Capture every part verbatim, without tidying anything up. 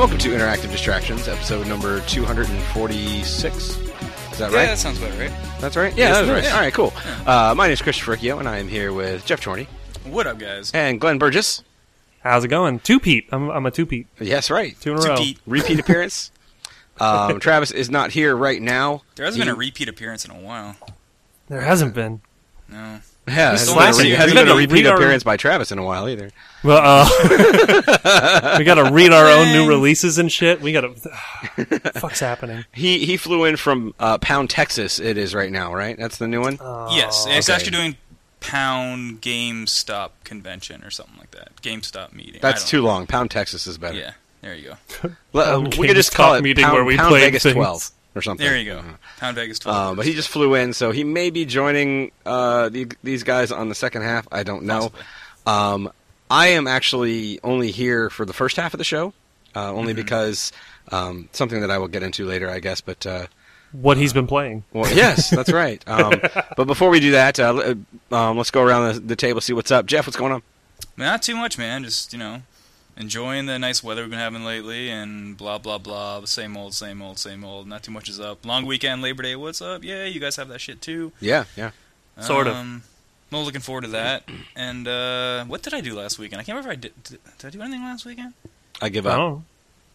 welcome to Interactive Distractions, episode number two hundred forty-six. Is that yeah, right? Yeah, that sounds about right. That's right? Yeah, yes, that's right. Yeah. All right, cool. Yeah. Uh, my name is Christopher Riccio, and I am here with Jeff Chorney. What up, guys? And Glenn Burgess. How's it going? Two-peat. I'm, I'm a two-peat. Yes, right. Two in a row. Two-peat. Repeat appearance. um, Travis is not here right now. There hasn't he... been a repeat appearance in a while. There hasn't been. No. Yeah, hasn't so been a, much- re- we hasn't gotta been a repeat read our- appearance by Travis in a while either. Well, uh, we gotta read our own new releases and shit. We gotta... fuck's happening? He he flew in from uh, Pound, Texas, it is right now, right? That's the new one? Oh, yes, it's okay. actually doing Pound GameStop convention or something like that. GameStop meeting. I That's don't too know. long. Pound, Texas is better. Yeah, there you go. Let- uh, Pound we could just GameStop call it meeting Pound, where we Pound played Vegas things. twelve or something. There you go. Uh-huh. Pound Vegas twelve. Uh, but he just flew in, so he may be joining uh, the, these guys on the second half. I don't know. Um, I am actually only here for the first half of the show, uh, only Mm-hmm. because um, something that I will get into later, I guess. But uh, What he's been playing. well, yes, that's right. Um, but before we do that, uh, l- um, let's go around the, the table, see what's up. Jeff, what's going on? Not too much, man. Just, you know, enjoying the nice weather we've been having lately and blah, blah, blah. The same old, same old, same old. Not too much is up. Long weekend, Labor Day, what's up? Yeah, you guys have that shit too. Yeah, yeah. Sort of. Um, I'm looking forward to that. And uh, what did I do last weekend? I can't remember if I did. Did, did I do anything last weekend? I give I up. don't know.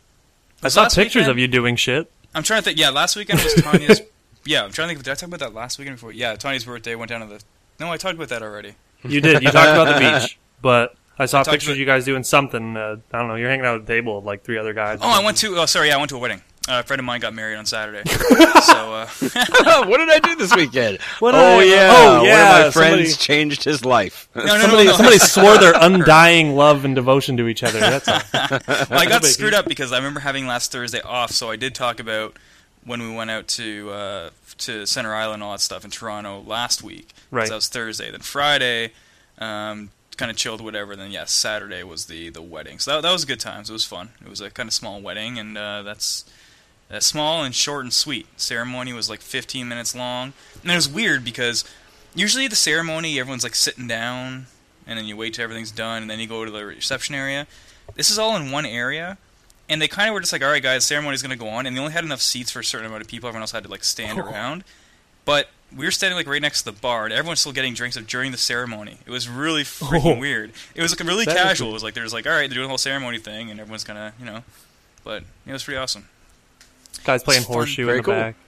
I Was saw last pictures weekend- of you doing shit. I'm trying to think. Yeah, last weekend was Tanya's. Yeah, I'm trying to think. Did I talk about that last weekend before? Yeah, Tanya's birthday. Went down to the. No, I talked about that already. You did. You talked about the beach. But I saw talked pictures about- of you guys doing something. Uh, I don't know. You're hanging out at a table with like three other guys. Oh, I went to. Oh, sorry. Yeah, I went to a wedding. Uh, a friend of mine got married on Saturday. so. Uh, What did I do this weekend? What did oh, I- yeah. oh, One yeah, of my friends somebody- changed his life. no, no, no, Somebody, no, no. somebody swore their undying love and devotion to each other. That's all. Well, I got screwed up because I remember having last Thursday off, so I did talk about when we went out to uh, to Center Island and all that stuff in Toronto last week. 'Cause Right. That was Thursday. Then Friday, um, kind of chilled, whatever. Then yes, Saturday was the, the wedding. So that that was good times. It was fun. It was a kind of small wedding, and uh, that's uh, small and short and sweet. Ceremony was like fifteen minutes long, and it was weird because usually the ceremony everyone's like sitting down, and then you wait till everything's done, and then you go to the reception area. This is all in one area. And they kind of were just like, all right, guys, ceremony's going to go on. And they only had enough seats for a certain amount of people. Everyone else had to, like, stand Oh. around. But we were standing, like, right next to the bar. And everyone's still getting drinks during the ceremony. It was really freaking Oh. weird. It was, like, really That is casual. weird. It was like, there's like, all right, they're doing the whole ceremony thing. And everyone's going to, you know. But it was pretty awesome. Guys playing It's fun. horseshoe Very in the cool. back.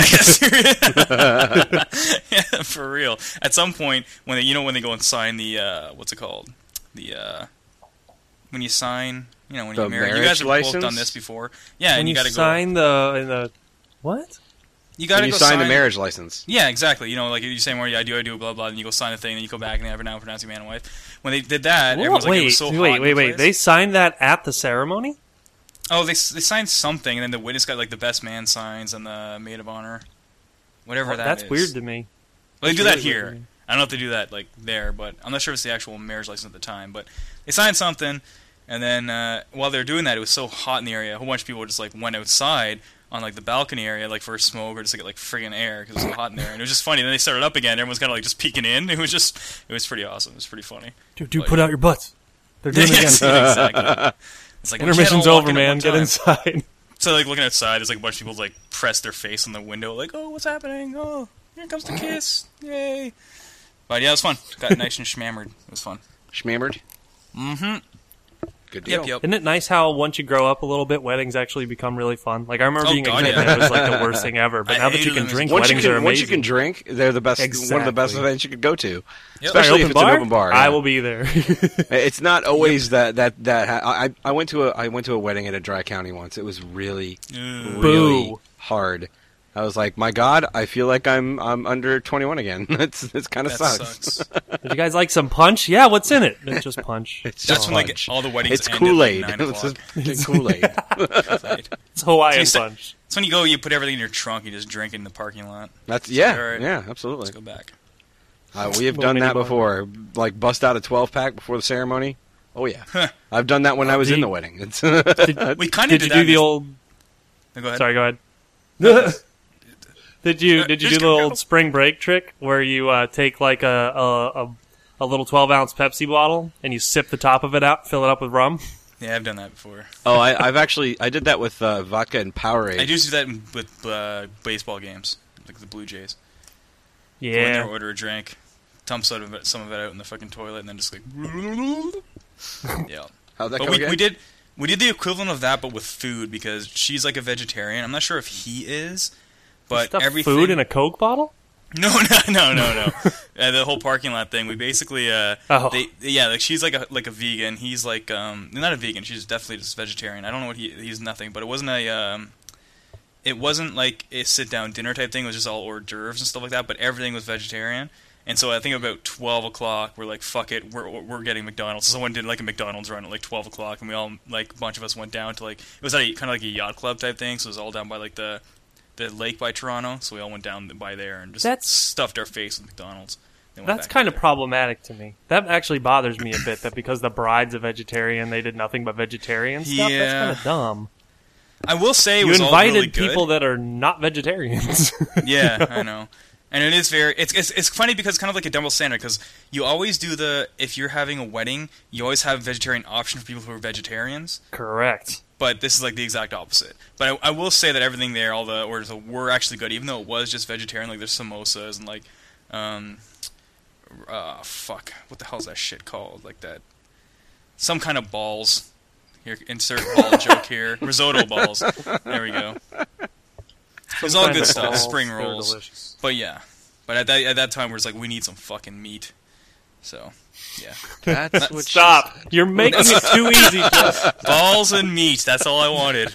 Yeah, yes. Yeah, for real. At some point, when they, you know, when they go and sign the, uh, what's it called? The, uh, when you sign... You know, when The you marry, you marriage guys have both license? done this before. Yeah, When and you, you got to go. sign the, in the... What? You got to When you go sign the marriage license. Yeah, exactly. You know, like you say more, yeah, I do, I do, blah blah. And you go sign the thing, and you go back, and they never now pronounce you man and wife. When they did that, everyone's like, wait, it was so hot wait, in wait, the wait. place. They signed that at the ceremony? Oh, they they signed something, and then the witness got like the best man signs and the maid of honor, whatever Oh, that that's is. weird to me. Well, they do That's that really weird here. to me. I don't know if they do that like there, but I'm not sure if it's the actual marriage license at the time. But they signed something, and then uh, while they were doing that, it was so hot in the area. A whole bunch of people just like went outside on like the balcony area, like for a smoke or just to get like friggin' air because it was so hot in there. And it was just funny. Then they started up again. Everyone's kind of like just peeking in. It was just, it was pretty awesome. It was pretty funny. Dude, dude, But, put yeah. out your butts. They're doing it again. Yes, exactly. It's like we can't Intermission's all walk over, in at man. one Get time. inside. So like looking outside, there's like a bunch of people like press their face on the window, like, oh, what's happening? Oh, here comes the kiss! Yay! But yeah, it was fun. Got nice and schmammered. It was fun. Schmammered? Mm-hmm. Good deal. Yep, yep. Isn't it nice how once you grow up a little bit, weddings actually become really fun? Like I remember Oh, being God, a kid yeah. and it was like the worst thing ever. But I now that you hated can them. drink, Once you, weddings can, are once amazing. you can drink, they're the best. One of the best Exactly. events you could go to, Yep. especially Sorry, if open it's bar? an open bar. I yeah. will be there. It's not always that that that. Ha- I I went to a I went to a wedding at a dry county once. It was really Ugh. really Boo. hard. I was like, my God, I feel like I'm I'm under twenty-one again. It's it's kind of That sucks. sucks. Would you guys like some punch? Yeah, what's in it? It's just punch. It's That's just when like punch. all the weddings It's end at, Kool Aid. like, nine It's o'clock. just Kool Aid. Right. It's Hawaiian So you punch. It's when you go, you put everything in your trunk, you just drink it in the parking lot. That's yeah, All right. yeah, absolutely. Let's go back. Uh, we have Little done mini that bar. before. Like bust out a twelve pack before the ceremony. Oh yeah, I've done that when Oh, I was the- in the wedding. It's Did, We kind of did did you that do the in- old? No, go ahead. Sorry, go ahead. Did you Uh, did you do just the go. old spring break trick where you uh, take like a, a a a little twelve ounce Pepsi bottle and you sip the top of it out, fill it up with rum? Yeah, I've done that before. Oh, I, I've actually I did that with uh, vodka and Powerade. I do do that in, with uh, baseball games, like the Blue Jays. Go in Yeah. there, order a drink, dump some of it, some of it out in the fucking toilet, and then just like, yeah. How'd that But go we, again? we did we did the equivalent of that, but with food because she's like a vegetarian. I'm not sure if he is, but Stuff everything. food in a Coke bottle? No, no, no, no, no. uh, the whole parking lot thing. We basically, uh, Oh. they, yeah, like she's like a like a vegan. He's like, um, not a vegan. She's definitely just vegetarian. I don't know what he he's nothing, but it wasn't a, um, it wasn't like a sit down dinner type thing. It was just all hors d'oeuvres and stuff like that. But everything was vegetarian. And so I think about twelve o'clock, we're like, fuck it, we're we're getting McDonald's. So someone did like a McDonald's run at like twelve o'clock, and we all like a bunch of us went down to like it was at a, kind of like a yacht club type thing. So it was all down by like the. the lake by Toronto, so we all went down by there and just That's- stuffed our face with McDonald's. Then went That's back kind up of problematic to me. That actually bothers me a bit, that because the bride's a vegetarian, they did nothing but vegetarian stuff. Yeah. That's kind of dumb. there. I will say it You was all invited really good. people that are not vegetarians. Yeah, I know. And it is very it's, it's it's funny because it's kind of like a double standard because you always do the if you're having a wedding, you always have a vegetarian option for people who are vegetarians. Correct. But this is like the exact opposite. But I, I will say that everything there, all the orders were actually good, even though it was just vegetarian. Like there's samosas and like, um, uh, fuck, what the hell's that shit called? Like that, some kind of balls. Here, insert ball joke here. Risotto balls. There we go. It's all Kind good of stuff. balls, Spring they're rolls. delicious. But yeah, but at that at that time, we're just like, we need some fucking meat. So, yeah, That's what she Stop! said. You're making it too easy. Jeff. balls and meat. That's all I wanted.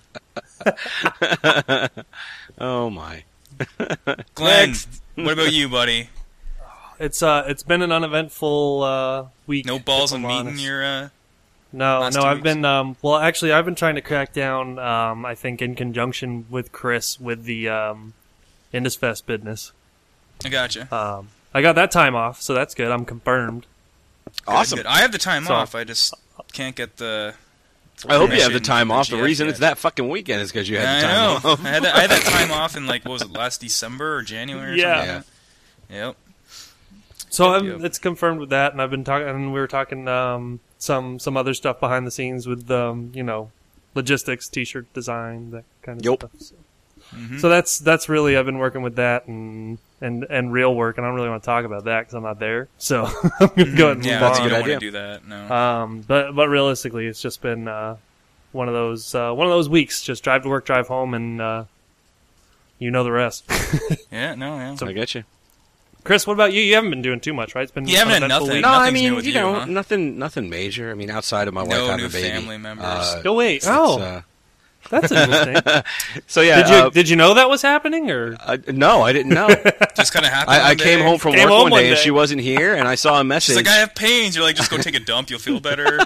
Oh my. Glenn, Next. what about you, buddy? It's uh, it's been an uneventful uh week. No balls if and I'm meat in honest. your. Uh... No, last no, two I've weeks? been um well actually I've been trying to crack down um I think in conjunction with Chris with the um Indus Fest business. I gotcha. Um I got that time off, so that's good. I'm confirmed. Awesome. Good. I have the time So- off. I just can't get the. I hope you have the permission time from the off. The G F reason yet. it's that fucking weekend is because you had I the time know. off. I had that, I had that time off in like what was it last December or January? Or Yeah. something like that? Yep. So Yep, I'm, yep. it's confirmed with that, and I've been talking, and we were talking um, some some other stuff behind the scenes with um, you know, logistics, T-shirt design, that kind of Yep. stuff. So. Mhm. so that's that's really I've been working with that and and and real work, and I don't really want to talk about that because I'm not there. So I'm gonna go ahead and Yeah, move that's on. you good don't idea. want to do that. No. Um, but but realistically, it's just been uh, one of those uh, one of those weeks. Just drive to work, drive home, and uh, you know the rest. yeah. No. Yeah. I get you. Chris, what about you? You haven't been doing too much, right? It's been You haven't had uneventful nothing. week. No, I Nothing's new mean, with you you, know, huh? nothing, nothing major. I mean, outside of my No wife having new a baby. family members. Uh, Oh wait, it's, oh, uh, that's interesting. so yeah. Did you uh, did you know that was happening or? uh, no, I didn't know. Just kind of happened. I, I one came day. home from Came work home one one day and day. she wasn't here, and I saw a message. She's like, I have pains. You're like, just go take a dump. You'll feel better.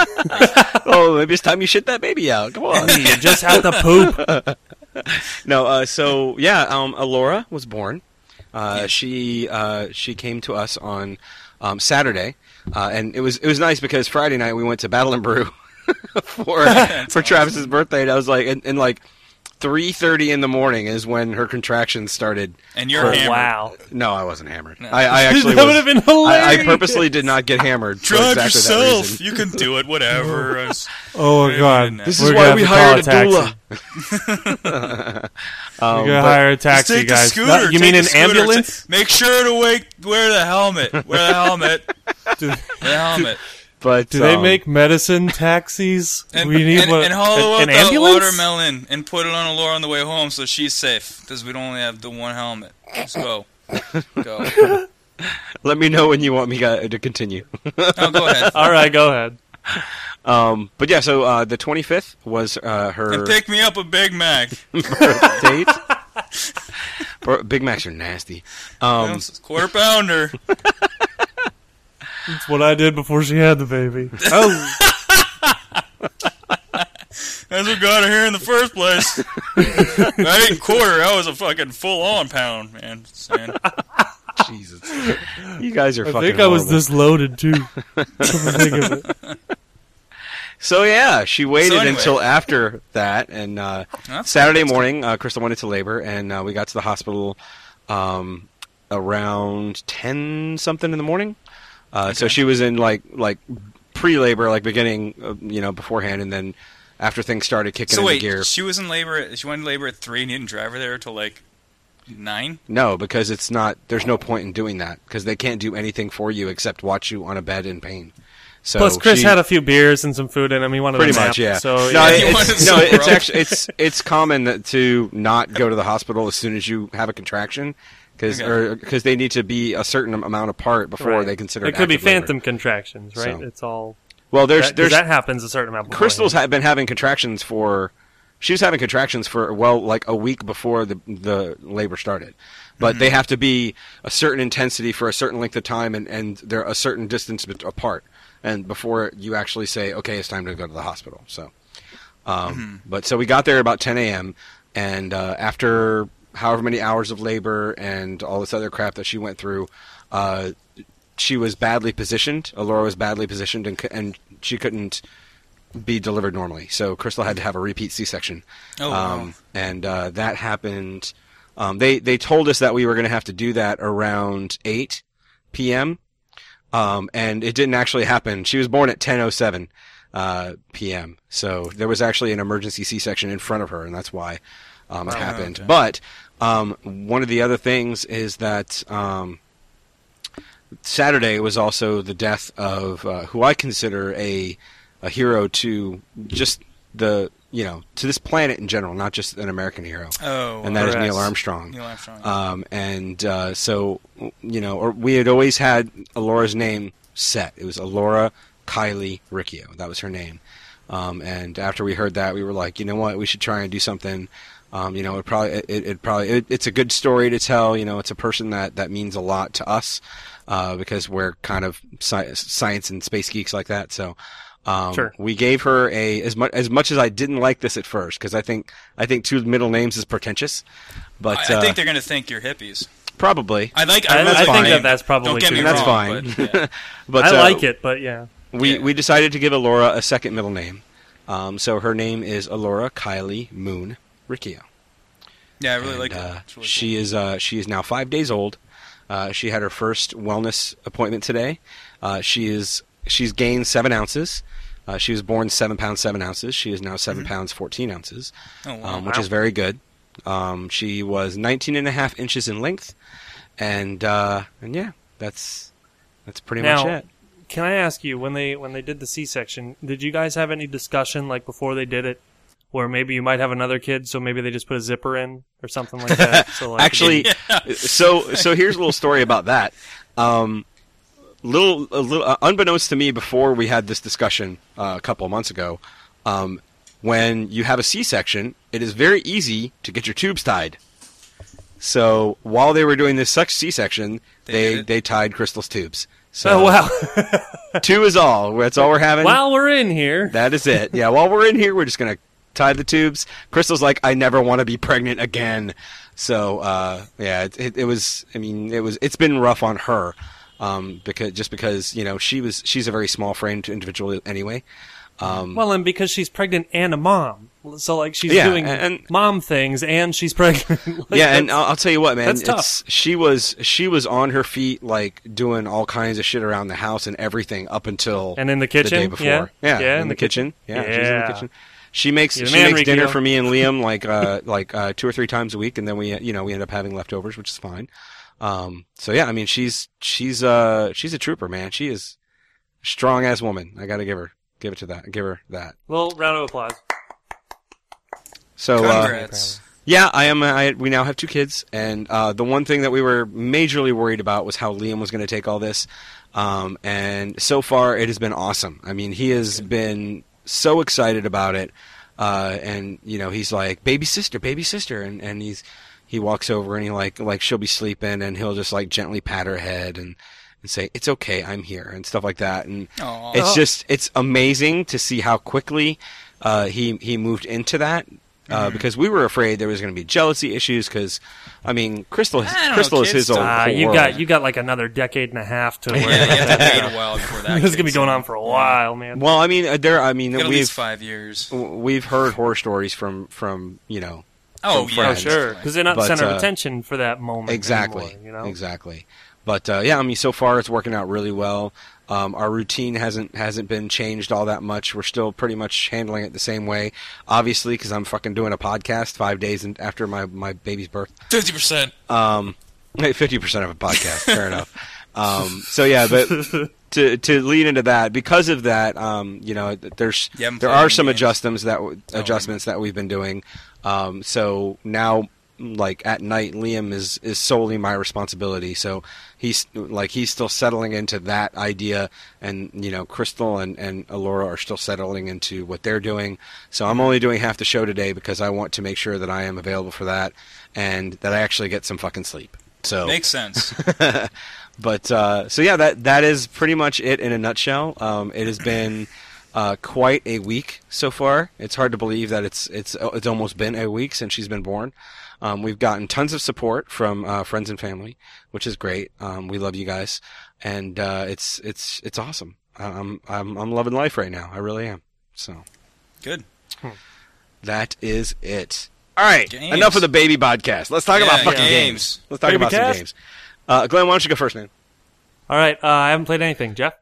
Oh, maybe it's time you shit that baby out. Come on. you just had to poop. No, uh, so yeah, um, Alora was born. Uh, Yeah. She uh, she came to us on um, Saturday, uh, and it was it was nice because Friday night we went to Battle and Brew for for Travis's birthday, and I was like, and, and like three thirty in the morning is when her contractions started. And you're Oh, hammered. wow. No, I wasn't hammered. No. I, I actually That was, would have been I, I hilarious. purposely did not get hammered for Drive exactly that yourself. reason. You can do it. Whatever. I was- Oh my Yeah, god! yeah, This We're is gonna why have we to call hired a taxi. doula. We're Um, gonna but- hire a Just taxi, take the guys. scooter. Not- you take mean the an scooter. ambulance? Make sure to wake, wear the helmet. Wear the helmet. Do, Wear the helmet. but do they um, make medicine taxis? And, we need and, what, and hollow an, out an that ambulance? watermelon and put it on Alora on the way home so she's safe. Because we don't only have the one helmet. Just go. Go. let me know when you want me to to continue. Oh, go ahead. All right, go ahead. Um, but yeah, so uh, the twenty-fifth was uh, her And pick me up a Big Mac. birth date. Bro, Big Macs are nasty. Um, It's a quarter pounder. That's what I did before she had the baby. Oh, That's what got her here in the first place. I didn't quarter. That was a fucking full-on pound, man. Just saying. Jesus, you guys are I fucking. think I was horrible. this loaded too. Come to think of it. So yeah, she waited So anyway. until after that, and uh, That's Saturday fantastic. morning, uh, Crystal went into labor, and uh, we got to the hospital um, around ten something in the morning. Uh, So Okay. she was in like like pre-labor, like beginning, uh, you know, beforehand, and then after things started kicking So into wait, gear. she was in labor. She went in labor at three, and you didn't drive her there till like nine. No, because it's not. There's no point in doing that because they can't do anything for you except watch you on a bed in pain. So Plus, Chris she, had a few beers and some food in him. He wanted pretty a nap, much, yeah. So no, yeah. He wanted it's, no, some it's grub. actually it's it's common that, to not go to the hospital as soon as you have a contraction because Okay. or because they need to be a certain amount apart before Right. they consider it could be active labor. phantom contractions, right? So. It's all Well, there's that, 'cause there's that happens a certain amount. Crystal's beforehand. had been having contractions for. She was having contractions for well, like a week before the the labor started, but they have to be a certain intensity for a certain length of time, and and they're a certain distance bet- apart, and before you actually say, okay, it's time to go to the hospital. So, um, but so we got there about ten a.m. and uh, after however many hours of labor and all this other crap that she went through, uh, she was badly positioned. Alora was badly positioned, and c- and she couldn't be delivered normally. So Crystal had to have a repeat C-section. Oh, um, wow. And uh, that happened. Um, they they told us that we were going to have to do that around eight p.m. Um, and it didn't actually happen. She was born at ten oh seven uh, p.m. So there was actually an emergency C-section in front of her, and that's why um, it Wow, happened. okay. But um, one of the other things is that um, Saturday was also the death of uh, who I consider a a hero to just the you know to this planet in general, not just an American hero, Oh, and that is Correct. Neil Armstrong. Neil Armstrong. Um, and uh, so you know, or we had always had Alora's name set. It was Alora Kylie Riccio. That was her name. Um, and after we heard that, we were like, you know what, we should try and do something. Um, you know, it probably it, it probably it, it's a good story to tell. You know, it's a person that, that means a lot to us uh, because we're kind of sci- science and space geeks like that. So. Um, Sure. We gave her a as much as much as I didn't like this at first because I think I think two middle names is pretentious, but I, I uh, think they're going to think you're hippies. probably. I like. I, I, I really that's think fine. that that's probably Don't get true. me And that's wrong, fine. but, yeah. But I uh, like it, but yeah. We Yeah. we decided to give Alora a second middle name, um, so her name is Alora Kylie Moon Riccio. Yeah, I really And, like uh, that. It's really she is uh, she is now five days old. Uh, she had her first wellness appointment today. Uh, she is she's gained seven ounces. Uh, she was born seven pounds seven ounces. She is now 7 Mhm. pounds fourteen ounces, cool. Oh, wow. um, which Wow. is very good. Um, she was nineteen and a half inches in length, and uh, and yeah, that's that's pretty Now- much it. Can I ask you, when they when they did the C-section, did you guys have any discussion, like before they did it, where maybe you might have another kid, so maybe they just put a zipper in or something like that? So like, Actually, so so here's a little story about that. Um, little, a little uh, unbeknownst to me, before we had this discussion uh, a couple of months ago, um, when you have a C-section, it is very easy to get your tubes tied. So while they were doing this such C-section, They they did it? they tied Crystal's tubes. So oh wow! two is all. That's all we're having. While we're in here, That is it. Yeah, while we're in here, we're just going to tie the tubes. Crystal's like, I never want to be pregnant again. So, uh, yeah, it, it, it was, I mean, it was, it's been rough on her. Um, because, just because, you know, she was, she's a very small framed individual anyway. Um, well, and because she's pregnant and a mom, so like she's Yeah, doing and- mom things and she's pregnant. Like, yeah, and that's- I'll, I'll tell you what, man. that's tough. It's, she was, she was on her feet, like, doing all kinds of shit around the house and everything up until and in the the kitchen, day before. yeah, Yeah, in, the, kitchen. Yeah, she's in the Yeah. kitchen. She makes You're the she man, makes dinner Riccio. for me and Liam like uh like uh two or three times a week, and then we you know we end up having leftovers, which is fine. Um, so yeah, I mean she's she's uh she's a trooper, man. She is a strong ass woman. I got to give her give it to that. Give her that. Well, round of applause. So uh, Congrats. yeah, I am. I, we now have two kids, and uh, the one thing that we were majorly worried about was how Liam was going to take all this. Um, and so far, it has been awesome. I mean, he has been so excited about it, uh, and you know, he's like, "Baby sister, baby sister," and and he's he walks over and he like like she'll be sleeping, and he'll just like gently pat her head and. And say, it's okay, I'm here, and stuff like that. And Aw. it's just, it's amazing to see how quickly uh, he he moved into that. Uh, Mhm. Because we were afraid there was going to be jealousy issues. Because, I mean, Crystal, I don't know, Crystal is kids his own. don't- Ah, whole you world. got you got like another decade and a half to. Yeah, you have to wait a while before that. This is gonna be kicks going in. on for a while, man. Well, I mean, uh, there. I mean, Got at we've least five years. we've heard horror stories from from you know Oh from yeah, Oh, friends. sure, because they're not But, center of uh, attention for that moment. exactly anymore, you know. exactly. But uh, yeah, I mean, so far it's working out really well. Um, our routine hasn't hasn't been changed all that much. We're still pretty much handling it the same way. Obviously, because I'm fucking doing a podcast five days in, after my, my baby's birth. Fifty percent. Um, fifty percent of a podcast. Fair enough. Um, so yeah, but to to lead into that, because of that, um, you know, there's You haven't there played are any some games? adjustments that w- Oh, adjustments that we've been doing. Um, so now, like at night, Liam is is solely my responsibility. So he's like he's still settling into that idea, and you know, Crystal and and Alora are still settling into what they're doing. So I'm only doing half the show today because I want to make sure that I am available for that and that I actually get some fucking sleep. So Makes sense. But uh, so yeah, that that is pretty much it in a nutshell. Um, it has been uh, quite a week so far. It's hard to believe that it's it's it's almost been a week since she's been born. Um, we've gotten tons of support from uh, friends and family, which is great. Um, we love you guys, and uh, it's it's it's awesome. I'm I'm I'm loving life right now. I really am. So Good. that is it. All right, Games. enough of the baby podcast. Let's talk Yeah, about fucking games. games. Let's talk Baby about some cast? games. Uh, Glenn, why don't you go first, man? All right, uh, I haven't played anything. Jeff?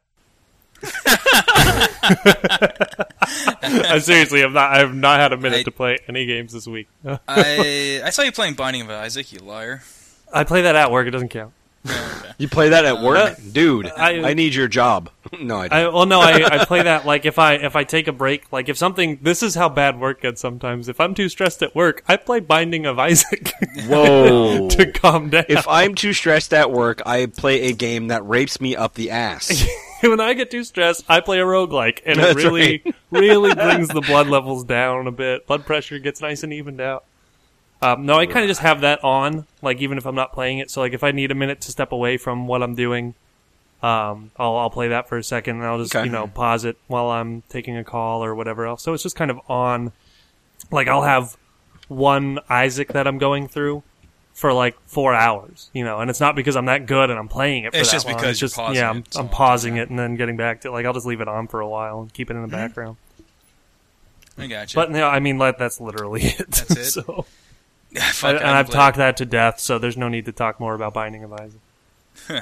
I seriously have not. I have not had a minute I- to play any games this week. I I saw you playing Binding of Isaac, you liar. I play that at work. It doesn't count. Oh, okay. You play that at work, dude. I- I, need your job. No, I I don't. well, no, I, I play that like if I if I take a break, like if something. This is how bad work gets sometimes. If I'm too stressed at work, I play Binding of Isaac Whoa! to calm down. If I'm too stressed at work, I play a game that rapes me up the ass. when I get too stressed, I play a roguelike, and it That's really right. really brings the blood levels down a bit. Blood pressure gets nice and evened out. Um, no, I kind of just have that on, like even if I'm not playing it. So like if I need a minute to step away from what I'm doing, um, I'll I'll play that for a second, and I'll just Okay. you know pause it while I'm taking a call or whatever else. So it's just kind of on. Like I'll have one Isaac that I'm going through for like four hours, you know, and it's not because I'm that good and I'm playing it for It's that just long. because it's you're just pausing yeah, it I'm, so I'm often, pausing yeah. it and then getting back to like I'll just leave it on for a while and keep it in the background. I got you. But no, I mean like, that's literally it. That's it? so, Yeah, I, fuck, and I haven't I've played talked that to death, so there's no need to talk more about Binding of Isaac. it.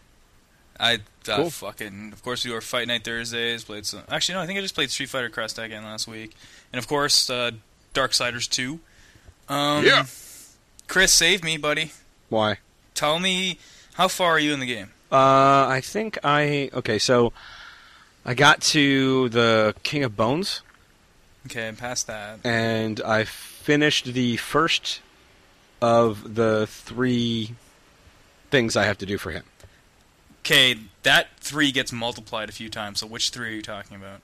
I uh, Cool. fucking. Of course, we were Fight Night Thursdays. Played some. Actually, no. I think I just played Street Fighter Cross Tekken last week, and of course, uh, Darksiders two. Um, Yeah. Chris, save me, buddy. Why? Tell me, how far are you in the game? Uh, I think I okay. So I got to the King of Bones, Okay, I'm past that. and I finished the first of the three things I have to do for him. Okay, that three gets multiplied a few times. So which three are you talking about?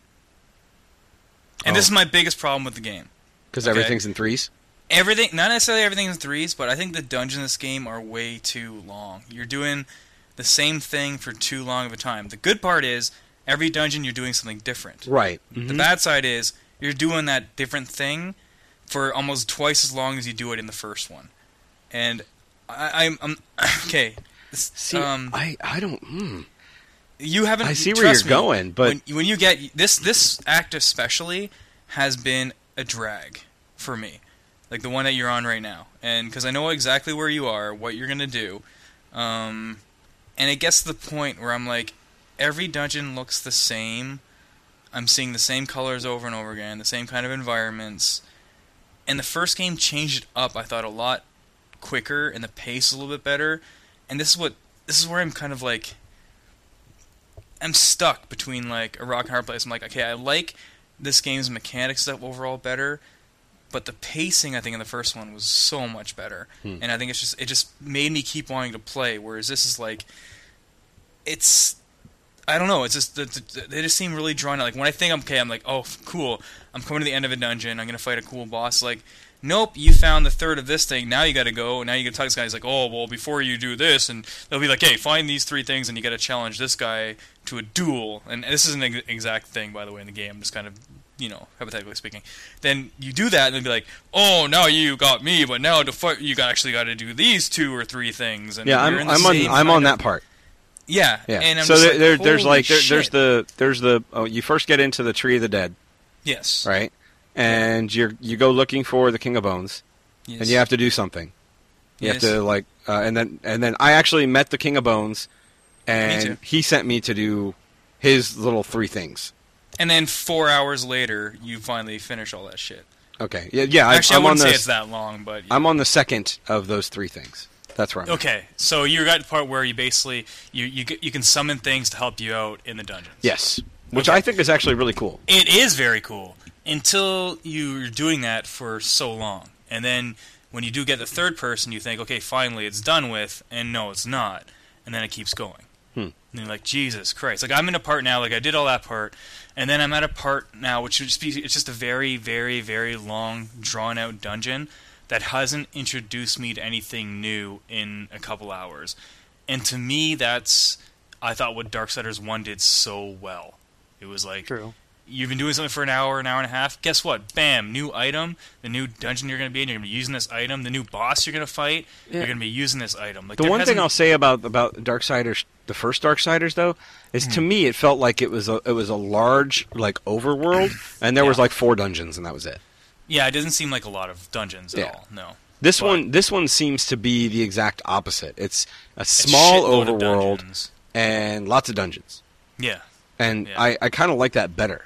And this Oh. is my biggest problem with the game. Because Okay. everything's in threes. Everything, not necessarily everything in threes, but I think the dungeons in this game are way too long. You're doing the same thing for too long of a time. The good part is, every dungeon you're doing something different. Right. The bad side is, you're doing that different thing for almost twice as long as you do it in the first one. And I, I'm, I'm okay. this- See, um, I I don't. Hmm. you haven't. I see where trust you're me, going, but when, when you get this, this act especially has been a drag for me, like the one that you're on right now, and because I know exactly where you are, what you're gonna do, um, and it gets to the point where I'm like, every dungeon looks the same. I'm seeing the same colors over and over again, the same kind of environments, and the first game changed it up. I thought a lot quicker, and the pace a little bit better, and this is what this is where I'm kind of like. I'm stuck between like a rock and hard place. I'm like, okay, I like this game's mechanics stuff overall better, but the pacing I think in the first one was so much better, Hmm. and I think it's just it just made me keep wanting to play. Whereas this is like, it's I don't know. It's just the, the, they just seem really drawn out. Like when I think I'm okay, I'm like, oh, cool. I'm coming to the end of a dungeon. I'm gonna fight a cool boss. Like, nope, you found the third of this thing. Now you got to go. Now you got to talk to this guy. He's like, oh, well, before you do this, and they'll be like, hey, find these three things, and you got to challenge this guy to a duel. And this isn't an ex- exact thing, by the way, in the game. I'm just kind of, you know, hypothetically speaking. Then you do that, and they'll be like, oh, now you got me, but now to fight, you got actually got to do these two or three things. And yeah, you're I'm in the I'm on same I'm kind on of- that part. Yeah, Yeah. and I'm so just there, like, there, there's holy like there, there's shit. the there's the oh, you first get into the Tree of the Dead, yes, right? And you're you go looking for the King of Bones, yes. and you have to do something. You Yes. have to like, uh, and then and then I actually met the King of Bones, too. and he sent me to do his little three things. And then four hours later, you finally finish all that shit. Okay, yeah, yeah. I, Actually, I'm I on wouldn't say the it's that long, but I'm on the second of those three things. That's right. okay. So you got the part where you basically you you get- you can summon things to help you out in the dungeons. Yes, which Okay. I think is actually really cool. It is very cool until you're doing that for so long, and then when you do get the third person, you think, okay, finally it's done with, and no, it's not, and then it keeps going. Hmm. And you're like, Jesus Christ! Like I'm in a part now, like I did all that part, and then I'm at a part now, which would just be it's just a very, very, very long, drawn out dungeon that hasn't introduced me to anything new in a couple hours, and to me, that's I thought what Darksiders one did so well. It was like. True. You've been doing something for an hour, an hour and a half. Guess what? Bam! New item. The new dungeon you're going to be in. You're going to be using this item. The new boss you're going to fight. Yeah. You're going to be using this item. Like The there one thing hasn't- I'll say about about Darksiders, the first Darksiders though, is to me it felt like it was a it was a large like overworld, and there was Yeah. like four dungeons, and that was it. yeah, it doesn't seem like a lot of dungeons at Yeah. all. No. This But- one this one seems to be the exact opposite. It's a small shitload of overworld dungeons. and lots of dungeons, Yeah. and Yeah. I I kind of like that better.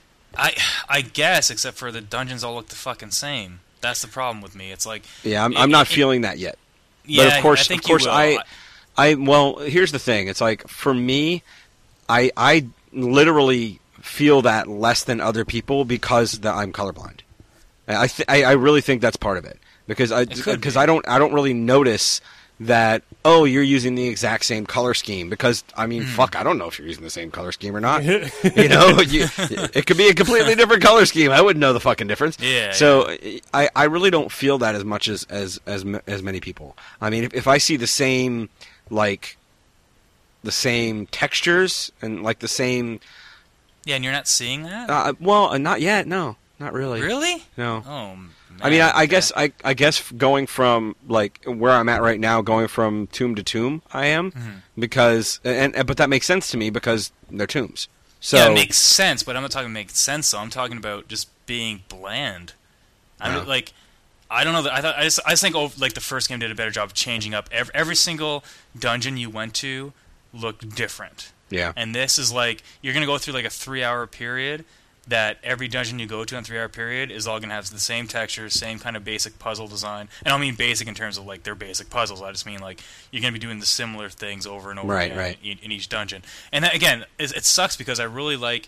I I guess, except for the dungeons all look the fucking same. That's the problem with me. It's like Yeah, I'm It- I'm not it- feeling that yet. yeah, but of course, I think of course, you will. I, I, well, here's the thing. It's like for me, I, I literally feel that less than other people because that I'm colorblind. And I, th- I, I really think that's part of it because I, It could because be. I don't, I don't really notice that. Oh, you're using the exact same color scheme because I mean, Hmm. fuck, I don't know if you're using the same color scheme or not. you know, you, it could be a completely different color scheme. I wouldn't know the fucking difference. Yeah, So I, I really don't feel that as much as as as, m- as many people. I mean, if, if I see the same like the same textures and like the same, yeah, and you're not seeing that. uh, well, uh, not yet. No, not really. Really? No. Oh. Man, I mean, I, I okay. guess I, I guess going from like where I'm at right now, going from tomb to tomb, I am Mm-hmm. because and, and but that makes sense to me because they're tombs. So yeah, it makes sense, but I'm not talking make sense. So I'm talking about just being bland. I'm Yeah. like, I don't know. That I thought I just I just think oh, like the first game did a better job of changing up every, every single dungeon you went to looked different. yeah, And this is like you're gonna go through like a three hour period. That every dungeon you go to in a three hour period is all gonna have the same textures, same kind of basic puzzle design. And I don't mean basic in terms of like they're basic puzzles. I just mean like you're gonna be doing the similar things over and over Right, again right. In, in each dungeon. And that, again, it, it sucks because I really like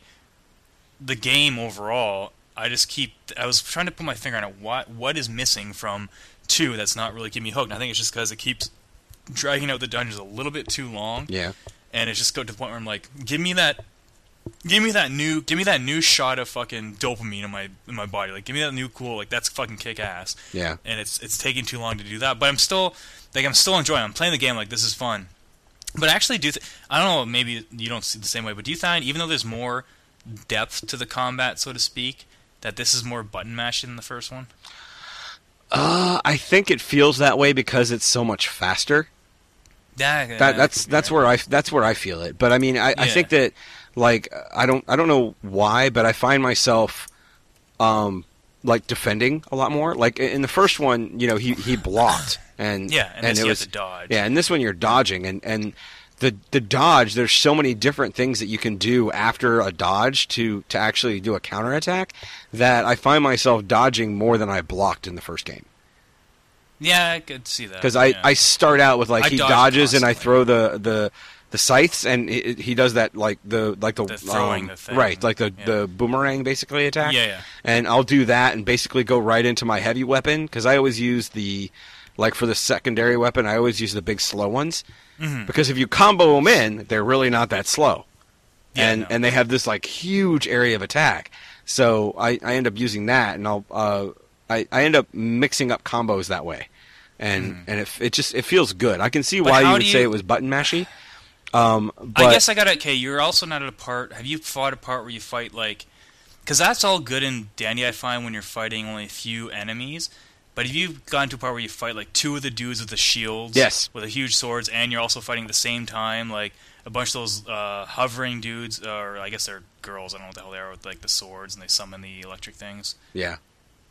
the game overall. I just keep. I was trying to put my finger on it. What what is missing from two that's not really keeping me hooked? And I think it's just because it keeps dragging out the dungeons a little bit too long, yeah, and it's just go to the point where I'm like, give me that. Give me that new, give me that new shot of fucking dopamine in my in my body. Like, give me that new cool. Like, that's fucking kick ass. yeah. And it's it's taking too long to do that. But I'm still like I'm still enjoying. I'm playing the game like this is fun. But I actually do. Th- I don't know. Maybe you don't see it the same way. But do you find even though there's more depth to the combat, so to speak, that this is more button mashing than the first one? Uh, I think it feels that way because it's so much faster. Yeah, That that's that's where I that's where I feel it. But I mean, I, I Yeah. think that like I don't I don't know why, but I find myself um like defending a lot more. Like in the first one, you know, he he blocked and Yeah, and, this it you was have to dodge. yeah, and this one you're dodging and and the the dodge. There's so many different things that you can do after a dodge to to actually do a counterattack that I find myself dodging more than I blocked in the first game. Yeah, I could see that. Because I, yeah. I start out with like I he dodge dodges and I constantly. throw the, the the scythes and it, he does that like the like the, The throwing um, the thing. right like the, Yeah. the boomerang basically attack. Yeah, yeah. And I'll do that and basically go right into my heavy weapon because I always use the like for the secondary weapon I always use the big slow ones Mhm. because if you combo them in they're really not that slow. Yeah, and no. and they have this like huge area of attack. So I, I end up using that and I'll uh I, I end up mixing up combos that way. And and it, it just it feels good. I can see Hmm. But why you how would do say you- it was button mashy. Um, but I guess I got to okay. You're also not at a part. Have you fought a part where you fight like? Because that's all good and dandy. I find when you're fighting only a few enemies. But have you gotten to a part where you fight like two of the dudes with the shields? Yes. With the huge swords, and you're also fighting at the same time like a bunch of those uh, hovering dudes, or I guess they're girls. I don't know what the hell they are with like the swords, and they summon the electric things. yeah,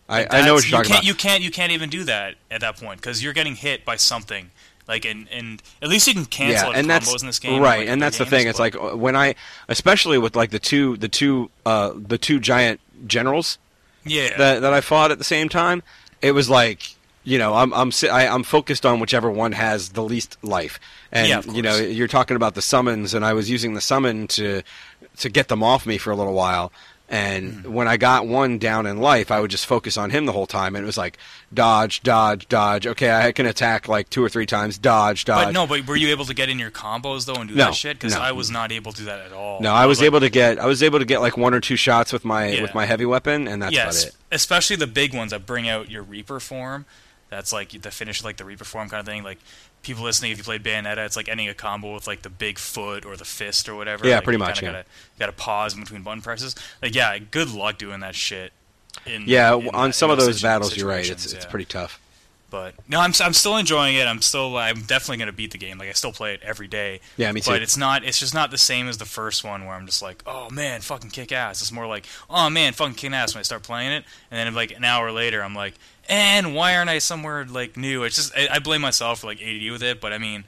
I, Like, I know what that's- you're talking you can't, about. You can't you can't even do that at that point because you're getting hit by something. Like and, and at least you can cancel yeah, out and combos that's in this game. right, like, and other that's the games, thing. It's but- like when I, especially with like the two, the two, uh, the two giant generals yeah, that that I fought at the same time. It was like, you know, I'm I'm si- I, I'm focused on whichever one has the least life, and Yeah, of you know, course. you're talking about the summons, and I was using the summon to to get them off me for a little while. And Hmm. when I got one down in life, I would just focus on him the whole time, and it was like dodge, dodge, dodge. Okay, I can attack like two or three times. Dodge, dodge. But no, but were you able to get in your combos though and do No, that shit? Because no. I was not able to do that at all. No, I was like, able to get I was able to get like one or two shots with my Yeah. with my heavy weapon, and that's yes, about it. especially the big ones that bring out your Reaper form. That's like the finish, like the Reaper form kind of thing. Like people listening, if you played Bayonetta, it's like ending a combo with like the big foot or the fist or whatever. Yeah, like, pretty you much, kinda yeah. Gotta, gotta pause in between button presses. Like yeah, good luck doing that shit. In, Yeah, in on that- some in of those situ- battles, you're right. It's situations, it's yeah. pretty tough. But no, I'm I'm still enjoying it. I'm still I'm definitely gonna beat the game. Like I still play it every day. Yeah, me too. But it's not. It's just not the same as the first one where I'm just like, oh man, fucking kick ass. It's more like, oh man, fucking kick ass when I start playing it, and then like an hour later, I'm like, and why aren't I somewhere like new? It's just I, I blame myself for like A D D with it. But I mean,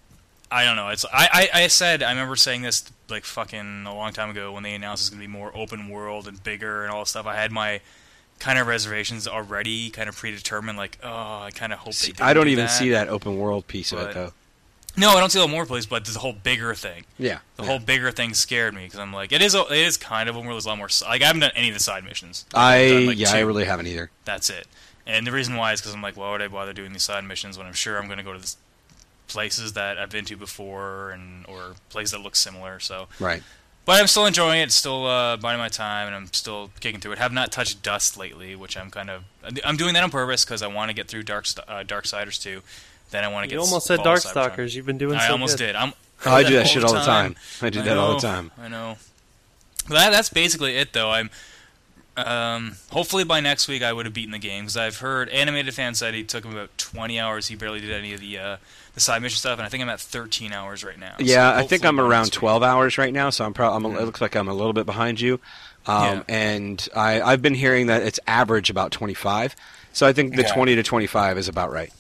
I don't know. It's I, I I said I remember saying this like fucking a long time ago when they announced it's gonna be more open world and bigger and all this stuff. I had my kind of reservations already kind of predetermined, like, oh, I kind of hope they didn't I don't do even that. see that open world piece of it But- though. No, I don't see the more plays, but the whole bigger thing. Yeah, The yeah. whole bigger thing scared me because I'm like, it is it is kind of a world. There's a lot more. si- Like I haven't done any of the side missions. I I've done, like, yeah, I two. really haven't either. That's it. And the reason why is because I'm like, why would I bother doing these side missions when I'm sure I'm going to go to this places that I've been to before and or places that look similar. So, Right. but I'm still enjoying it. Still uh, biding my time, and I'm still kicking through it. Have not touched Dust lately, which I'm kind of I'm doing that on purpose because I want to get through Dark uh, Darksiders too. Then I want to get You almost said Fall of Cybertron. Darkstalkers. You've been doing I so almost good. did. I'm, Oh, I do that shit all the time. I do I that all the know, time. I know. But that, that's basically it, though. I'm um, hopefully by next week I would have beaten the game because I've heard Animated Fan said he took him about twenty hours. He barely did any of the uh, the side mission stuff, and I think I'm at thirteen hours right now. So Yeah, I think hopefully I'm by around next week- twelve hours right now, so I'm probably. It looks like I'm a little bit behind you. Um, Yeah. And I, I've been hearing that it's average about twenty-five. So I think the Yeah. twenty to twenty-five is about right.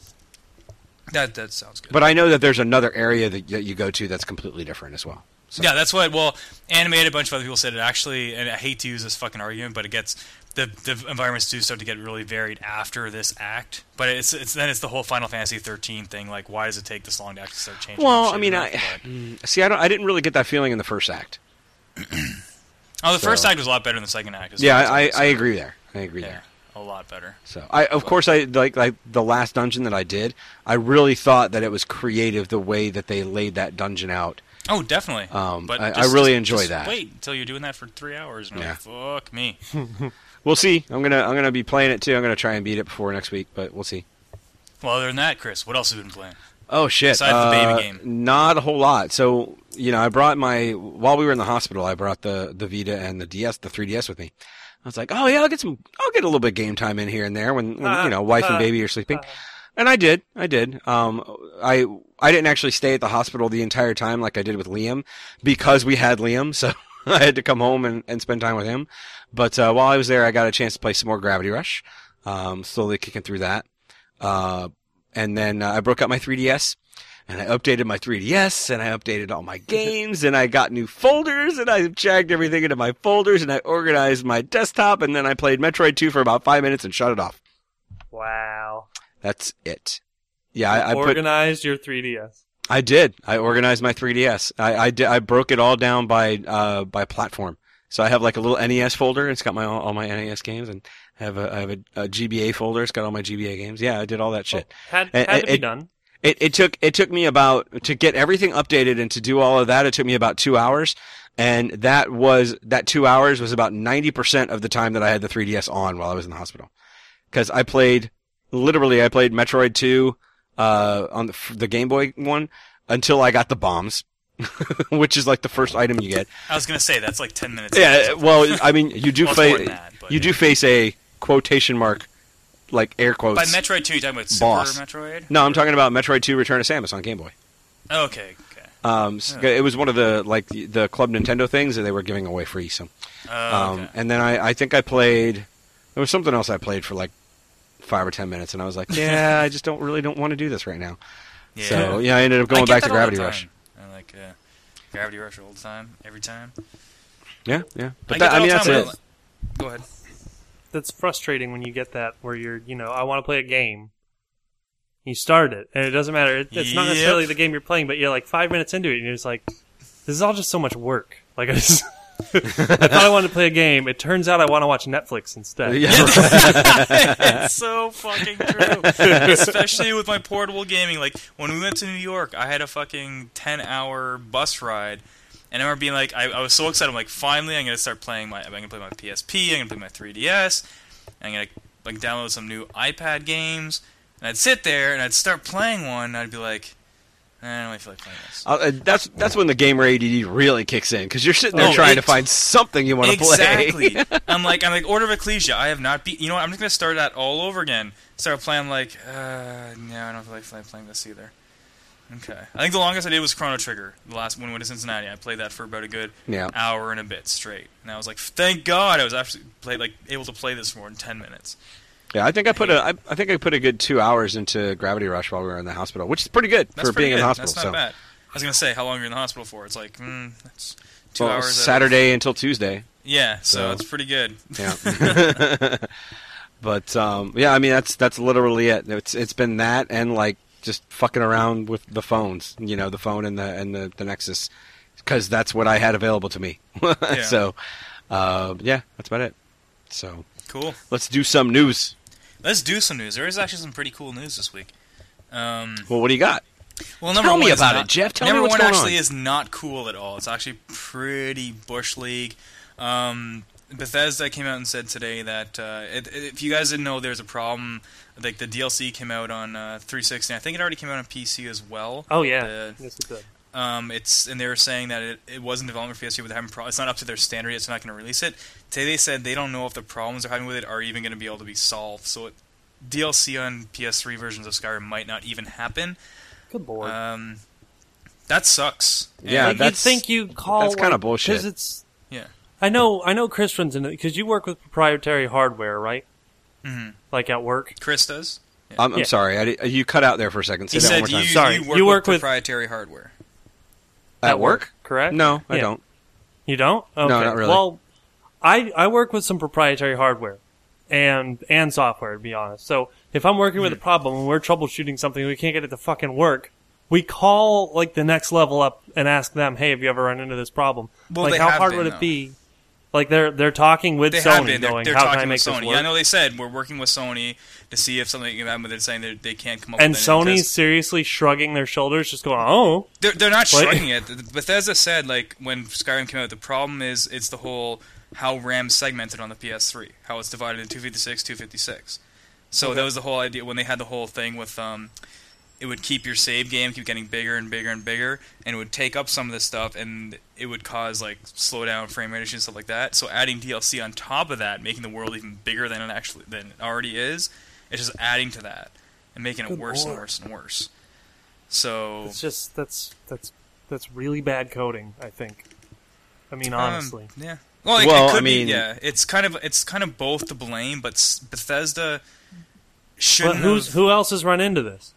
That that sounds good. But I know that there's another area that, that you go to that's completely different as well. So. Yeah, that's what. Well, Animated, a bunch of other people said it actually, and I hate to use this fucking argument, but it gets the the environments do start to get really varied after this act. But it's it's then it's the whole Final Fantasy thirteen thing. Like, why does it take this long to actually start changing? Well, up I shit mean, enough? I But- see. I don't. I didn't really get that feeling in the first act. oh, the first so- act was a lot better than the second act. as Yeah, far as I, I, I'm I concerned. agree there. I agree Yeah, there. a lot better. So I, of course, I like like the last dungeon that I did. I really thought that it was creative the way that they laid that dungeon out. Oh, definitely. Um, but I- I just- really just- enjoy just that. Wait until you're doing that for three hours. And Yeah. like, fuck me. We'll see. I'm gonna I'm gonna be playing it too. I'm gonna try and beat it before next week, but we'll see. Well, other than that, Chris, what else have you been playing? Oh shit! Besides the baby Uh, game. not a whole lot. So you know, I brought my while we were in the hospital, I brought the the Vita and the D S, the three D S with me. I was like, oh yeah, I'll get some, I'll get a little bit of game time in here and there when, when you know, wife and baby are sleeping. And I did, I did. Um, I I didn't actually stay at the hospital the entire time like I did with Liam because we had Liam, so I had to come home and, and spend time with him. But uh, while I was there, I got a chance to play some more Gravity Rush, um, slowly kicking through that. Uh, and then uh, I broke out my three D S, and I updated my three D S, and I updated all my games, and I got new folders, and I jagged everything into my folders, and I organized my desktop, and then I played Metroid two for about five minutes and shut it off. Wow. That's it. Yeah, I, I put. Organized your three D S. I did. I organized my three D S. I, I, did, I broke it all down by uh, by platform. So I have like a little N E S folder. It's got my all my N E S games, and I have a I have a, a G B A folder. It's got all my G B A games. Yeah, I did all that shit. Had, And- had to be it- done. It it took it took me about to get everything updated and to do all of that. It took me about two hours, and that was that two hours was about ninety percent of the time that I had the three D S on while I was in the hospital, because I played literally I played Metroid two uh, on the the Game Boy one until I got the bombs, which is like the first item you get. I was gonna say that's like ten minutes. Yeah, well, I mean, you do Well, it's more face than that, but you yeah. do face a quotation mark, like air quotes. By Metroid two, you're talking about Super Boss. Metroid? No, I'm talking about Metroid two: Return to Samus on Game Boy. Okay, okay. Um, s- Yeah. It was one of the like the, the Club Nintendo things that they were giving away free. So, Oh, um, okay. and then I, I think I played There was something else I played for like five or ten minutes, and I was like, yeah, I just don't really don't want to do this right now. Yeah. So yeah, I ended up going I get back that to all the Gravity time. Rush. I like uh, Gravity Rush all the time, every time. Yeah, yeah. But I, that, get that I mean, all that's the time it. when I- Go ahead. That's frustrating when you get that where you're, you know, I want to play a game. You start it, and it doesn't matter. It, it's not Yep. necessarily the game you're playing, but you're like five minutes into it, and you're just like, this is all just so much work. Like, I just, I thought I wanted to play a game. It turns out I want to watch Netflix instead. Yeah, It's so fucking true. Especially with my portable gaming. Like, when we went to New York, I had a fucking ten-hour bus ride. And I remember being like, I, I was so excited. I'm like, finally, I'm going to start playing my, I'm going to play my P S P, I'm going to play my three D S, I'm going to like download some new iPad games. And I'd sit there, and I'd start playing one, and I'd be like, eh, I don't really feel like playing this. Uh, uh, that's that's when the gamer A D D really kicks in, because you're sitting there Oh, trying it- to find something you want to Exactly. play. I'm like, I'm like, Order of Ecclesia. I have not beat. You know what? I'm just gonna start that all over again. Start playing. I'm like, uh, no, I don't feel like playing, playing this either. Okay. I think the longest I did was Chrono Trigger. The last when we went to Cincinnati, I played that for about a good Yeah. hour and a bit straight. And I was like, thank God I was actually play, like able to play this for more than ten minutes. Yeah, I think I put a I, I think I put a good two hours into Gravity Rush while we were in the hospital, which is pretty good That's for pretty being good. in the hospital. That's not so bad. I was gonna say how long you're in the hospital for. It's like, mm, that's two well, hours. out of- Saturday until Tuesday. yeah, so, So- it's pretty good. Yeah. But um, yeah, I mean that's that's literally it. It's it's been that and like just fucking around with the phones, you know, the phone and the and the, the Nexus, because that's what I had available to me. Yeah. So uh, yeah, that's about it. So Cool. let's do some news. Let's do some news. There is actually some pretty cool news this week. Um, Well, what do you got? well, number Tell me one is about not- it, Jeff. Tell me number what's one going actually on. is not cool at all. It's actually pretty bush league. Um, Bethesda came out and said today that uh, it, it- if you guys didn't know, there's a problem. Like the D L C came out on uh, three sixty. I think it already came out on P C as well. Oh yeah, The- yes it did. Um, it's and they were saying that it, it was in development for P S P, but they're having pro- it's not up to their standard yet, so they're not going to release it. Today they said they don't know if the problems they're having with it are even going to be able to be solved. So it, D L C on P S three versions of Skyrim might not even happen. Good lord. Um, that sucks. Yeah, like, that's- you'd think you call that's kinda like, bullshit. Because it's. Yeah. I know. I know. Chris runs into because you work with proprietary hardware, right? hmm Like at work. Chris does. I'm, I'm Yeah. sorry, I, di- you cut out there for a second. Say He that said one more you, time. Sorry, you work, you work with with- proprietary hardware. At work? correct? No, I Yeah. don't. You don't? Okay. not really. Well, I I work with some proprietary hardware and and software, to be honest. So if I'm working Hmm. with a problem and we're troubleshooting something, we can't get it to fucking work. We call like the next level up and ask them, "Hey, have you ever run into this problem?" Well, like, they how have hard been, would though. it be? Like they're they're talking with They Sony, have been. They're, going, they're "How can talking I make with this Sony. work?" Yeah, I know they said we're working with Sony to see if something can happen, but they're saying that they can't come up And with anything, 'cause- Sony's seriously shrugging their shoulders, just going, "Oh, They're, they're not Like- shrugging it. Bethesda said, like, when Skyrim came out, the problem is it's the whole how RAM's segmented on the P S three, how it's divided into two fifty-six, two fifty-six. So Okay. that was the whole idea when they had the whole thing with um, it would keep your save game keep getting bigger and bigger and bigger, and it would take up some of this stuff, and it would cause like slow down frame rate issues and stuff like that. So adding D L C on top of that, making the world even bigger than it actually than it already is, it's just adding to that and making it Good worse and lord. worse and worse. So it's just that's that's that's really bad coding." I think. I mean, Um, honestly. yeah. Well, it, Well, it could I mean- be. Yeah, it's kind of it's kind of both to blame, but s- Bethesda shouldn't. But who's have, who else has run into this?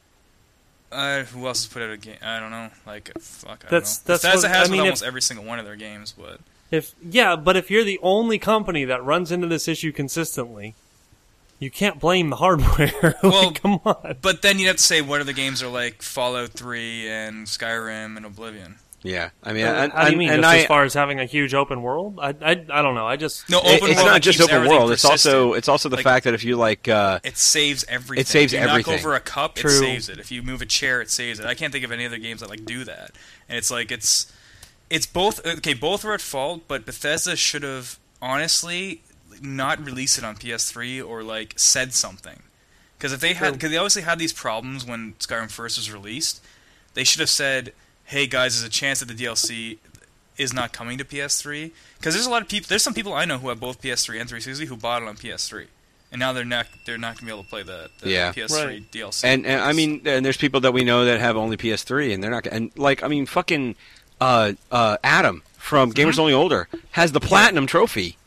Uh, who else has put out a game? I don't know. Like, fuck. I That's- don't know. that's Bethesda what- has I mean, with if- almost every single one of their games, but If yeah, but if you're the only company that runs into this issue consistently, you can't blame the hardware. Like, Well, come on. but then you'd have to say what other games are like Fallout three and Skyrim and Oblivion. Yeah, I mean, Uh, and, How do you and- mean? and Just I, as far as having a huge open world? I, I, I don't know. I just No, it- open it's world not that just keeps open everything world. It's also persistent. it's also the Like- fact that if you like, uh, It saves everything. It saves if you everything. knock over a cup, True. it saves it. If you move a chair, it saves it. I can't think of any other games that like do that. And it's like it's it's both okay. Both are at fault, but Bethesda should have honestly not released it on P S three or like said something. Because if they had, because they obviously had these problems when Skyrim first was released, they should have said, "Hey guys, there's a chance that the D L C is not coming to P S three." Because there's a lot of people. There's some people I know who have both P S three and three sixty who bought it on P S three. And now they're not they're not gonna be able to play the, the Yeah. P S three Right. D L C. and and I mean, and there's people that we know that have only P S three, and they're not. And like, I mean, fucking uh, uh, Adam from Gamers Only Older has the platinum trophy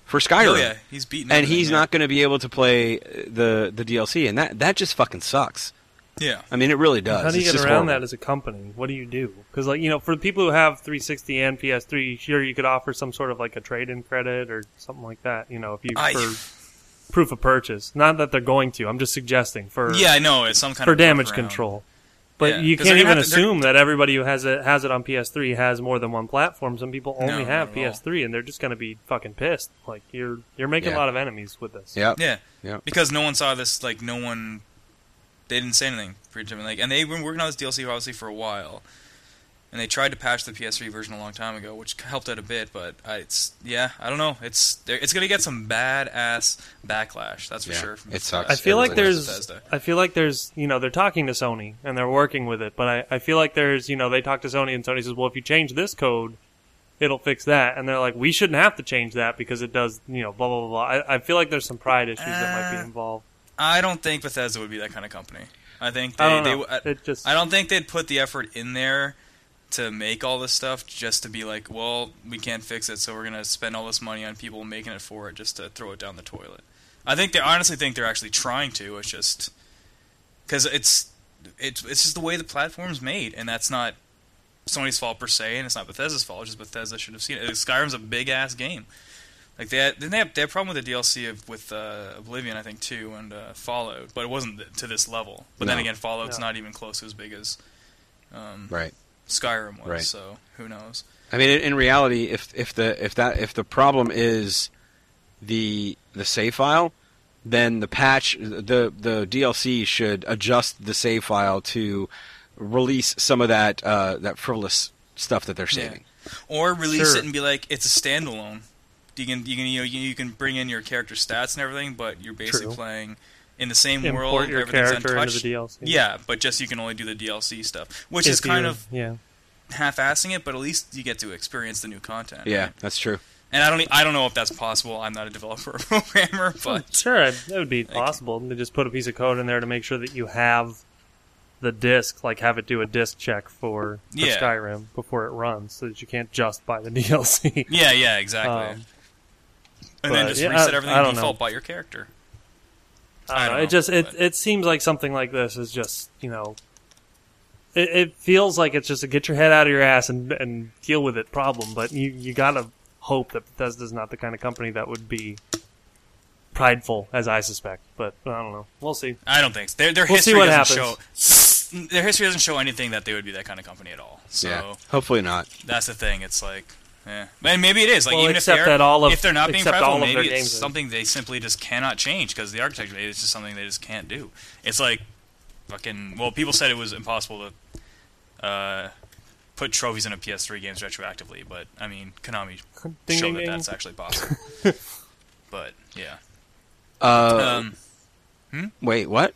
for Skyrim. Oh yeah, he's beaten. and everything, he's yeah. not going to be able to play the the D L C, and that that just fucking sucks. Yeah. I mean, it really does. How do you It's get just around horrible. that as a company? What do you do? Because, like, you know, for the people who have three sixty and P S three, sure, you could offer some sort of like a trade-in credit or something like that. You know, if you I- for proof of purchase. Not that they're going to. I'm just suggesting for Yeah, I know it's some kind for of damage workaround. control. But Yeah, you 'cause can't they're gonna even have to- they're- assume that everybody who has it has it on P S three has more than one platform. Some people only No, have not at P S three, and they're just going to be fucking pissed. Like you're you're making Yeah. a lot of enemies with this. Yeah. Yeah, Yeah. because no one saw this. Like no one, they didn't say anything for Jimmy. Like, and they've been working on this D L C obviously for a while, and they tried to patch the P S three version a long time ago, which helped out a bit. But I, it's yeah, I don't know. It's they're- it's gonna get some badass backlash. That's for Yeah, sure. From it sucks. I feel like Everybody there's, Bethesda. I feel like there's, you know, they're talking to Sony and they're working with it, but I, I feel like there's, you know, they talk to Sony and Sony says, well, if you change this code, it'll fix that, and they're like, we shouldn't have to change that because it does, you know, blah blah blah. blah. I, I feel like there's some pride issues that might be Uh, involved. I don't think Bethesda would be that kind of company. I think they, I don't they know. w- I, It just, I don't think they'd put the effort in there to make all this stuff just to be like, well, we can't fix it, so we're gonna spend all this money on people making it for it just to throw it down the toilet. I think they honestly think they're actually trying to. It's just because it's it's it's just the way the platform's made, and that's not Sony's fault per se, and it's not Bethesda's fault. It's just Bethesda should have seen it. Skyrim's a big ass game. Like they had, didn't they have, they had a problem with the D L C of, with uh, Oblivion, I think, too, and uh, Fallout, but it wasn't th- to this level. But then No. again, Fallout's No. not even close to as big as um, Right. Skyrim was. Right. So who knows? I mean, in, in reality, if if the if that if the problem is the the save file, then the patch the the D L C should adjust the save file to release some of that uh, that frivolous stuff that they're Yeah. saving. Or release Sure. it and be like, it's a standalone. You can you can you know you, you can bring in your character stats and everything, but you're basically True. playing in the same import world. your Everything's character into untouched. the D L C. Yeah, but just you can only do the D L C stuff, which If is kind you- of yeah. half-assing it. But at least you get to experience the new content. Yeah, right? that's true. And I don't e- I don't know if that's possible. I'm not a developer or programmer, but Sure, it- that would be possible. They just put a piece of code in there to make sure that you have the disk, like have it do a disk check for, for Yeah. Skyrim before it runs, so that you can't just buy the D L C. yeah, yeah, exactly. Um, and then but, just yeah, reset I- everything I don't default know. by your character. I don't I know. don't It know, just it but- it seems like something like this is just, you know, it, it feels like it's just a get your head out of your ass and and deal with it problem. But you you gotta hope that Bethesda's not the kind of company that would be prideful, as I suspect. But I don't know. We'll see. I don't think so. Their their We'll see history what doesn't happens. show. Their history doesn't show anything that they would be that kind of company at all. So Yeah, hopefully not. that's the thing. It's like, yeah, and maybe it is. Like Well, even if except they're that all of- if they're not being except prideful, all of their maybe it's games are- something they simply just cannot change because the architecture is just something they just can't do. It's like fucking. Well, people said it was impossible to uh, put trophies into P S three games retroactively, but I mean, Konami Ding, showed ding, that ding. that's actually possible. But yeah. Uh, Um, wait, what?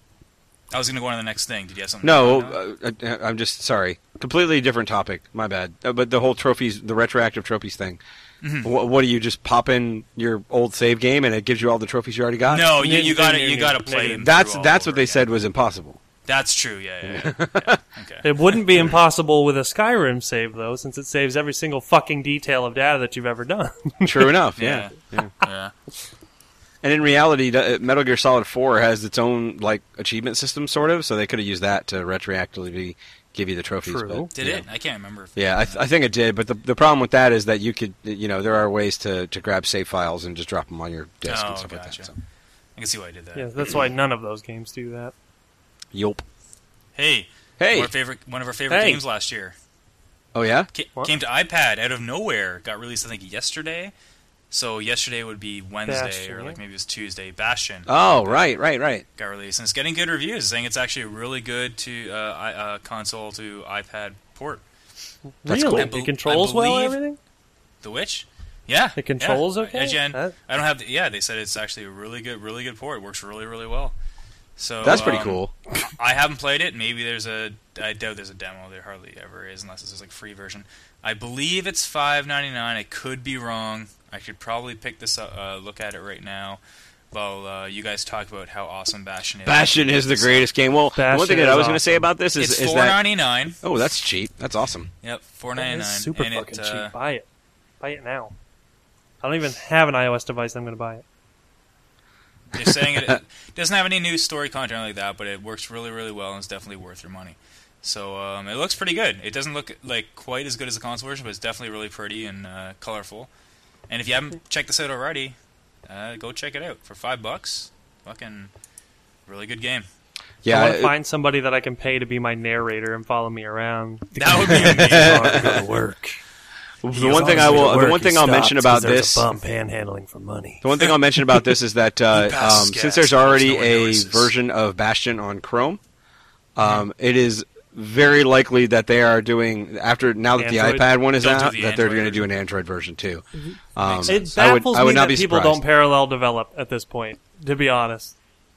I was gonna go on to the next thing. Did you have something? No, to uh, uh, I'm just sorry. Completely different topic. My bad. Uh, but the whole trophies, the retroactive trophies thing. Mhm. What, what do you just pop in your old save game and it gives you all the trophies you already got? No, you, you Negative, gotta you negative, gotta play negative. them. That's through all that's over what they again. said was impossible. That's true. Yeah, yeah. yeah. yeah. Okay. It wouldn't be impossible with a Skyrim save, though, since it saves every single fucking detail of data that you've ever done. True enough. Yeah. Yeah. yeah. Yeah. And in reality, uh, Metal Gear Solid four has its own like achievement system, sort of. So they could have used that to retroactively give you the trophies. True. But, Did yeah. it? I can't remember. If Yeah, I, th- I think it did. But the the problem with that is that you could, you know, there are ways to, to grab save files and just drop them on your disk Oh, and stuff like gotcha. that. So. I can see why I did that. Yeah, that's why none of those games do that. Yup. Hey, Hey. one of our favorite one of our favorite Hey. games last year Oh yeah. Ca- What? came to iPad out of nowhere. Got released I think yesterday. So yesterday would be Wednesday Bastion, or like yeah. maybe it was Tuesday. Bastion Oh right, right, right. got released and it's getting good reviews, saying it's actually a really good to uh, I, uh, console to iPad port. That's really? cool. I It bel- controls I well and believe- everything? The Witch? Yeah. It controls yeah. okay? IGN, That- I don't have the, yeah, they said it's actually a really good really good port. It works really really well. So That's pretty um, cool. I haven't played it. Maybe there's a. I doubt there's a demo. There hardly ever is, unless it's just like free version. I believe it's five ninety-nine. I could be wrong. I should probably pick this up, uh, look at it right now. While uh, you guys talk about how awesome Bastion is. Bastion is the greatest game. Well, Bastion one thing that is I was going to awesome. say about this is, It's is four that ninety-nine. oh, that's cheap. That's awesome. Yep, four that ninety-nine. is super and fucking it, uh, cheap. Buy it. Buy it now. I don't even have an iOS device. I'm going to buy it. They're saying it, it doesn't have any new story content like that, but it works really, really well and it's definitely worth your money. So um, it looks pretty good. It doesn't look like quite as good as the console version, but it's definitely really pretty and uh, colorful. And if you haven't checked this out already, uh, go check it out for five bucks. Fucking really good game. Yeah, I want to it- find somebody that I can pay to be my narrator and follow me around. That would be amazing. Go to work. the one thing I will, the one thing I'll mention about this, bum panhandling for money. the one thing I'll mention about this is that uh, He passes um, gas, since there's but already no one a notices. version of Bastion on Chrome, um, it is very likely that they are doing after now that Android? the iPad one is They'll do out, the that they're Android going to do version. an Android version too. Um, Makes It sense. I would, baffles I would me not that be people surprised. don't parallel develop at this point, to be honest.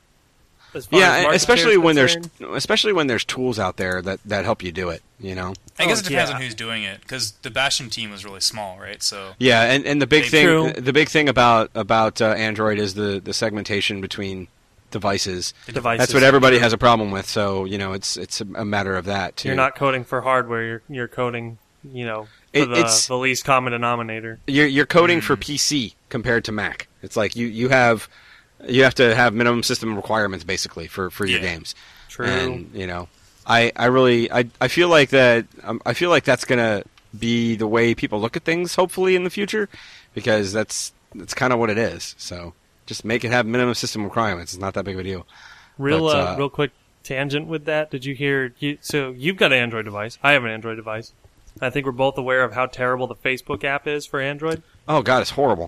As far as Yeah, market especially share is when there's concerned. especially when there's tools out there that, that help you do it. You know. I guess Oh, it depends yeah. on who's doing it, because the Bastion team was really small, right? So Yeah, and, and the big They- thing True. the big thing about about uh, Android is the, the segmentation between devices. Devices. That's what everybody has a problem with. So you know, it's it's a a matter of that too. You're not coding for hardware. You're you're coding, you know, for It- the, it's- the least common denominator. You're you're coding Mm. for P C compared to Mac. It's like you, you have you have to have minimum system requirements basically for, for your Yeah. games. True. And you know, I, I really I, I feel like that um, I feel like that's gonna be the way people look at things hopefully in the future, because that's that's kind of what it is. So just make it have minimum system requirements. It's not that big of a deal. Real, But, uh, uh, real quick tangent with that. Did you hear? You, so you've got an Android device. I have an Android device. I think we're both aware of how terrible the Facebook app is for Android. Oh God, it's horrible.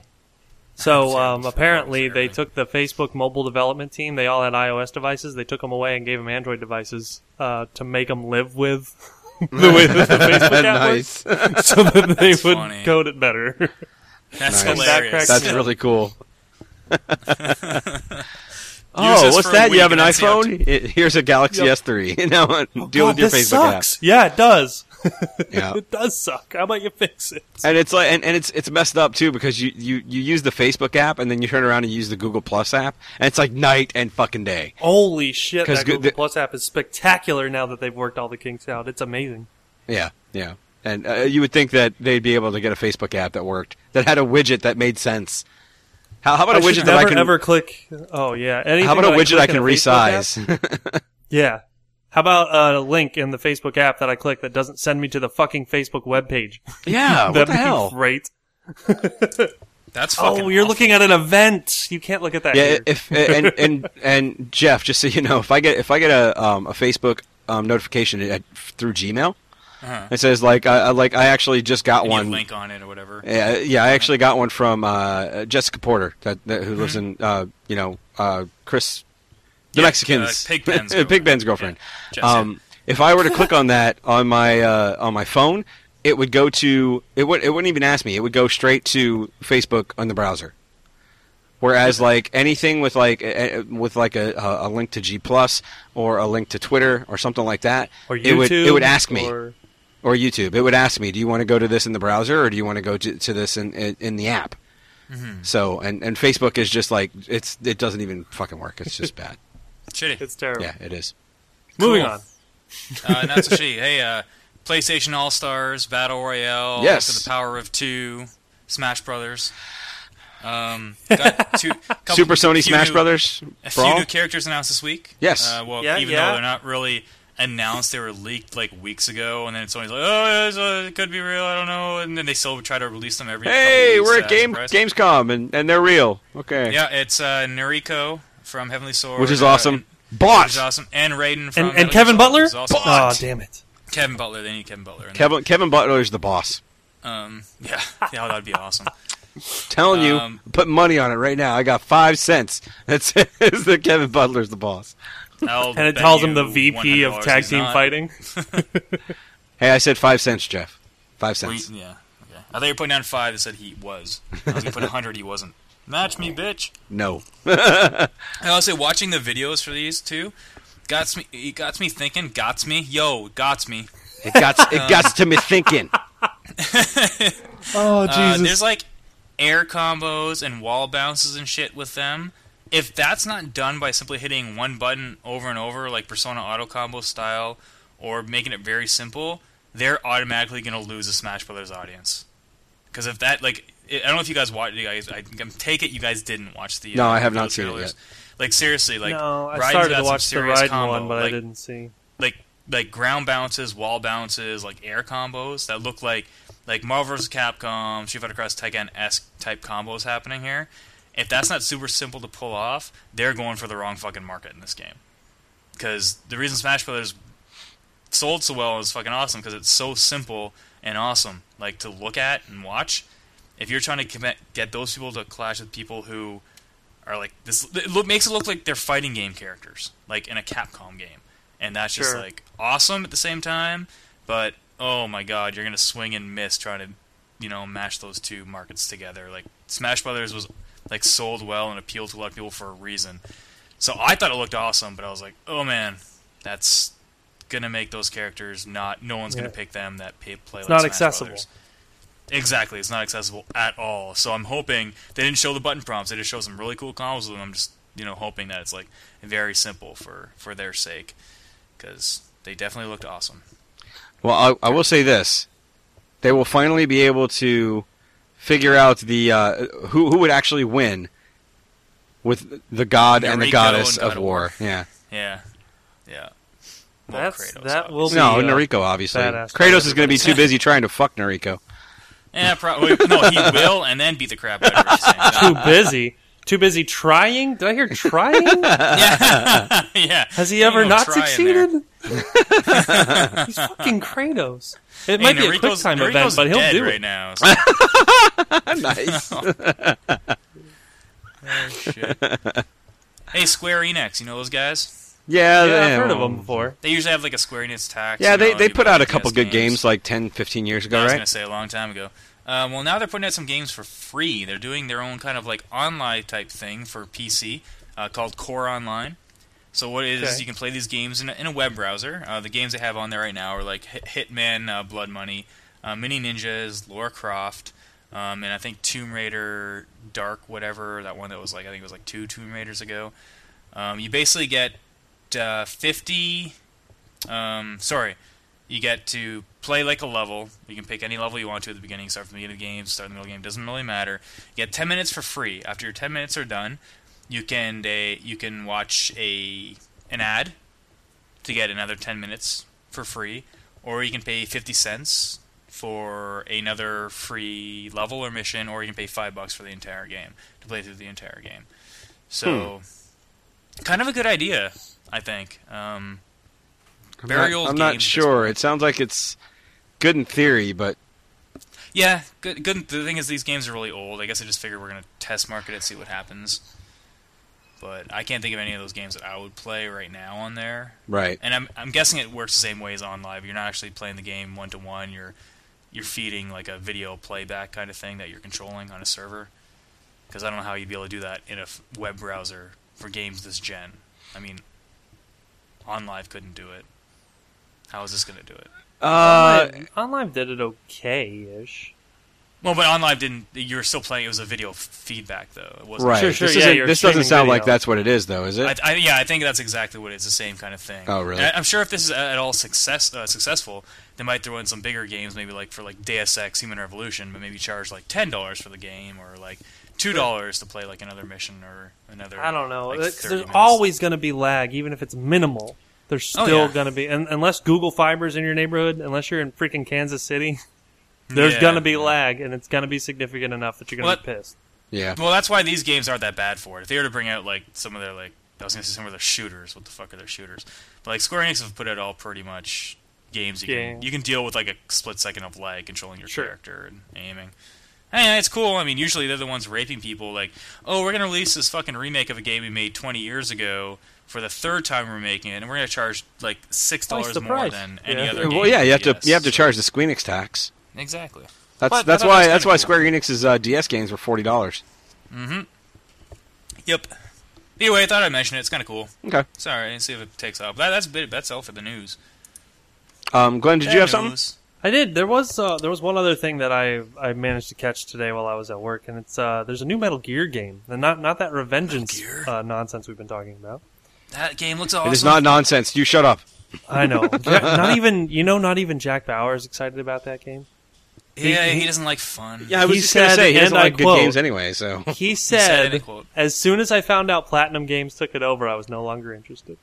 So um, Terrible. apparently they Terrible. took the Facebook mobile development team. They all had iOS devices. They took them away and gave them Android devices uh, to make them live with the way that the Facebook app Nice. works, so that they That's would funny. code it better. that's Nice. That hilarious. cracks That's Yeah. really cool. Use Oh, this what's for a that? week You have an and then see how iPhone? It, here's a Galaxy Yep. S three. Now uh, deal God, with your this Facebook sucks. Yeah, it does. app. Yeah. It does suck. How about you fix it? And it's like, and, and it's it's messed up too, because you, you, you use the Facebook app and then you turn around and use the Google Plus app, and it's like night and fucking day. Holy shit! 'Cause That go- Google the- Plus app is spectacular now that they've worked all the kinks out. It's amazing. Yeah, yeah. And uh, you would think that they'd be able to get a Facebook app that worked, that had a widget that made sense. How, how about I a widget should that never I can? ever click. Oh yeah. Anything How about a that widget click I in can a Facebook app- resize? Yeah. How about a link in the Facebook app that I click that doesn't send me to the fucking Facebook webpage? yeah, what That'd the be hell? great. That's fucking Oh, you're awful. looking at an event. You can't look at that. Yeah, here. if and and and Jeff, just so you know, if I get if I get a um, a Facebook um, notification at, through Gmail, Uh-huh. it says like I I- like I actually just got And you one. link on it or whatever. Yeah, yeah, I actually got one from uh, Jessica Porter, that, that who lives Mm-hmm. in uh, you know uh, Chris, the Yeah, Mexicans, uh, Pig Ben's Pig girlfriend. Ben's girlfriend. Yeah, Jess, Um, if I were to click on that on my uh, on my phone, it would go to it would it wouldn't even ask me. It would go straight to Facebook on the browser. Whereas like anything with like a, a- with like a, a link to G Plus or a link to Twitter or something like that, or YouTube. it would it would ask me. Or, Or YouTube, it would ask me, do you want to go to this in the browser or do you want to go to, to this in, in in the app? Mhm. So, and, and Facebook is just like it's it doesn't even fucking work. It's just bad. Shitty. it's terrible. Yeah, it is. Moving Cool. on. Uh, not so shitty. Hey, uh, PlayStation All Stars Battle Royale. Yes. To the power of two. Smash Brothers. Um, got two, couple, Super Sony few Smash new- Brothers A few Brawl. new characters announced this week. Yes. Uh, well, Yeah, even yeah. though they're not really announced, they were leaked like weeks ago, and then Sony's like, "Oh, yeah, so it could be real. I don't know." And then they still try to release them every. Hey, couple we're weeks, at uh, Game surprise. Gamescom and, and they're real. Okay. Yeah, it's uh, Nariko from Heavenly Sword, Which is uh, awesome. and- Bot. Which is awesome, and Raiden from And, and Metal Kevin Gear Solid, Butler? which is also Oh, awesome. damn it. Kevin Butler. They need Kevin Butler. in Kevin Kevin Butler's the boss. there. Um, yeah, yeah, that'd be awesome. Telling you, Um, put money on it right now. I got five cents. That says that Kevin Butler's the boss. I'll And it bet tells him you the V P of one hundred dollars tag he's team not. fighting. Hey, I said five cents, Jeff. Five Well, cents. you- yeah, okay. I thought you were putting down five. That said he was. I was gonna put a hundred. He wasn't. Match me, bitch. No. I also say watching the videos for these two got me. It got me thinking. Got me. Yo, got me. It got it got to me thinking. Oh, Uh, there's like air combos and wall bounces and shit with them. If that's not done by simply hitting one button over and over, like Persona Auto Combo style, or making it very simple, they're automatically going to lose the Smash Brothers audience. Because if that, like, I don't know if you guys watched. You guys, I take it you guys didn't watch the. No, uh, I have the not seen it trailers. yet. Like seriously, like no, I Raiden's started got to some watch the serious Raiden combo. one, but like, I didn't see. Like like ground bounces, wall bounces, like air combos that look like like Marvel versus. Capcom, Street Fighter Cross Tekken-esque type combos happening here. If that's not super simple to pull off, they're going for the wrong fucking market in this game. Because the reason Smash Brothers sold so well is fucking awesome because it's so simple and awesome, like to look at and watch. If you're trying to commit, get those people to clash with people who are like this, it look, makes it look like they're fighting game characters, like in a Capcom game, and that's just Sure. like awesome at the same time. But oh my god, you're gonna swing and miss trying to, you know, mash those two markets together. Like Smash Brothers was like sold well and appealed to a lot of people for a reason. So I thought it looked awesome, but I was like, oh man, that's gonna make those characters not. No one's Yeah. gonna pick them that pay, play It's like not Smash accessible. Brothers. Exactly, it's not accessible at all. So I'm hoping they didn't show the button prompts. They just show some really cool combos, and I'm just you know hoping that it's like very simple for for their sake, because they definitely looked awesome. Well, I, I will say this: they will finally be able to figure out the uh, who who would actually win with the god and the Nariko goddess and God of of war. War. Yeah. Yeah, yeah. Well, That's Kratos, that will be No, uh, Nariko, obviously. badass. Kratos is going to be too Everybody- busy trying to fuck Nariko. Yeah, probably. No, he will, and then beat the crap out of her at the same time. too busy. Too busy trying. Did I hear trying? Yeah, yeah. Has he ever Ain't no not trying succeeded? He's fucking Kratos. It Hey, might be a Nariko's- quick time Nariko's event, but he'll dead do right it. now. So. Nice. Oh, shit. Hey, Square Enix, you know those guys? Yeah, Yeah, they, I've heard of well, them before. They usually have like a Square Enix tax. Yeah, you they, know, they do put out a F P S couple good games like ten, fifteen years ago, I was right? gonna say a long time ago. Um, well, now they're putting out some games for free. They're doing their own kind of like online type thing for P C uh, called Core Online. So what it is, Okay. you can play these games in a, in a web browser. Uh, the games they have on there right now are like Hit- Hitman, uh, Blood Money, uh, Mini Ninjas, Lara Croft, um, and I think Tomb Raider Dark, whatever, that one that was like, I think it was like two Tomb Raiders ago. Um, you basically get uh, fifty, um, sorry, you get to play like a level. You can pick any level you want to at the beginning, start from the beginning of the game, start in the middle of the game, doesn't really matter. You get ten minutes for free. After your ten minutes are done, you can uh, you can watch a an ad to get another ten minutes for free, or you can pay fifty cents for another free level or mission, or you can pay five bucks for the entire game to play through the entire game. So, kind of a good idea, I think. Um, I'm very not, old I'm not games at this sure. point. It sounds like it's good in theory, but Yeah, good. Good. The thing is, these games are really old. I guess I just figured we're gonna test market it, see what happens. But I can't think of any of those games that I would play right now on there. right. And I'm I'm guessing it works the same way as on live. You're not actually playing the game one to one. You're you're feeding like a video playback kind of thing that you're controlling on a server. Because I don't know how you'd be able to do that in a f- web browser for games this gen. I mean, on live couldn't do it. How is this gonna do it? Uh, Online, Online did it okay-ish. Well, but OnLive didn't. You were still playing. It was a video f- feedback, though. It wasn't. right. Sure, sure, This, yeah, isn't- you're this doesn't streaming sound like video. that's what it is, though, is it? I, I, yeah, I think that's exactly what it is. The same kind of thing. Oh, really? And I, I'm sure if this is at all success uh, successful, they might throw in some bigger games, maybe like for like Deus Ex: Human Revolution, but maybe charge like ten dollars for the game, or like two dollars to play like another mission or another. I don't know. like, It's- thirty There's minutes. always going to be lag, even if it's minimal. There's Oh, still yeah. going to be, and, unless Google Fiber's in your neighborhood, unless you're in freaking Kansas City, there's Yeah. going to be lag, and it's going to be significant enough that you're going to Well, be pissed. yeah. Well, that's why these games aren't that bad for it. If they were to bring out like some of their like, I was gonna say some of their shooters. What the fuck are their shooters? But like Square Enix have put out all pretty much games you Yeah. can you can deal with like a split second of lag controlling your Sure. character and aiming. Hey, it's cool. I mean, usually they're the ones raping people. Like, oh, we're gonna release this fucking remake of a game we made twenty years ago for the third time we're making it, and we're gonna charge like six Twice dollars the more price. than any Yeah. other game. Well, yeah, you have to Yes. you have to charge the Squeenix tax. Exactly. That's But that's I thought why that was that's kinda why cool. Square Enix's uh, D S games were forty dollars. Mm-hmm. Yep. Anyway, I thought I'd mention it. It's kind of cool. Okay. Sorry, let's see if it takes off. That, that's a bit. That's all for the news. Um, Glenn, did you have something? News. I did. There was uh, there was one other thing that I I managed to catch today while I was at work, and it's uh, there's a new Metal Gear game, and not not that Revengeance Gear? uh, nonsense we've been talking about. That game looks awesome. It is not nonsense. You shut up. I know. Ja- not even you know, not even Jack Bauer is excited about that game. Yeah, He- he, he- doesn't like fun. Yeah, I was He just gonna said, say he doesn't and I like good quote, games anyway. So He said, said, and I quote, as soon as I found out Platinum Games took it over, I was no longer interested.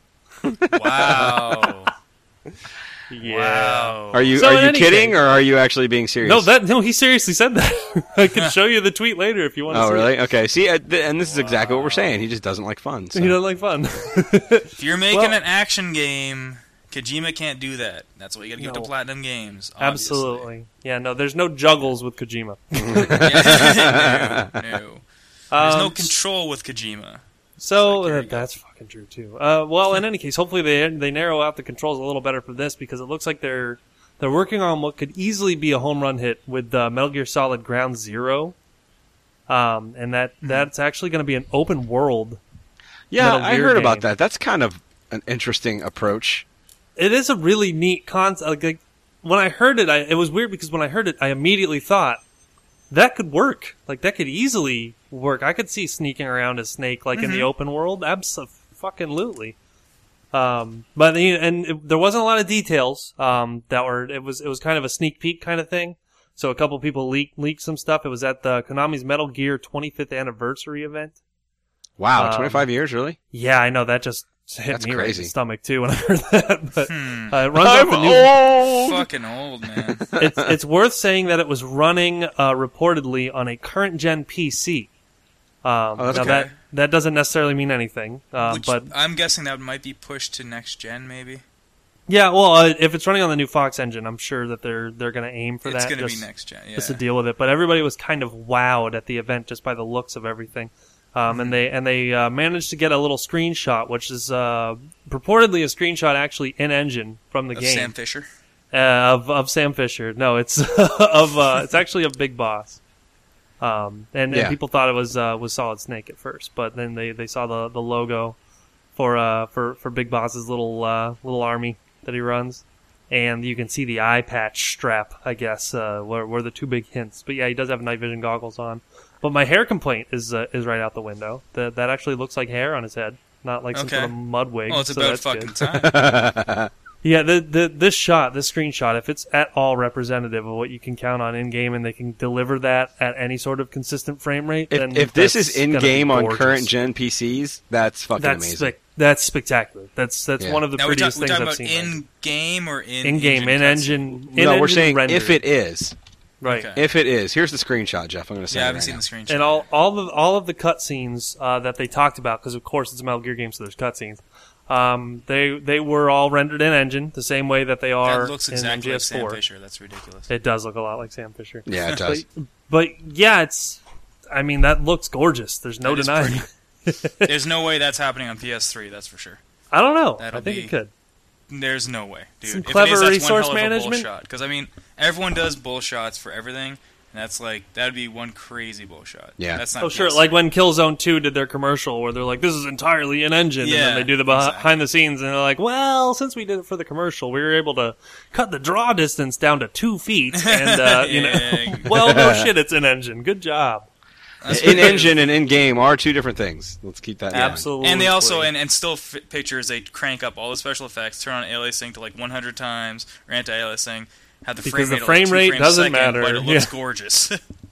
Wow. Yeah. Wow. are you So are in you any kidding case- or are you actually being serious? No, that no, he seriously said that. I can show you the tweet later if you want to Oh see really? it. Okay. See, uh, th- and this is exactly what we're saying. He just doesn't like fun. So. He doesn't like fun. If you're making Well- an action game, Kojima can't do that. That's what you got to give No. to Platinum Games. Obviously. Absolutely. Yeah, no, there's no juggles with Kojima. Yeah, no, no. There's no Um, control with Kojima. So It's like, here uh, you go. that's fucking true too. Uh, well, in any case, hopefully they they narrow out the controls a little better for this because it looks like they're they're working on what could easily be a home run hit with uh, Metal Gear Solid Ground Zero, um, and that that's actually going to be an open world. Yeah, Metal I Gear heard about game. that. That's kind of an interesting approach. It is a really neat concept. Like, like, when I heard it, I, it was weird because when I heard it, I immediately thought that could work. Like that could easily work. I could see sneaking around as Snake like in the open world. Absolutely. Um, but the, and it, there wasn't a lot of details. Um, that were it was it was kind of a sneak peek kind of thing. So a couple people leaked leaked some stuff. It was at the Konami's Metal Gear twenty-fifth anniversary event. Wow, Um, twenty-five years, really? Yeah, I know that just hit That's me right in crazy. the stomach too when I heard that. But Hmm. uh, it runs I'm off the new. old. Fucking old, man. it's it's worth saying that it was running uh, reportedly on a current gen P C. Um, Oh, that's now okay. that that doesn't necessarily mean anything, uh, Which but I'm guessing that might be pushed to next gen, maybe. yeah, well, uh, if it's running on the new Fox engine, I'm sure that they're they're going to aim for It's that. going to be just, next gen, yeah. just to deal with it. But everybody was kind of wowed at the event just by the looks of everything, um, and they and they uh, managed to get a little screenshot, which is uh, purportedly a screenshot actually in engine from the Of game. Sam Fisher. Uh, of of Sam Fisher. No, it's of uh, it's actually of Big Boss. Um, and, Yeah. and people thought it was uh, was Solid Snake at first, but then they, they saw the, the logo for uh for, for Big Boss's little uh, little army that he runs, and you can see the eye patch strap. I guess uh, were were the two big hints. But yeah, he does have night vision goggles on. But my hair complaint is uh, is right out the window. That that actually looks like hair on his head, not like some Okay. sort of mud wig. Well, it's so about that's fucking good. time. Yeah, the, the this shot, this screenshot, if it's at all representative of what you can count on in game, and they can deliver that at any sort of consistent frame rate, then If, if this that's is in gonna be game on gorgeous. current gen P Cs, that's fucking that's amazing. spec- that's spectacular. That's that's Yeah. one of the Now, we're, prettiest talk- we're things talking I've about seen. in game or in in game, in cutscene? engine, in no, we're engine saying rendered. if it is. right. Okay. If it is, here's the screenshot, Jeff. I'm going to send Yeah, I it haven't right seen now. the screenshot. And all all of all of the cutscenes uh, that they talked about, because of course it's a Metal Gear game, so there's cutscenes. Um, they they were all rendered in engine the same way that they are that looks in exactly like M G S four. Sam Fisher. That's ridiculous. It does look a lot like Sam Fisher. Yeah, it does. But, but yeah, it's. I mean, that looks gorgeous. There's no That is denying. There's no way that's happening on P S three. That's for sure. I don't know. That'll I think be- it could. There's no way, dude. Some If clever it is, that's resource one hell of a management? bull shot. Because I mean, everyone does bull shots for everything, and that's like that'd be one crazy bull shot. Yeah. That's not. Oh, sure. P S. Like when Killzone two did their commercial where they're like, this is entirely in engine. and Yeah, then they do the behind exactly. the scenes and they're like, well, since we did it for the commercial, we were able to cut the draw distance down to two feet. And, uh, you know, Yeah. well, no shit, it's in engine. Good job. In engine and in game are two different things. Let's keep that in mind. Absolutely. And they also, and, and still f- pictures, they crank up all the special effects, turn on aliasing to like one hundred times, or anti-aliasing, have the Because frame the rate, frame like two rate frames a doesn't second, matter, but it looks yeah. gorgeous.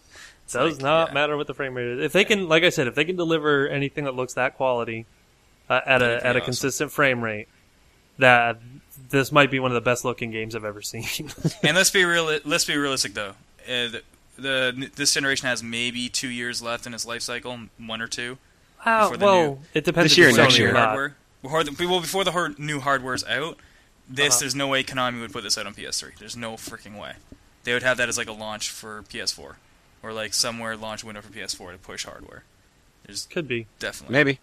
does like, not yeah. matter what the frame rate is. If they can, like I said, if they can deliver anything that looks that quality uh, at That'd a be at a awesome. consistent frame rate, that this might be one of the best looking games I've ever seen. And let's be real. Let's be realistic, though. Uh, the, the this generation has maybe two years left in its life cycle, one or two. Wow, Before the well, new- it depends. This if year it's and next Sony or year. not. Hardware. Before the, well, before the hard, new hardware's out, this Uh-huh. there's no way Konami would put this out on P S three. There's no freaking way. They would have that as like a launch for P S four, or like somewhere launch window for P S four to push hardware. There's Could be. definitely. Maybe.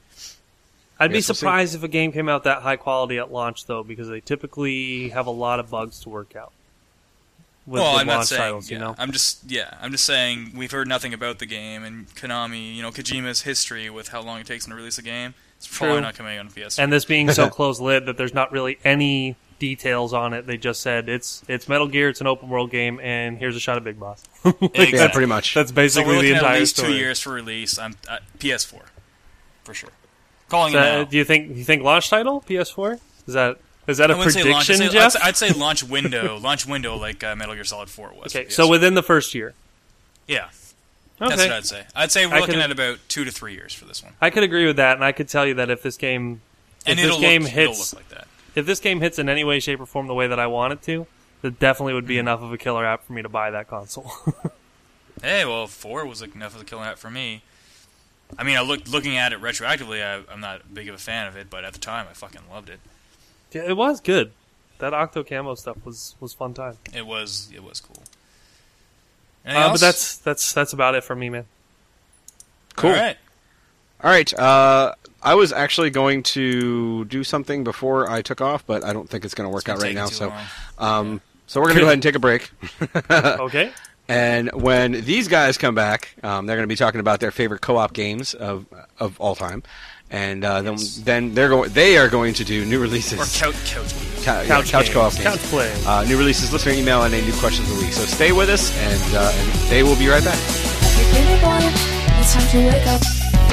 I'd be Guess we'll see. surprised if a game came out that high quality at launch, though, because they typically have a lot of bugs to work out. With, well, with I'm not launch saying. titles, yeah, you know. I'm just yeah. I'm just saying we've heard nothing about the game and Konami. You know, Kojima's history with how long it takes him to release a game. It's probably True. not coming out on P S three. And this being so close lit that there's not really any details on it. They just said it's it's Metal Gear, it's an open world game, and here's a shot of Big Boss. Like, Exactly. Yeah, pretty much. That's So basically we're looking the at entire at least story. two years for release. I'm uh, P S four for sure. Calling So, it uh, now. do you think you think launch title P S four? Is that Is that a I wouldn't say launch. prediction, I'd say, Jeff? I'd, say, I'd say launch window, launch window like uh, Metal Gear Solid four was. Okay, for so P S four. within the first year. Yeah, Okay. that's what I'd say. I'd say we're I looking could- at about two to three years for this one. I could agree with that, and I could tell you that if this game, if And this it'll game look, hits, it'll look like that. if this game hits in any way, shape, or form the way that I want it to, that definitely would be Mm-hmm. enough of a killer app for me to buy that console. Hey, well, four was like enough of a killing app for me. I mean, I look looking at it retroactively, I, I'm not big of a fan of it, but at the time, I fucking loved it. Yeah, it was good. That Octo Camo stuff was was fun time. It was it was cool. Anything Uh, else? but that's that's that's about it for me, man. Cool. All right. All right. Uh, I was actually going to do something before I took off, but I don't think it's going to work It's been out right taking now. too So, long. um, so we're going to go ahead and take a break. Okay. And when these guys come back, um, they're going to be talking about their favorite co-op games of of all time, and uh, Yes. then then they're going they are going to do new releases. Or couch couch. Ca- yeah, Couch, couch games. co-op games. Couch play. Uh, new releases, listener email, and a new questions of the week. So stay with us, and, uh, and they will be right back. Every pretty boy, it's time to wake up.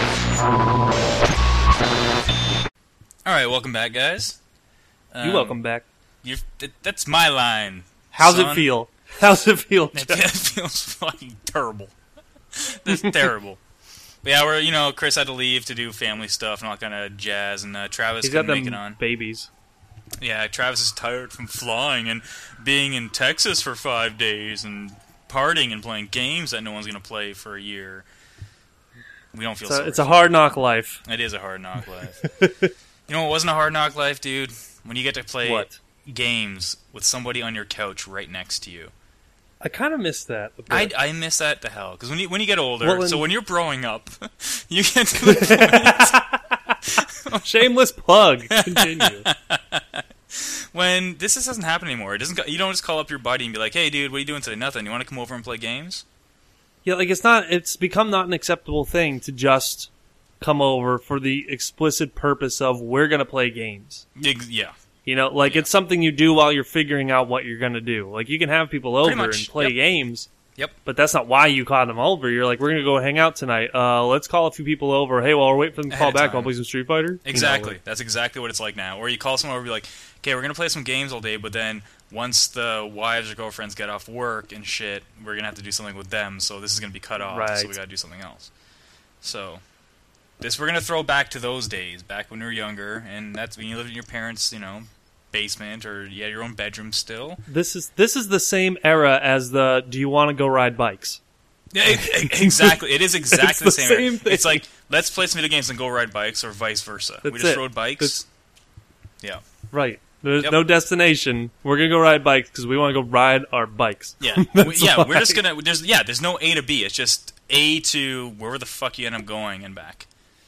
All right, welcome back, guys. Um, You welcome back. You're, th- that's my line. How's son. it feel? How's it feel? It Jeff? feels fucking terrible. That's terrible. But yeah, we're you know Chris had to leave to do family stuff and all that kind of jazz, and uh, Travis He's got couldn't make them it on. babies. Yeah, Travis is tired from flying and being in Texas for five days and partying and playing games that no one's gonna play for a year. We don't feel So sorry it's a for hard knock life. him. It is a hard knock life. You know what wasn't a hard knock life, dude? When you get to play What? games with somebody on your couch right next to you. I kind of miss that. A I, bit. I miss that to hell because when you when you get older, Well, and- so when you're growing up, you get to the point Shameless plug. Continue. when this just doesn't happen anymore. It doesn't. go- You don't just call up your buddy and be like, "Hey, dude, what are you doing today? Nothing. You want to come over and play games?" Yeah, like it's not. It's become not an acceptable thing to just come over for the explicit purpose of we're gonna play games. Ex- Yeah, You know, like Yeah. it's something you do while you're figuring out what you're gonna do. Like you can have people over Pretty much, and play yep. games. Yep. But that's not why you called them over. You're like, we're gonna go hang out tonight. Uh, let's call a few people over. Hey, while we're waiting for them to Ahead call of back, time. I'll play some Street Fighter. You know, exactly. like- That's exactly what it's like now. Or you call someone over and be like, "Okay, we're gonna play some games all day," but then once the wives or girlfriends get off work and shit, we're gonna have to do something with them. So this is gonna be cut off. So Right. we gotta do something else. So this we're gonna throw back to those days, back when we were younger, and that's when you lived in your parents', you know, basement or you had your own bedroom still. This is this is the same era as the. Do you want to go ride bikes? Yeah, e- e- exactly. It is exactly It's the the same. same thing. It's like let's play some video games and go ride bikes, or vice versa. we That's just it. rode bikes. That's- Yeah, Right. There's Yep. no destination. We're gonna go ride bikes because we want to go ride our bikes. yeah, we, That's yeah. We're why. just gonna. There's yeah. There's no A to B. It's just A to wherever the fuck you end up going and back.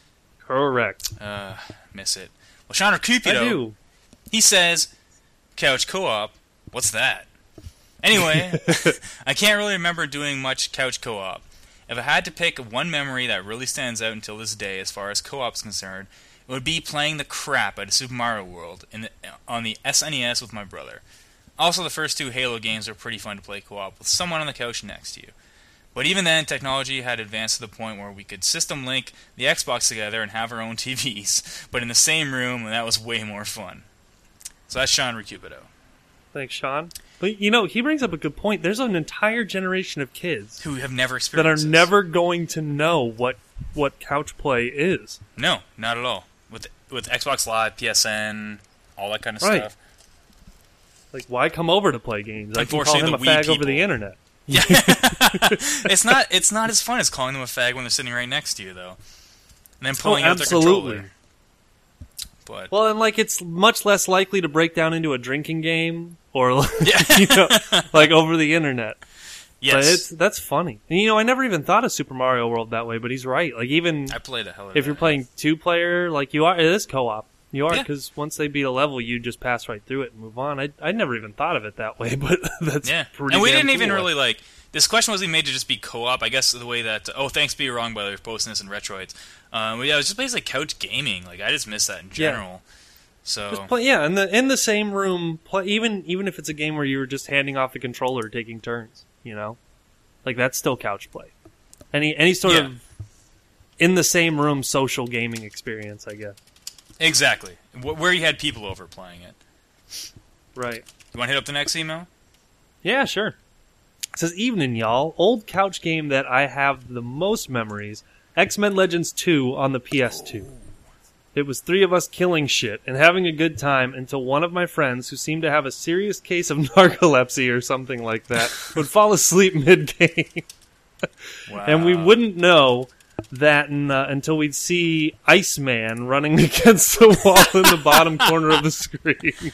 Correct. Uh, miss it. Well, Sean I Cupido, do. he says, "Couch co-op. What's that?" Anyway, I can't really remember doing much couch co-op. If I had to pick one memory that really stands out until this day as far as co-op is concerned, it would be playing the crap out of Super Mario World in the, on the S N E S with my brother. Also, the first two Halo games are pretty fun to play co-op with someone on the couch next to you. But even then, technology had advanced to the point where we could system link the Xbox together and have our own T Vs, but in the same room, and that was way more fun. So that's Sean Recupido. Thanks, Sean. But you know, he brings up a good point. There's an entire generation of kids Who have never that experienced are this. never going to know what what couch play is. No, not at all. With with Xbox Live, P S N, all that kind of Right. stuff. Like, why come over to play games? I can call Unfortunately, him a the Wii fag over the people- internet. Yeah, it's not it's not as fun as calling them a fag when they're sitting right next to you, though. And then pulling Oh, out their absolutely. controller. But Well, and like it's much less likely to break down into a drinking game or like, Yeah. you know, like over the internet. yes, But it's that's funny. And you know, I never even thought of Super Mario World that way, but he's right. Like even I played a hell of if you're that. playing two player, like you are, it is co-op. You are Yeah. because once they beat a level, you just pass right through it and move on. I I never even thought of it that way, but that's Yeah, pretty. and we damn didn't even cool. really like. This question wasn't made to just be co-op. I guess the way that. Oh, thanks, be wrong by the way for posting this in Retroids. Um, but yeah, it was just basically couch gaming. Like I just miss that in Yeah. general. So Just play, yeah, in the in the same room, play, even even if it's a game where you were just handing off the controller, taking turns, you know, like that's still couch play. Any any sort Yeah. of in the same room social gaming experience, I guess. exactly, Wh- where you had people over playing it. Right. You want to hit up the next email? Yeah, sure. It says, evening, y'all. Old couch game that I have the most memories, X-Men Legends two on the P S two. It was three of us killing shit and having a good time until one of my friends, who seemed to have a serious case of narcolepsy or something like that, would fall asleep mid-game. Wow. And we wouldn't know that in, uh, until we'd see Iceman running against the wall in the bottom corner of the screen.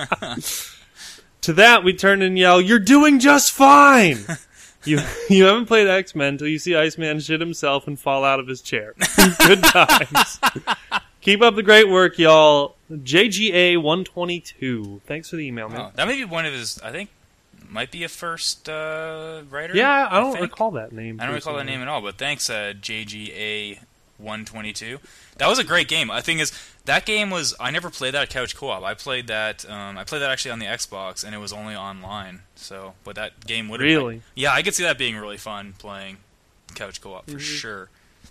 To that, we turn and yell, "You're doing just fine!" You you haven't played X-Men until you see Iceman shit himself and fall out of his chair. Good times. Keep up the great work, y'all. J G A one twenty-two. Thanks for the email, man. Oh, that may be one of his, I think, might be a first uh, writer. Yeah, I don't think. recall that name. I don't recall that name at all, but thanks, uh, J G A one twenty-two. That was a great game. I think is that game was, I never played that at Couch Co-op. I played that, um, I played that actually on the Xbox, and it was only online. So, but that game would have Really? Been, yeah, I could see that being really fun playing Couch Co-op for Mm-hmm. sure.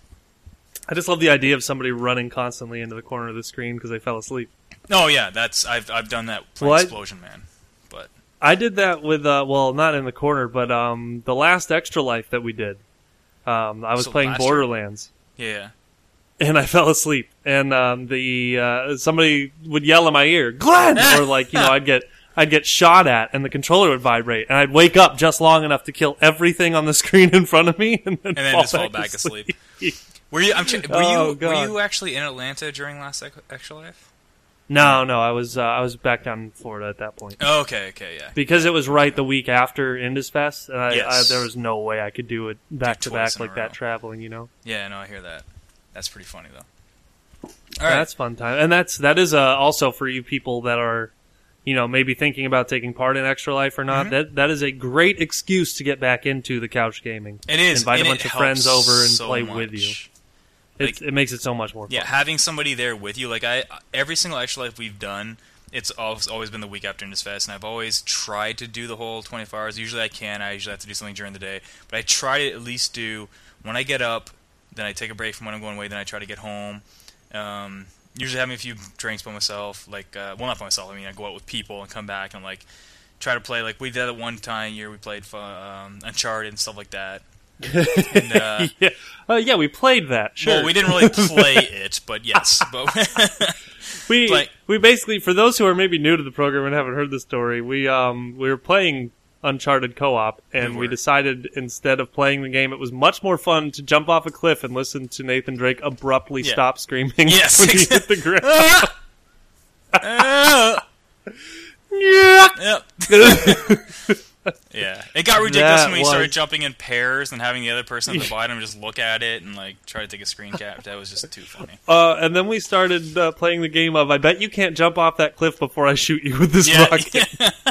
I just love the idea of somebody running constantly into the corner of the screen because they fell asleep. Oh yeah, that's I've I've done that playing Well, I- Explosion Man. But I did that with, uh, well, not in the corner, but um, the last Extra Life that we did. Um, I was So playing last year? Borderlands, yeah. and I fell asleep. And um, the uh, somebody would yell in my ear, "Glenn!" or like, you know, I'd get I'd get shot at, and the controller would vibrate, and I'd wake up just long enough to kill everything on the screen in front of me, and then, And then fall just fall back back asleep. asleep. Were you? I'm ch- were Oh, you? God. Were you actually in Atlanta during last Ex- Extra Life? No, no, I was uh, I was back down in Florida at that point. Oh, okay, okay, yeah. Because it was right the week after Indus Fest, and I, Yes. I, there was no way I could do it back to twice back in a like that row. traveling, you know? Yeah, no, I hear that. That's pretty funny though. All Yeah, right. that's fun time. And that's, that is uh, also for you people that are, you know, maybe thinking about taking part in Extra Life or not, Mhm. that that is a great excuse to get back into the couch gaming. It is. Invite and a bunch it of friends helps over and so play much. with you. Like- It, it makes it so much more fun. Yeah, having somebody there with you. Like I, every single Extra Life we've done, it's always always been the week after Indus Fest, and I've always tried to do the whole twenty-four hours. Usually I can. I usually have to do something during the day, but I try to at least do when I get up. Then I take a break from when I'm going away. Then I try to get home. Um, usually having a few drinks by myself. Like, uh, well, not by myself. I mean, I go out with people and come back and like try to play. Like we did that one time year. We played um, Uncharted and stuff like that. And, uh, yeah. Uh, yeah, we played that, sure. Well, we didn't really play it, but yes. But We Like- we basically, for those who are maybe new to the program and haven't heard the story, we um we were playing Uncharted co-op, and We we, were. decided instead of playing the game, it was much more fun to jump off a cliff and listen to Nathan Drake abruptly Yeah. stop screaming Yes, when he exactly. hit the ground. Uh, Yeah. Yep. Yeah, it got ridiculous That when we was- started jumping in pairs and having the other person at the bottom just look at it and like try to take a screen cap. That was just too funny. Uh, and then we started uh, playing the game of, I bet you can't jump off that cliff before I shoot you with this Yeah, rocket.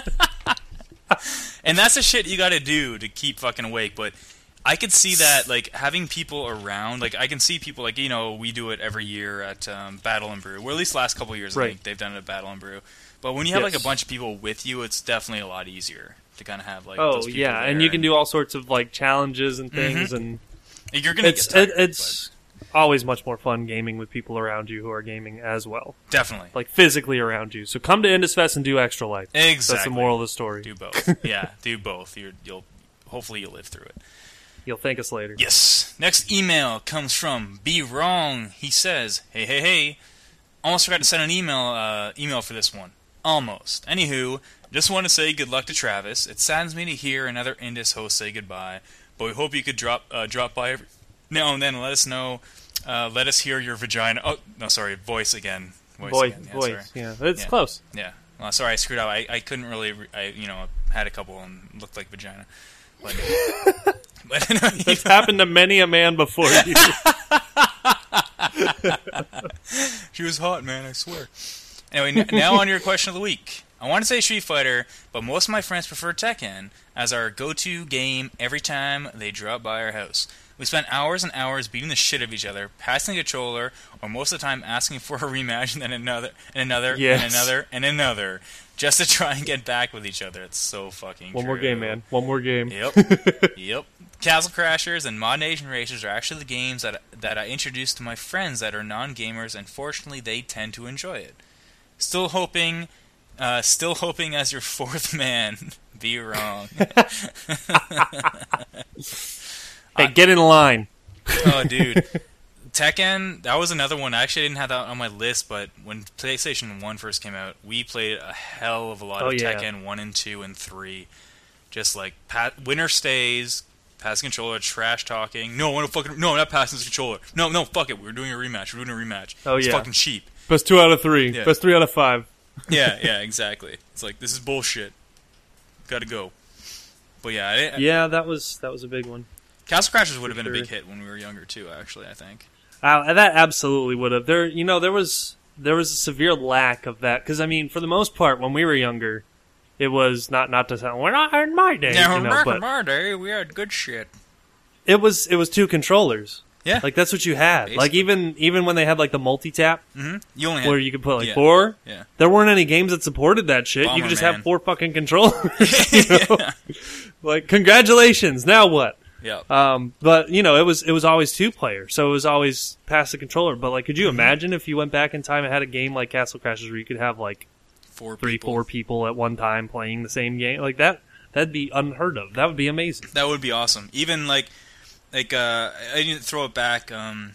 And that's the shit you got to do to keep fucking awake. But I could see that like having people around. Like I can see people like you know we do it every year at um, Battle and Brew. Or at least the last couple of years I Right. think they've done it at Battle and Brew. But when you have like Yes. a bunch of people with you, it's definitely a lot easier to kind of have like. Oh those people yeah, and there you can do all sorts of like challenges and things, and You're gonna it's get tired, it, it's always much more fun gaming with people around you who are gaming as well, but definitely. like physically around you. So come to Indus Fest and do Extra Life. Exactly. That's the moral of the story. Do both. Yeah, do both. You're, you'll hopefully you'll live through it. You'll thank us later. Yes. Next email comes from Be Wrong. He says, "Hey, hey, hey! Almost forgot to send an email uh, email for this one. Almost. Anywho, just want to say good luck to Travis. It saddens me to hear another Indus host say goodbye, but we hope you could drop uh, drop by every now and then and let us know. Uh, let us hear your vagina. Oh, no, sorry, voice again. Voice, Voice, again. Yeah, voice. sorry. Yeah, it's Yeah. close. Yeah. Well, sorry, I screwed up. I, I couldn't really. Re- I you know had a couple and looked like vagina. But, but anyway, It's happened to many a man before you. she was hot, man. I swear. Anyway, n- now on your question of the week. I want to say Street Fighter, but most of my friends prefer Tekken as our go-to game every time they drop by our house. We spent hours and hours beating the shit out of each other, passing the controller, or most of the time asking for a rematch, and then another, and another, Yes. and another, and another, just to try and get back with each other. It's so fucking One more true. game, man. One more game. Yep. Yep. Castle Crashers and Mod Nation Racers are actually the games that that I introduced to my friends that are non-gamers, and fortunately they tend to enjoy it. Still hoping Uh, still hoping as your fourth man. Be wrong. Hey, get in line. Oh, dude. Tekken, that was another one. I actually didn't have that on my list, but when PlayStation one first came out, we played a hell of a lot Oh, of yeah. Tekken one and two and three. Just like, pat, winner stays, pass controller, trash talking. No, I want to fucking, no, I'm not passing this controller. No, no, fuck it. We're doing a rematch. We're doing a rematch. Oh, it's yeah. fucking cheap. Best two out of three. Yeah. Best three out of five. Yeah, yeah, exactly. It's like, this is bullshit. Gotta go. But yeah, I, Yeah, that was that was a big one. Castle Crashers would have been For a big sure. hit when we were younger too, actually, I think. Uh, that absolutely would have. There, you know, there was there was a severe lack of that because I mean, for the most part, when we were younger, it was not not to sound. We're not in my day, Yeah, you know, back but in my day, we had good shit. it was it was two controllers. Yeah. Like that's what you had. Like Basically. even even when they had like the multi tap Mm-hmm. You only had... where you could put like yeah. four. Yeah. There weren't any games that supported that shit. you could just Bomberman. have four fucking controllers. You know? Like congratulations. Now what? Yeah. Um, but you know, it was it was always two player, so it was always pass the controller. But like, could you Mm-hmm. imagine if you went back in time and had a game like Castle Crashers where you could have like Four three, people. four people at one time playing the same game like that? That'd be unheard of. That would be amazing. That would be awesome. Even like, like uh, I didn't throw it back. Um,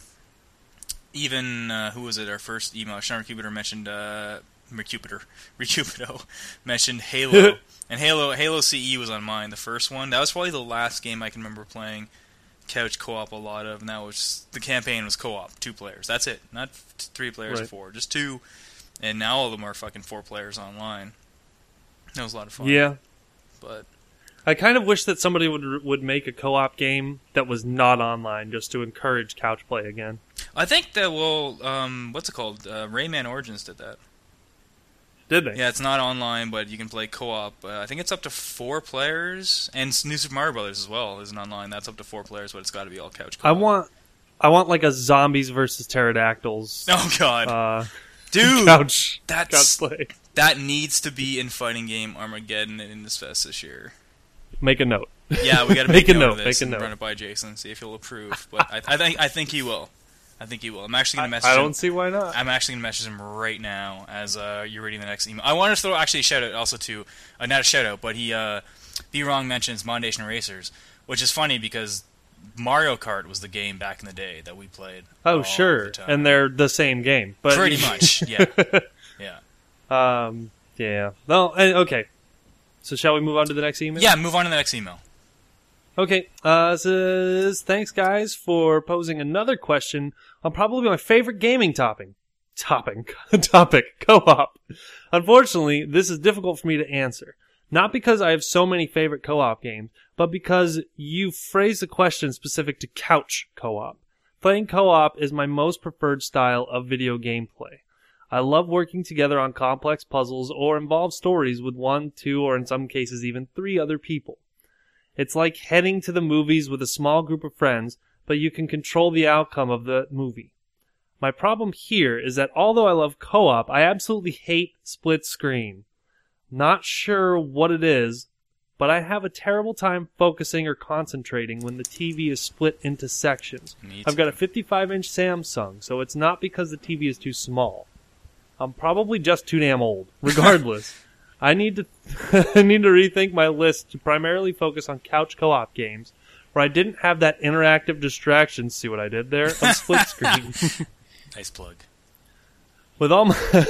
even uh, who was it? Our first email, Sean Recupitor mentioned uh, Mercupitor, Recupido mentioned Halo, and Halo Halo C E was on mine. The first one. That was probably the last game I can remember playing couch co-op a lot of, and that was the campaign was co-op, two players. That's it, not f- three players or Right. four, just two. And now all of them are fucking four players online. That was a lot of fun. Yeah, but. I kind of wish that somebody would would make a co-op game that was not online just to encourage couch play again. I think that will, um, what's it called? Uh, Rayman Origins did that. Did they? Yeah, it's not online, but you can play co-op. Uh, I think it's up to four players, and New Super Mario Brothers as well isn't online. That's up to four players, but it's got to be all couch co-op. I want I want like a zombies versus pterodactyls Oh god, uh, dude, couch that's couch play. that needs to be in fighting game Armageddon and Indus Fest this year. Make a note. Yeah, we got to Make make, a note, note, of this make a and note. run it by Jason, see if he'll approve. But I, I think I think he will. I think he will. I'm actually I, gonna message I him. don't see why not. I'm actually going to message him right now as uh, you're reading the next email. I want to throw actually a shout out also to, uh, not a shout out, but he, uh, B Wrong mentions Mondation Racers, which is funny because Mario Kart was the game back in the day that we played. Oh all sure, the time. and they're the same game, but Pretty much, yeah. Yeah. Um, yeah. No, eh, okay. So shall we move on to the next email? Yeah, move on to the next email. Okay. Uh, says thanks guys for posing another question on probably my favorite gaming topic. Topic. Topic. Co-op. Unfortunately, this is difficult for me to answer. Not because I have so many favorite co-op games, but because you phrased the question specific to couch co-op. Playing co-op is my most preferred style of video game play. I love working together on complex puzzles or involved stories with one, two, or in some cases even three other people. It's like heading to the movies with a small group of friends, but you can control the outcome of the movie. My problem here is that although I love co-op, I absolutely hate split screen. Not sure what it is, but I have a terrible time focusing or concentrating when the T V is split into sections. Me I've too. got a fifty-five inch Samsung, so it's not because the T V is too small. I'm probably just too damn old. Regardless, I need to I need to rethink my list to primarily focus on couch co-op games where I didn't have that interactive distraction, see what I did there, of split screen. Nice plug. With all my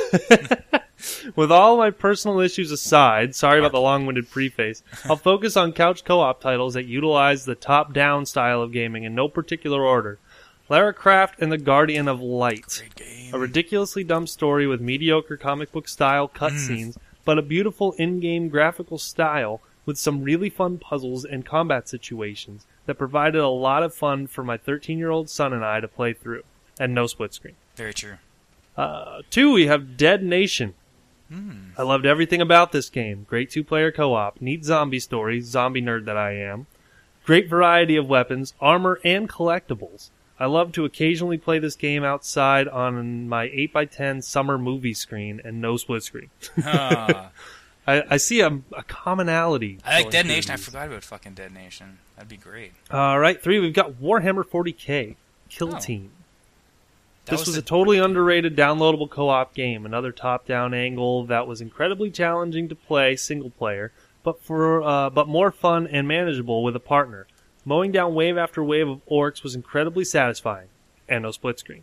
with all my personal issues aside, sorry about the long-winded preface, I'll focus on couch co-op titles that utilize the top-down style of gaming in no particular order. Lara Croft and the Guardian of Light. Great game. A ridiculously dumb story with mediocre comic book style cutscenes, but a beautiful in-game graphical style with some really fun puzzles and combat situations that provided a lot of fun for my thirteen-year-old son and I to play through. And no split screen. Very true. Uh, two, we have Dead Nation. Mm. I loved everything about this game. Great two-player co-op, neat zombie stories, zombie nerd that I am. Great variety of weapons, armor, and collectibles. I love to occasionally play this game outside on my eight by ten summer movie screen and no split screen. Ah. I, I see a, a commonality. I like going Dead through Nation. I these. forgot about fucking Dead Nation. That'd be great. All right, three, we've got Warhammer forty K, Kill Oh. Team. This was was the- a totally underrated downloadable co-op game, another top-down angle that was incredibly challenging to play single-player, but for uh, but more fun and manageable with a partner. Mowing down wave after wave of orcs was incredibly satisfying. And no split screen.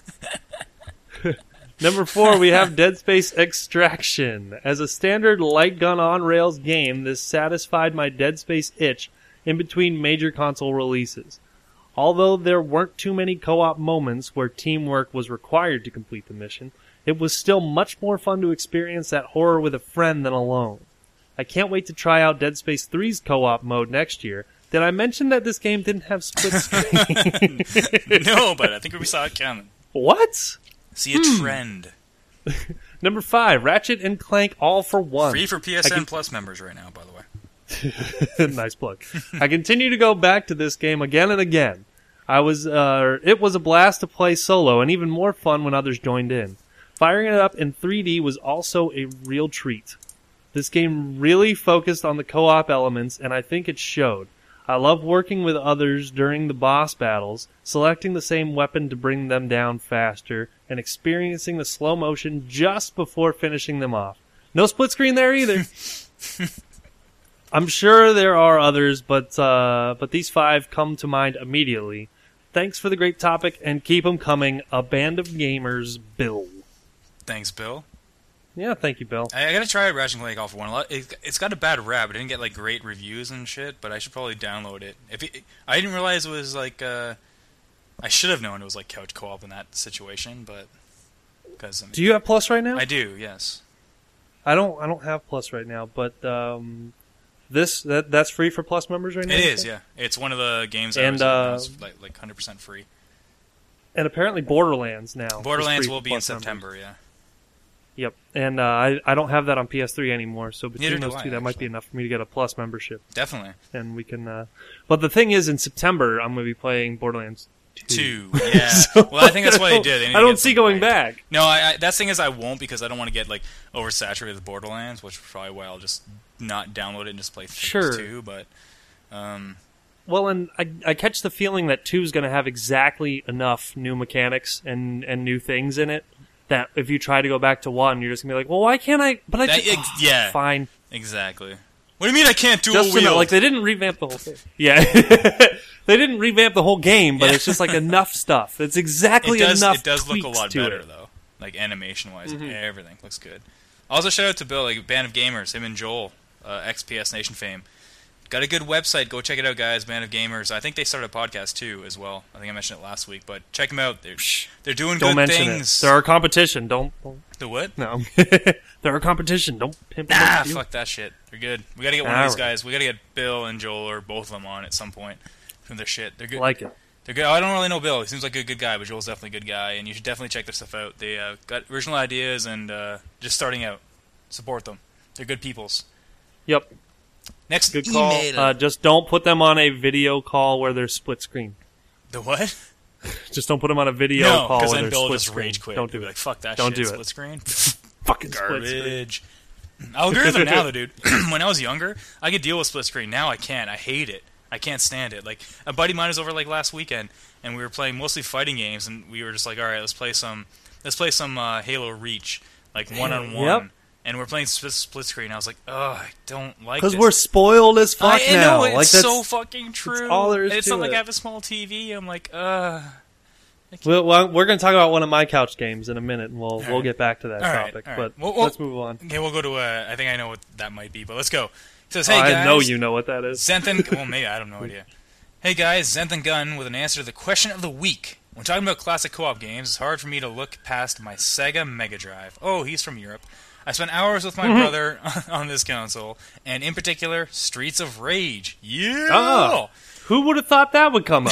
Number four, we have Dead Space Extraction. As a standard light gun on rails game, this satisfied my Dead Space itch in between major console releases. Although there weren't too many co-op moments where teamwork was required to complete the mission, it was still much more fun to experience that horror with a friend than alone. I can't wait to try out Dead Space three's co-op mode next year. Did I mention that this game didn't have split screen? No, but I think we saw it coming. What? See a Hmm. trend. Number five, Ratchet and Clank All for One. Free for P S N I can- Plus members right now, by the way. Nice plug. I continue to go back to this game again and again. I was, uh, it was a blast to play solo, and even more fun when others joined in. Firing it up in three D was also a real treat. This game really focused on the co-op elements, and I think it showed. I love working with others during the boss battles, selecting the same weapon to bring them down faster, and experiencing the slow motion just before finishing them off. No split screen there either. I'm sure there are others, but uh, but these five come to mind immediately. Thanks for the great topic, and keep them coming. A Band of Gamers, Bill. Thanks, Bill. Yeah, thank you, Bill. I, I gotta try Ratchet and Clank All for One. A lot- It, it's got a bad rap. It didn't get like great reviews and shit, but I should probably download it. If it, I didn't realize it was like, uh, I should have known it was like couch co-op in that situation, but because I mean, Do you have Plus right now? I do, yes. I don't. I don't have Plus right now, but um, this that that's free for Plus members right now. It you is, think? yeah. It's one of the games And, that uh, was like like one hundred percent free. And apparently Borderlands now. is Borderlands free will for be in Plus members. September, yeah. Yep, and uh, I I don't have that on P S three anymore, so between Neither do those I, two, that might be actually. enough for me to get a Plus membership, Definitely. and we can. Uh, but the thing is, in September, I'm going to be playing Borderlands two. Two, yeah. So, well, I think that's what they did. They need I to don't get see some going right. back. No, I, I, that thing is I won't because I don't want to get like oversaturated with Borderlands, which is probably why I'll just not download it and just play Sure. two. But um, Well, and I, I catch the feeling that two is going to have exactly enough new mechanics and, and new things in it that if you try to go back to one, you're just going to be like, well, why can't I? But I That- just, ex- yeah. fine. exactly. What do you mean I can't do Just a wheel? enough. Like they didn't revamp the whole thing. Yeah, they didn't revamp the whole game, but Yeah. it's just like enough stuff. It's exactly it does, enough. It does look a tweaks lot to better it. though, like animation wise, Mhm. everything looks good. Also, shout out to Bill, like Band of Gamers, him and Joel, uh, ex P S Nation fame. Got a good website. Go check it out, guys. Band of Gamers. I think they started a podcast too, as well. I think I mentioned it last week, but check them out. They're they're doing Don't good mention things. it. They're our competition. Don't. don't The what? no, they're our competition. Don't pimp them. Ah, Don't do fuck that shit. They're good. We gotta get one of these Alright. guys. We gotta get Bill and Joel or both of them on at some point from their shit. They're it. good. Like it. They're good. I don't really know Bill. He seems like a good guy, but Joel's definitely a good guy, and you should definitely check their stuff out. They uh, got original ideas and uh, just starting out. Support them. They're good peoples. Yep. Next Good call. email. Uh, just don't put them on a video call where they're split screen. the what? Just don't put them on a video No, call because where then they're Bill will split just screen. rage quit. Don't He'll do be it. like, fuck that Don't shit. do it. Split screen. Fucking split screen. Garbage. I'll agree with him now, though, dude. When I was younger, I could deal with split screen. Now I can't. I hate it. I can't stand it. Like a buddy of mine was over like last weekend, and we were playing mostly fighting games, and we were just like, all right, let's play some, let's play some uh, Halo Reach, like one on one. Yep. And we're playing split, split screen. I was like, oh, I don't like Because this. we're spoiled as fuck I now. know it's like that's, so fucking true. all there is And it's to not like it. I have a small T V. I'm like, uh. Well, well, we're going to talk about one of my couch games in a minute, and we'll All we'll right. get back to that All right, topic. all right. But Well, well- let's move on. Okay, we'll go to. Uh, I think I know what that might be, but let's go. It says, Oh, hey guys. I know you know what that is. Zenthan, well, maybe, I have no idea. Hey guys, Zenthan Gunn with an answer to the question of the week. When talking about classic co-op games, it's hard for me to look past my Sega Mega Drive. Oh, he's from Europe. I spent hours with my Mm-hmm. brother on this console, and in particular, Streets of Rage. Yeah! Oh. Who would have thought that would come up?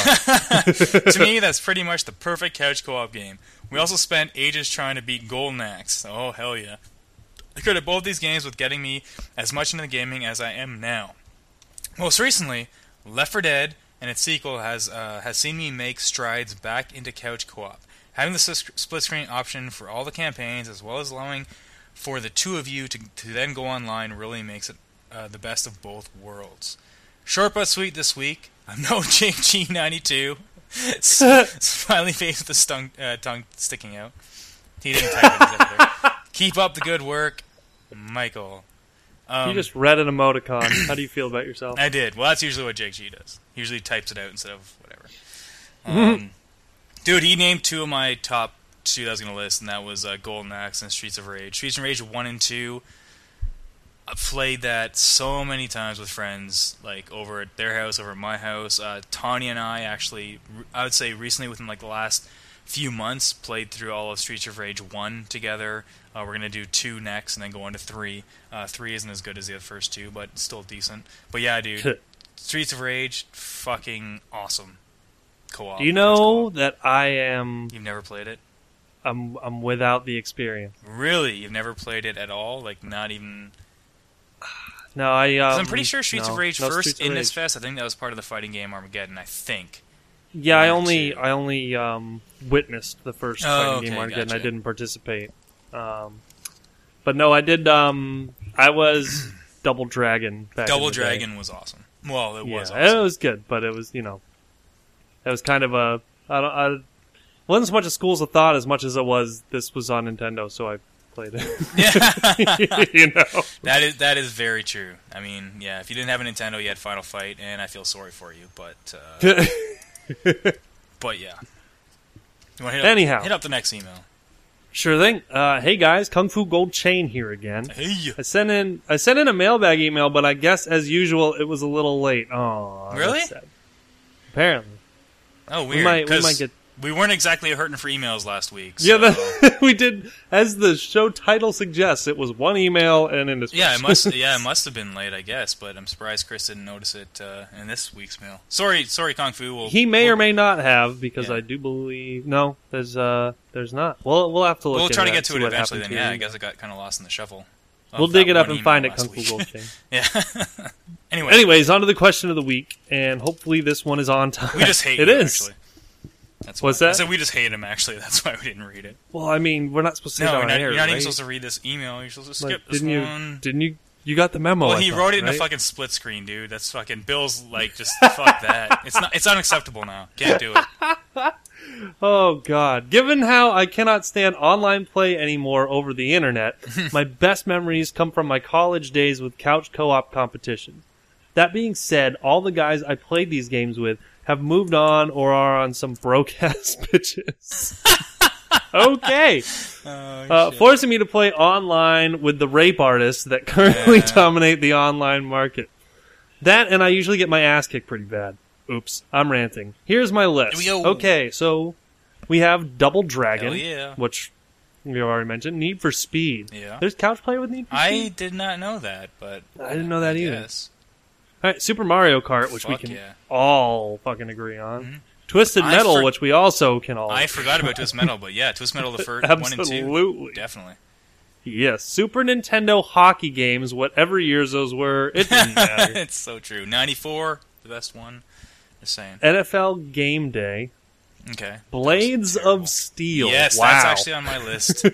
To me, that's pretty much the perfect couch co-op game. We also spent ages trying to beat Golden Axe. Oh, hell yeah. I credit both these games with getting me as much into gaming as I am now. Most recently, Left four Dead and its sequel has uh, has seen me make strides back into couch co-op. Having the s- split screen option for all the campaigns, as well as allowing for the two of you to, to then go online, really makes it uh, the best of both worlds. Short but sweet this week. I'm no J G ninety-two. Smiley face with the stung, uh, tongue sticking out. He didn't type it either. Keep up the good work, Michael. Um, You just read an emoticon. How do you feel about yourself? I did. Well, that's usually what Jake G does. He usually types it out instead of whatever. Um, dude, he named two of my top two that I was going to list, and that was uh, Golden Axe and Streets of Rage. Streets of Rage one and two, I've played that so many times with friends, like over at their house, over at my house. Uh, Tanya and I actually, I would say recently within like the last few months, played through all of Streets of Rage one together. Uh, we're going to do two next and then go on to three. Uh, three isn't as good as the first two, but still decent. But yeah, dude, Streets of Rage, fucking awesome. Co-op. Do you know that I am... You've never played it? I'm, I'm without the experience. Really? You've never played it at all? Like, not even... No, I. Um, I'm pretty sure Streets no, of Rage no first Streets of in Rage. this fest. I think that was part of the fighting game Armageddon. I think. Yeah, I One or only two. I only um, witnessed the first Oh, fighting okay, game Armageddon. gotcha. I didn't participate. Um, but no, I did. Um, I was Double Dragon. Back Double in the Dragon Day. was awesome. Well, it Yeah, was it awesome. was good, but it was you know, it was kind of a. I don't. I, it wasn't so much a schools of thought as much as it was. This was on Nintendo, so I played it. Yeah. you know. That is that is very true. I mean, yeah, if you didn't have a Nintendo, you had Final Fight, and I feel sorry for you, but uh, but yeah. You want to hit up, Anyhow. hit up the next email. Sure thing. Uh, hey guys, Kung Fu Gold Chain here again. Hey. I sent in I sent in a mailbag email, but I guess as usual it was a little late. Oh, Really? Apparently, Oh, we weird. might we 'cause might get. we weren't exactly hurting for emails last week. Yeah, So. that, we did. As the show title suggests, it was one email and in this. Yeah, it must. Yeah, it must have been late, I guess. But I'm surprised Chris didn't notice it uh, in this week's mail. Sorry, sorry, Kung Fu. We'll, He may we'll, or may not have because Yeah. I do believe no. There's uh, there's not. Well, we'll have to look. We'll into try to that get and to see it what eventually. Then, happened yeah, to I you. guess it got kind of lost in the shuffle. of We'll that dig it up one and find it. email last Kung Fu week. Gold Chain. Yeah. Anyway, Anyways, on to the question of the week, and hopefully this one is on time. we just hate it you, is. actually. That's What's why. I that? said we just hate him. Actually, that's why we didn't read it. Well, I mean, we're not supposed to say No, it you're on not, air, you're not even right? supposed to read this email. You're supposed to Like, skip this didn't you? one. Didn't you? You got the memo. Well, I he thought, wrote it in a right? fucking split screen, dude. That's fucking Bill's like just fuck that. It's not. It's unacceptable now. Can't do it. Oh God! Given how I cannot stand online play anymore over the internet, my best memories come from my college days with couch co-op competitions. That being said, all the guys I played these games with have moved on or are on some broke-ass bitches. Okay. Oh, Uh, forcing me to play online with the rape artists that currently Yeah. dominate the online market. That, and I usually get my ass kicked pretty bad. Oops, I'm ranting. Here's my list. Yo. Okay, so we have Double Dragon, Hell yeah. which we already mentioned. Need for Speed. Yeah. There's couch play with Need for I Speed? did not know that, but I didn't know that I either. guess. All right, Super Mario Kart, which we Fuck can yeah. all fucking agree on. Mhm. Twisted I Metal, for- which we also can all I forgot about Twist Metal, but yeah, Twist Metal the first one and two, Absolutely. definitely. Yes, Super Nintendo hockey games, whatever years those were, it didn't matter. It's so true. ninety-four, the best one. Just saying. N F L Game Day, Okay. Blades That was terrible. of Steel. Yes, wow. that's actually on my list.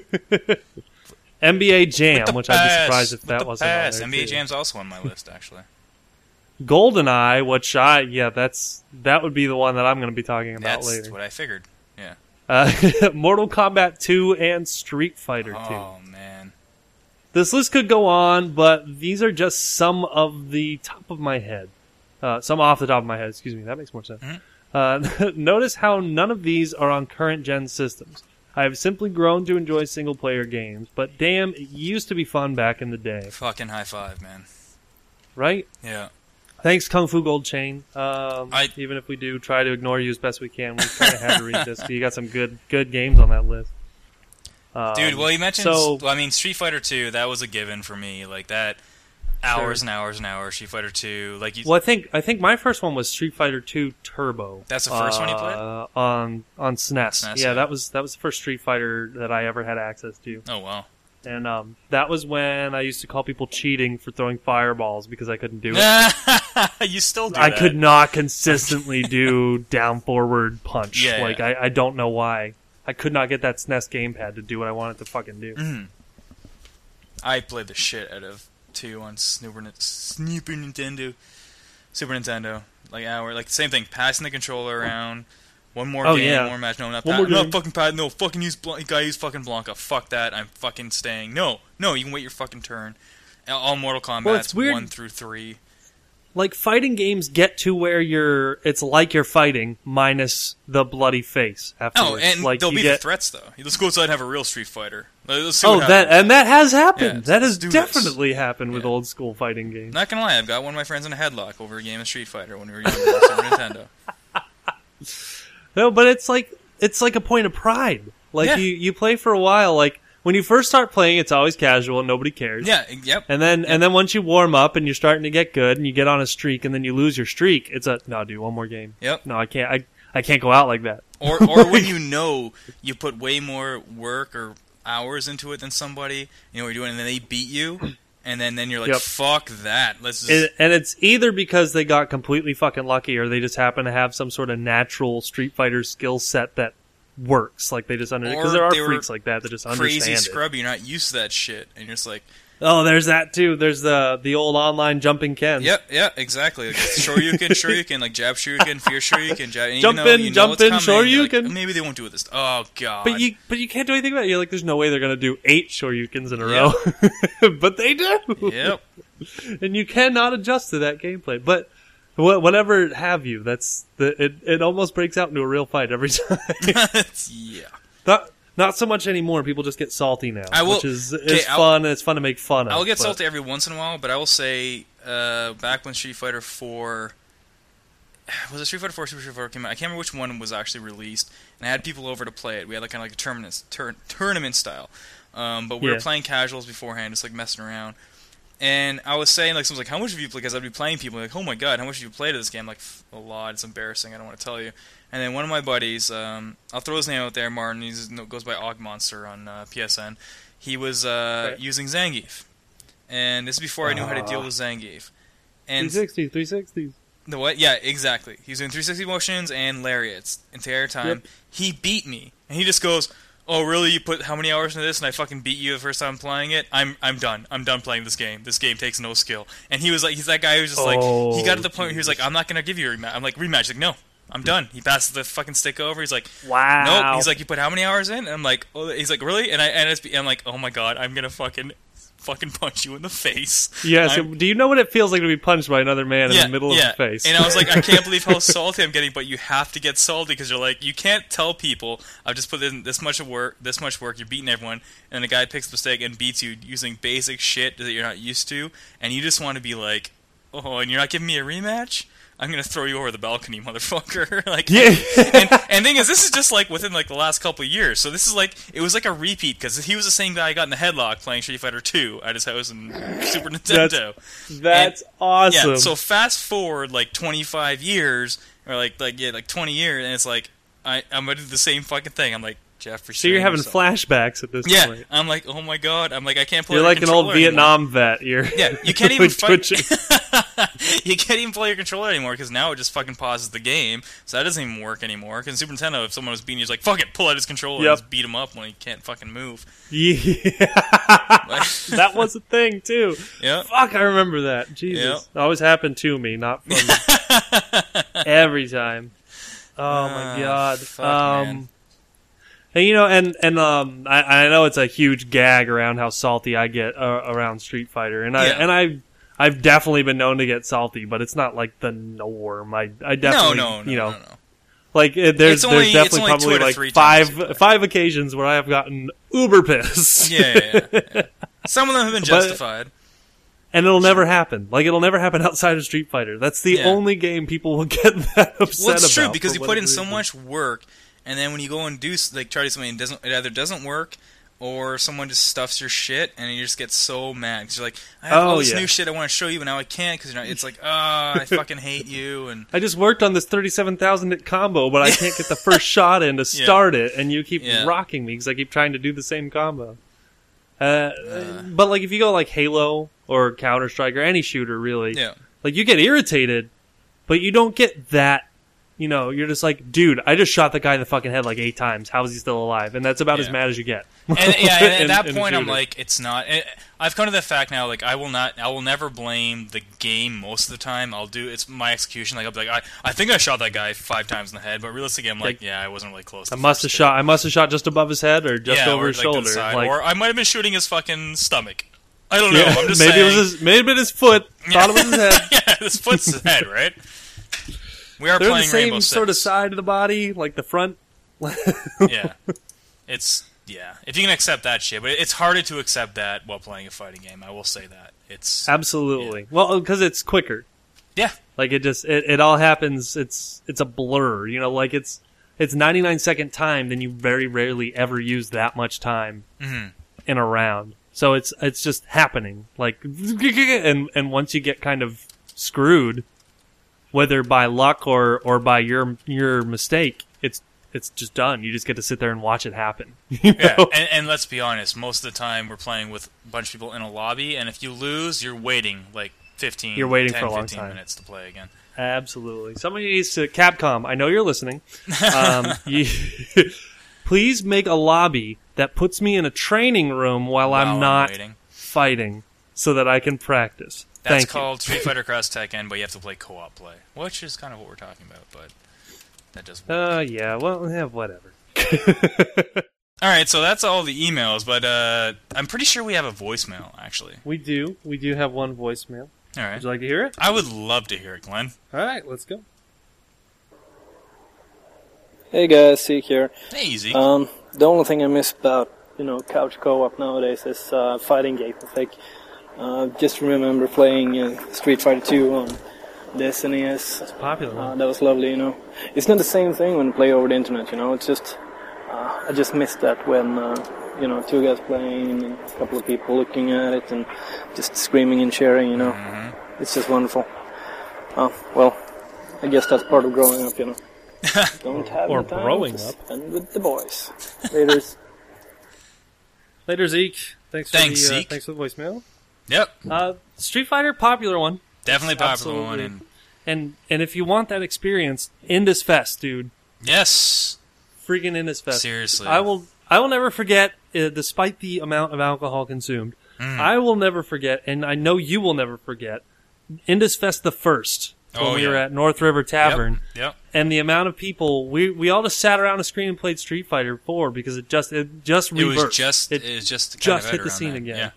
N B A Jam, The which I'd be pass, surprised if with that the wasn't pass. on there N B A too. Jam's also on my list, actually. GoldenEye, which I yeah, that's that would be the one that I'm going to be talking about That's later. what I figured. Yeah. Uh, Mortal Kombat two and Street Fighter two. Oh man. This list could go on, but these are just some of the top of my head. Uh, some off the top of my head, excuse me. That makes more sense. Mhm. Uh, notice how none of these are on current gen systems. I have simply grown to enjoy single player games, but damn, it used to be fun back in the day, Fucking high five, man. right? Yeah. Thanks, Kung Fu Gold Chain. Um, I- even if we do try to ignore you as best we can, we kind of had to read this. 'Cause you got some good good games on that list. Um, Dude, well, you mentioned. so- well, I mean, Street Fighter two. That was a given for me. Like that, hours Sure. and hours and hours. Street Fighter two. Like you. Well, I think I think my first one was Street Fighter two Turbo. That's the first one you played? Uh, on on S N E S. S N E S, yeah, yeah. that was that was the first Street Fighter that I ever had access to, Oh wow. and um, that was when I used to call people cheating for throwing fireballs because I couldn't do it. You still do I that. could not consistently do down forward punch. Yeah, like yeah. I, I don't know why. I could not get that S N E S gamepad to do what I wanted to fucking do. Mhm. I played the shit out of two on Super, Super Nintendo. Super Nintendo. Like hour, like same thing. Passing the controller around, One more Oh, game, yeah. one more match. No, not One Pat. more No, game. fucking Pat. No, fucking use Blanca. Guy use fucking Blanca. Fuck that. I'm fucking staying. No, no, you can wait your fucking turn. All Mortal Kombat's Well, it's weird. one through three. Like, fighting games get to where you're, it's like you're fighting, minus the bloody face Oh, afterwards. and like, there'll you be get, the threats though. Let's go outside and have a real Street Fighter. Let's see Oh, what that, happens. and that has happened. Yeah, that has let's do this. definitely happened with Yeah. old school fighting games. Not gonna lie, I've got one of my friends in a headlock over a game of Street Fighter when we were younger on Super Nintendo. No, but it's like, it's like a point of pride. Like, Yeah. you, you play for a while, like, when you first start playing, it's always casual and nobody cares. Yeah, yep. And then, and then once you warm up and you're starting to get good and you get on a streak and then you lose your streak, it's a, no, dude, one more game. Yep. No, I can't, I, I can't go out like that. Or or when you know you put way more work or hours into it than somebody, you know what you're doing, and then they beat you, and then, then you're like, Yep. fuck that. Let's just... It, and it's either because they got completely fucking lucky or they just happen to have some sort of natural Street Fighter skill set that works. Like, they just understand. Because Or there are they were freaks like that that just crazy understand it. scrubby, you're not used to that shit, and you're just like, Oh, there's that too. There's the the old online jumping Ken. yep, yep, exactly. Like, Shoryuken, Shoryuken, like jab Shoryuken, fear Shoryuken, jab, and Jump you know, in, you know jump what's in, coming, you're Shoryuken. Like, maybe they won't do it this. Oh god. But you but you can't do anything about it. You're like, there's no way they're gonna do eight Shoryukens in a Yep. row. But they do. Yep. And you cannot adjust to that gameplay. But wha- whatever have you, that's the it. It almost breaks out into a real fight every time. yeah. Not not so much anymore. People just get salty now, I will- which is okay, is I'll- fun and it's fun to make fun of. I'll get but- salty every once in a while, but I will say, uh, back when Street Fighter four, was it Street Fighter four, Super Street Fighter came out? I can't remember which one was actually released, and I had people over to play it. We had like kind of like a tournament, tur- tournament style, um, but we Yeah. were playing casuals beforehand, just like messing around. And I was saying, like, someone's like, how much have you played? Because I'd be playing people, like, oh my god, how much have you played of this game? Like, a lot, it's embarrassing, I don't want to tell you. And then one of my buddies, um, I'll throw his name out there, Martin, he goes by Og Monster on uh, P S N. He was uh, Right. using Zangief. And this is before I knew how to deal with Zangief. And three sixty, three sixty. the what? Yeah, exactly. He was doing three sixty motions and lariats the entire time. Yep. He beat me, and he just goes, "Oh, really? You put how many hours into this, and I fucking beat you the first time playing it? I'm I'm done. I'm done playing this game. This game takes no skill." And he was like, he's that guy who's just like, he got to the point where he was like, "I'm not gonna give you a rematch." I'm like, "Rematch?" He's like, "No, I'm done." He passes the fucking stick over. He's like, Wow. "Nope." He's like, "You put how many hours in?" And I'm like, "Oh," he's like, "Really?" And I and it's, I'm like, "Oh my god, I'm gonna fucking." Fucking punch you in the face. Yeah, so I'm- do you know what it feels like to be punched by another man in the middle yeah. of the face? And I was like, I can't believe how salty I'm getting, but you have to get salty because you're like, you can't tell people, I've just put in this much of work, this much work, you're beating everyone, and the guy picks the mistake and beats you using basic shit that you're not used to, and you just want to be like, oh, and you're not giving me a rematch? I'm gonna throw you over the balcony, motherfucker. Like, Yeah. and, and thing is, this is just like within like the last couple of years. So this is like it was like a repeat because he was the same guy I got in the headlock playing Street Fighter two at his house in Super Nintendo. That's awesome. Yeah. So fast forward like twenty-five years, or like like yeah, like twenty years, and it's like I I'm gonna do the same fucking thing. I'm like Jeffrey. So you're having flashbacks at this Yeah. point. I'm like, oh my god. I'm like, I can't play. You're the like an old controller Vietnam vet. You're Anymore. Yeah. You can't even like fight. twitching. You can't even play your controller anymore because now it just fucking pauses the game. So that doesn't even work anymore. Because Super Nintendo, if someone was beating you, it's like, fuck it, pull out his controller Yep. and just beat him up when he can't fucking move. Yeah, Like, that was a thing too. yeah. Fuck, I remember that. Jesus, Yep. it always happened to me, not from every time. Oh my Ah, god. fuck, um, man. and you know, and and um, I, I know it's a huge gag around how salty I get uh, around Street Fighter, and I Yeah. and I. I've definitely been known to get salty, but it's not like the norm. I, I No, definitely, no, no, you know, no, no. like it, there's It's only- there's it's definitely only two probably out of like three times you play. five five occasions where I have gotten uber pissed. Yeah, yeah, yeah, yeah. Some of them have been But- justified. And it'll never happen. Like, it'll never happen outside of Street Fighter. That's the Yeah. only game people will get that upset Well, it's about. true because for you put in whatever so reason. much work, and then when you go and do s- like try to do something, it doesn't. It either doesn't work, or someone just stuffs your shit, and you just get so mad because you're like, I have all Oh, this yeah. new shit I want to show you, but now I can't because you're not. It's like, ah, I fucking hate you, and I just worked on this thirty-seven thousand hit combo, but I can't get the first shot in to Yeah. start it, and you keep Yeah. rocking me because I keep trying to do the same combo. Uh, but, like, if you go, like, Halo or Counter-Strike or any shooter, really, yeah, like, you get irritated, but you don't get that, you know, you're just like, dude, I just shot the guy in the fucking head like eight times. How is he still alive? And that's about Yeah. as mad as you get. And, yeah, and at in- that in a point, I'm shooter. like, it's not. It, I've come to the fact now, like, I will not, I will never blame the game most of the time. I'll do, it's my execution. Like, I'll be like, I, I think I shot that guy five times in the head, but realistically, I'm like, Like, yeah, I wasn't really close. I the must have first shot. I must have shot just above his head or two. just yeah, over or, his like, to the shoulder. side. Like, Or I might have been shooting his fucking stomach. I don't know. yeah, I'm just maybe saying. it was his, maybe it his foot. Thought it was his head. yeah, his foot's his head, right? We are They're the playing same Rainbow sort of Six. side of the body, like the front. Yeah, it's yeah. If you can accept that shit, but it's harder to accept that while playing a fighting game. I will say that it's Absolutely. Well, because it's quicker. yeah. Like it just it, it all happens. It's it's a blur. You know, like it's it's ninety-nine second time. Then you very rarely ever use that much time hmm in a round. So it's it's just happening. Like and and once you get kind of screwed, whether by luck or or by your your mistake, it's it's just done. You just get to sit there and watch it happen. You Yeah, know? and, and let's be honest. Most of the time, we're playing with a bunch of people in a lobby, and if you lose, you're waiting like fifteen. You're waiting ten, for a long fifteen time. minutes to play again. Absolutely. Somebody needs to Capcom. I know you're listening. Um, you, please make a lobby that puts me in a training room while, While I'm I'm not waiting. fighting, so that I can practice. That's Thank called Street Fighter Cross Tekken, but you have to play co-op play, which is kind of what we're talking about. But that doesn't. you. Work. Uh, yeah. Well, yeah, whatever. All right, so that's all the emails, but uh, I'm pretty sure we have a voicemail actually. We do. We do have one voicemail. All right, Would you like to hear it? I would love to hear it, Glenn. All right, let's go. Hey guys, Seek here. Hey, easy. Um, the only thing I miss about, you know, couch co-op nowadays is uh, fighting games. Like, uh, just remember playing uh, Street Fighter two on the S N E S. It's a popular Uh, one. that was lovely, you know. It's not the same thing when you play over the internet, you know. It's just, uh, I just missed that when, uh, you know, two guys playing and a couple of people looking at it and just screaming and cheering, you know. Mm-hmm. It's just wonderful. Oh, well, I guess that's part of growing up, you know. Don't have Or the time growing to up. spend with the boys. Laters. Later, Zeke. Thanks for Thanks, the uh, Zeke. thanks for the voicemail. Yep, Uh, Street Fighter, popular one. definitely popular one. Absolutely. And And and if you want that experience, Indus Fest, dude. yes, Freaking Indus Fest. seriously, I will I will never forget, uh, despite the amount of alcohol consumed, Mm. I will never forget, and I know you will never forget, Indus Fest the first, when Oh, we were yeah. at North River Tavern, Yep. yep. and the amount of people, we we all just sat around a screen and played Street Fighter four because it just it just It rebirthed. was just It it, was just kind just of hit the around scene then. again. Yeah.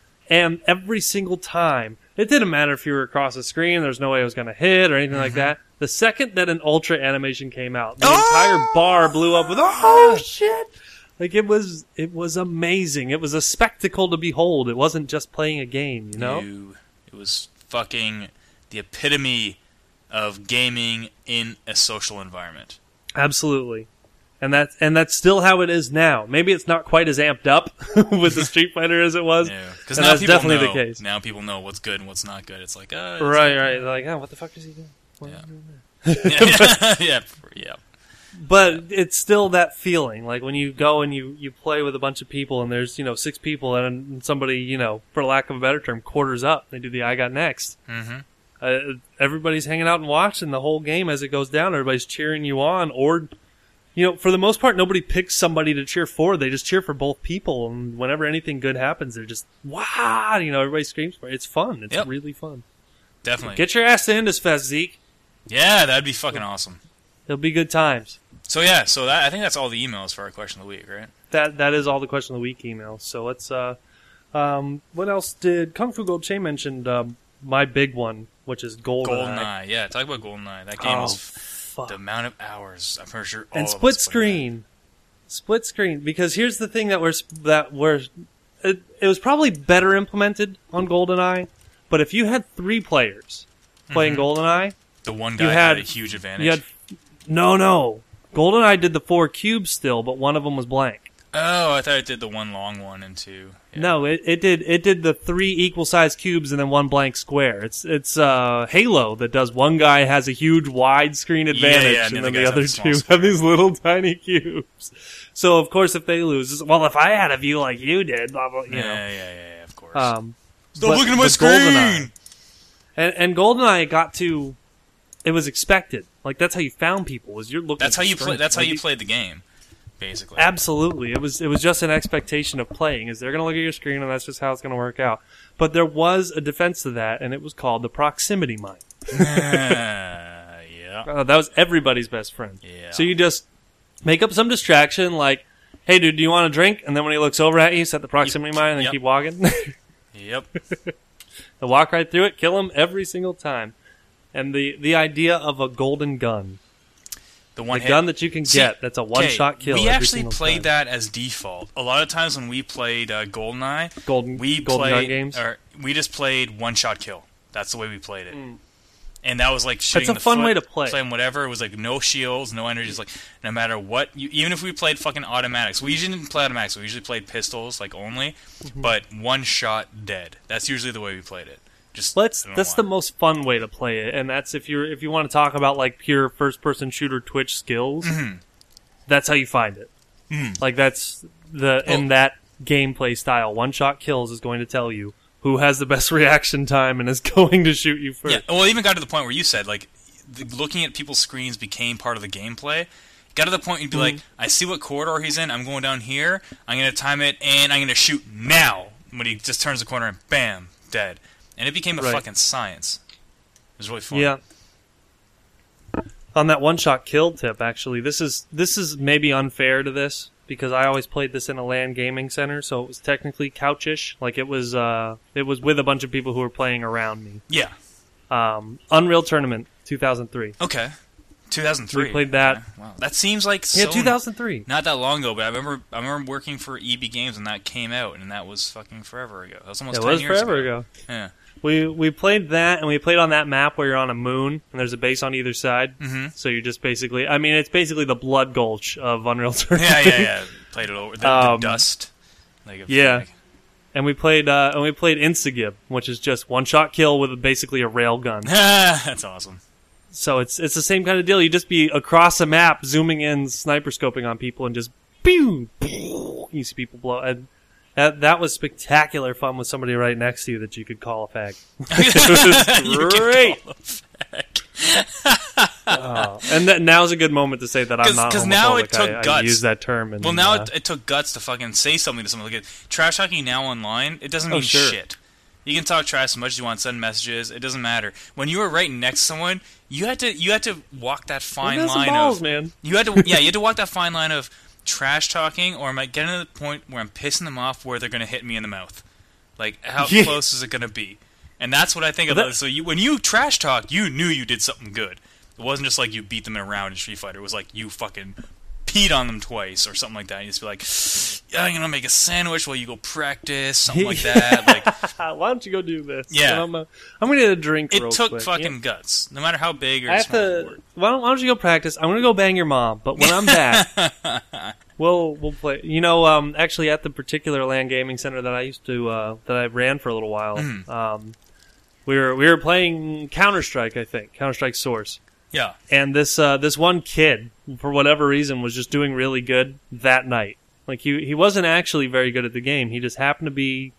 And every single time, it didn't matter if you were across the screen, there's no way it was going to hit or anything like Mm-hmm. that. The second that an Ultra animation came out, the Oh! entire bar blew up with, oh shit! Like it was, it was amazing. It was a spectacle to behold. It wasn't just playing a game, you know? You- it was fucking the epitome of gaming in a social environment. Absolutely. And that's, and that's still how it is now. Maybe it's not quite as amped up with the Street Fighter as it was. Yeah, because And now that's people definitely know. the case. Now people know what's good and what's not good. It's like, uh, Right, right. They're like, oh, what the fuck is he doing? What Yeah. is he doing there? yeah, yeah, yeah. But it's still that feeling, like when you go and you, you play with a bunch of people and there's, you know, six people and somebody, you know, for lack of a better term, quarters up. They do the I got next. Mm-hmm. Uh, everybody's hanging out and watching the whole game as it goes down. Everybody's cheering you on, or, you know, for the most part, nobody picks somebody to cheer for. They just cheer for both people. And whenever anything good happens, they're just, wow, you know, everybody screams for it. It's fun. It's Yep. really fun. Definitely. Get your ass to Indus Fest, Zeke. yeah, that'd be fucking awesome. It'll be good times. So yeah, so that, I think that's all the emails for our question of the week, right? That that is all the question of the week emails. So let's. Uh, um, what else did Kung Fu Gold Che mentioned? Um, my big one, which is GoldenEye. GoldenEye, yeah. Talk about GoldenEye. That game Oh, was fuck. the amount of hours. I'm pretty sure. All And of split us played that. screen, split screen. Because here's the thing that we're that we're. It, it was probably better implemented on GoldenEye, but if you had three players playing Mhm. GoldenEye, The one you guy had, had- a huge advantage. you had no, no. GoldenEye did the four cubes still, but one of them was blank. Oh, I thought it did the one long one and two. Yeah. No, it, it did it did the three equal sized cubes and then one blank square. It's it's uh, Halo that does one guy has a huge widescreen advantage yeah, and and, the then other the guys other have a two small have these little tiny cubes. So of course if they lose, it's, well if I had a view like you did, blah blah, you yeah, know. yeah, yeah, yeah, of course. Um, Stop but- looking at my but screen! GoldenEye- and and GoldenEye got to, it was expected. Like that's how you found people. Was you're looking. That's how for you play. strength. That's how Like, you played the game, basically. Absolutely, it was it was just an expectation of playing. Is they're going to look at your screen, and that's just how it's going to work out. But there was a defense to that, and it was called the proximity mine. uh, yeah. Uh, that was everybody's best friend. Yeah. So you just make up some distraction, like, "Hey, dude, do you want a drink?" And then when he looks over at you, set the proximity mine, and then Yep. keep walking. Yep. They walk right through it, kill him every single time. And the the idea of a golden gun, The one the hit. gun that you can See, get, that's a one okay, shot kill. We every actually single played time. that as default. A lot of times when we played uh, GoldenEye, golden we golden gun played games. or we just played one shot kill. That's the way we played it. And that was like shooting That's a the fun foot, way to play. playing whatever. It was like no shields, no energy. It's like no matter what, you, even if we played fucking automatics, we usually didn't play automatics. We usually played pistols, like only. Mm-hmm. But one shot dead. That's usually the way we played it. Just Let's. I don't know That's why. the most fun way to play it, and that's if you're if you want to talk about like pure first person shooter Twitch skills. Mm-hmm. That's how you find it. Mm. Like that's the in Well- that gameplay style. One shot kills is going to tell you who has the best reaction time and is going to shoot you first. Yeah, well, it even got to the point where you said, like, the, looking at people's screens became part of the gameplay. Got to the point you'd be like, I see what corridor he's in, I'm going down here, I'm going to time it, and I'm going to shoot now. When he just turns the corner and bam, dead. And it became a Right. fucking science. It was really fun. Yeah. On that one shot kill tip, actually, this is this is maybe unfair to this because I always played this in a LAN gaming center, so it was technically couchish. Like it was, uh, it was with a bunch of people who were playing around me. Yeah. Um, Unreal Tournament two thousand three. Okay. two thousand three. We played that. Okay. Wow. That seems like Yeah, so two thousand three. not that long ago, but I remember I remember working for E B Games when that came out, and that was fucking forever ago. That was almost It ten was years forever ago. ago. Yeah. We we played that, and we played on that map where you're on a moon, and there's a base on either side. Mm-hmm. So you're just basically, I mean, it's basically the Blood Gulch of Unreal Tournament. Yeah, yeah, yeah. Played it over. The, Um, the dust. Like, if- yeah. like- And we played uh, and we played Instigib, which is just one shot kill with basically a rail gun. That's awesome. So it's it's the same kind of deal. You just be across a map, zooming in, sniper scoping on people, and just pew, pew, you see people blow. And that that was spectacular fun with somebody right next to you that you could call a fag. It You was can great. call it Oh, and that, now's a good moment to say that I'm 'Cause- not 'cause homophobic. now it took I, I guts. use that term. And, Well, now uh, it, it took guts to fucking say something to someone. Like, trash talking now online, it doesn't Oh, mean sure. shit. You can talk trash as much as you want, send messages. It doesn't matter. When you were right next to someone, you had to you had to walk that fine Well, that's some line balls, of man. you had to yeah you had to walk that fine line of trash talking, or am I getting to the point where I'm pissing them off where they're going to hit me in the mouth? Like, how Yeah. close is it going to be? And that's what I think Well, about. that- So you, when you trash talk, you knew you did something good. It wasn't just like you beat them in a round in Street Fighter. It was like you fucking peed on them twice or something like that. You just be like, yeah, I'm gonna make a sandwich while you go practice, something like that. Like, Why don't you go do this? Yeah. And I'm, uh, I'm gonna get a drink. it real took quick. fucking Yeah. guts, no matter how big or I have small you to. were. Why don't, why don't you go practice? I'm gonna go bang your mom, but when I'm back, we'll we'll play. You know, um, actually, at the particular LAN gaming center that I used to uh, that I ran for a little while, Mhm. um, we were we were playing Counter Strike. I think Counter Strike Source. Yeah, And this uh, this one kid, for whatever reason, was just doing really good that night. Like he he wasn't actually very good at the game. He just happened to be.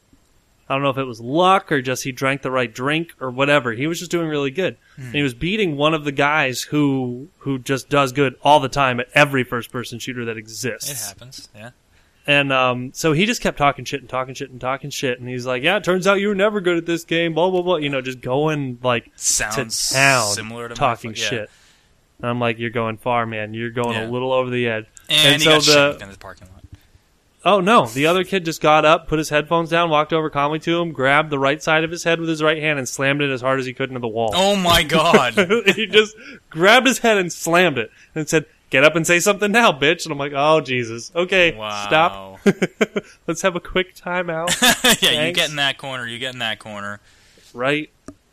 I don't know if it was luck or just he drank the right drink or whatever. He was just doing really good, and he was beating one of the guys who who just does good all the time at every first person shooter that exists. it happens. Yeah. And um, so he just kept talking shit and talking shit and talking shit, and he's like, "Yeah, it turns out you were never good at this game." Blah blah blah. You know, just going like Sounds to town similar to my talking fu- yeah. shit. And I'm like, "You're going far, man. You're going Yeah. a little over the edge." And, And he got so shot the- in the parking lot. Oh no, the other kid just got up, put his headphones down, walked over calmly to him, grabbed the right side of his head with his right hand, and slammed it as hard as he could into the wall. Oh my god! He just grabbed his head and slammed it, and said, "Get up and say something now, bitch." And I'm like, "Oh Jesus, okay, Wow. stop. Let's have a quick timeout." Yeah, you Thanks. get in that corner. You get in that corner. Right?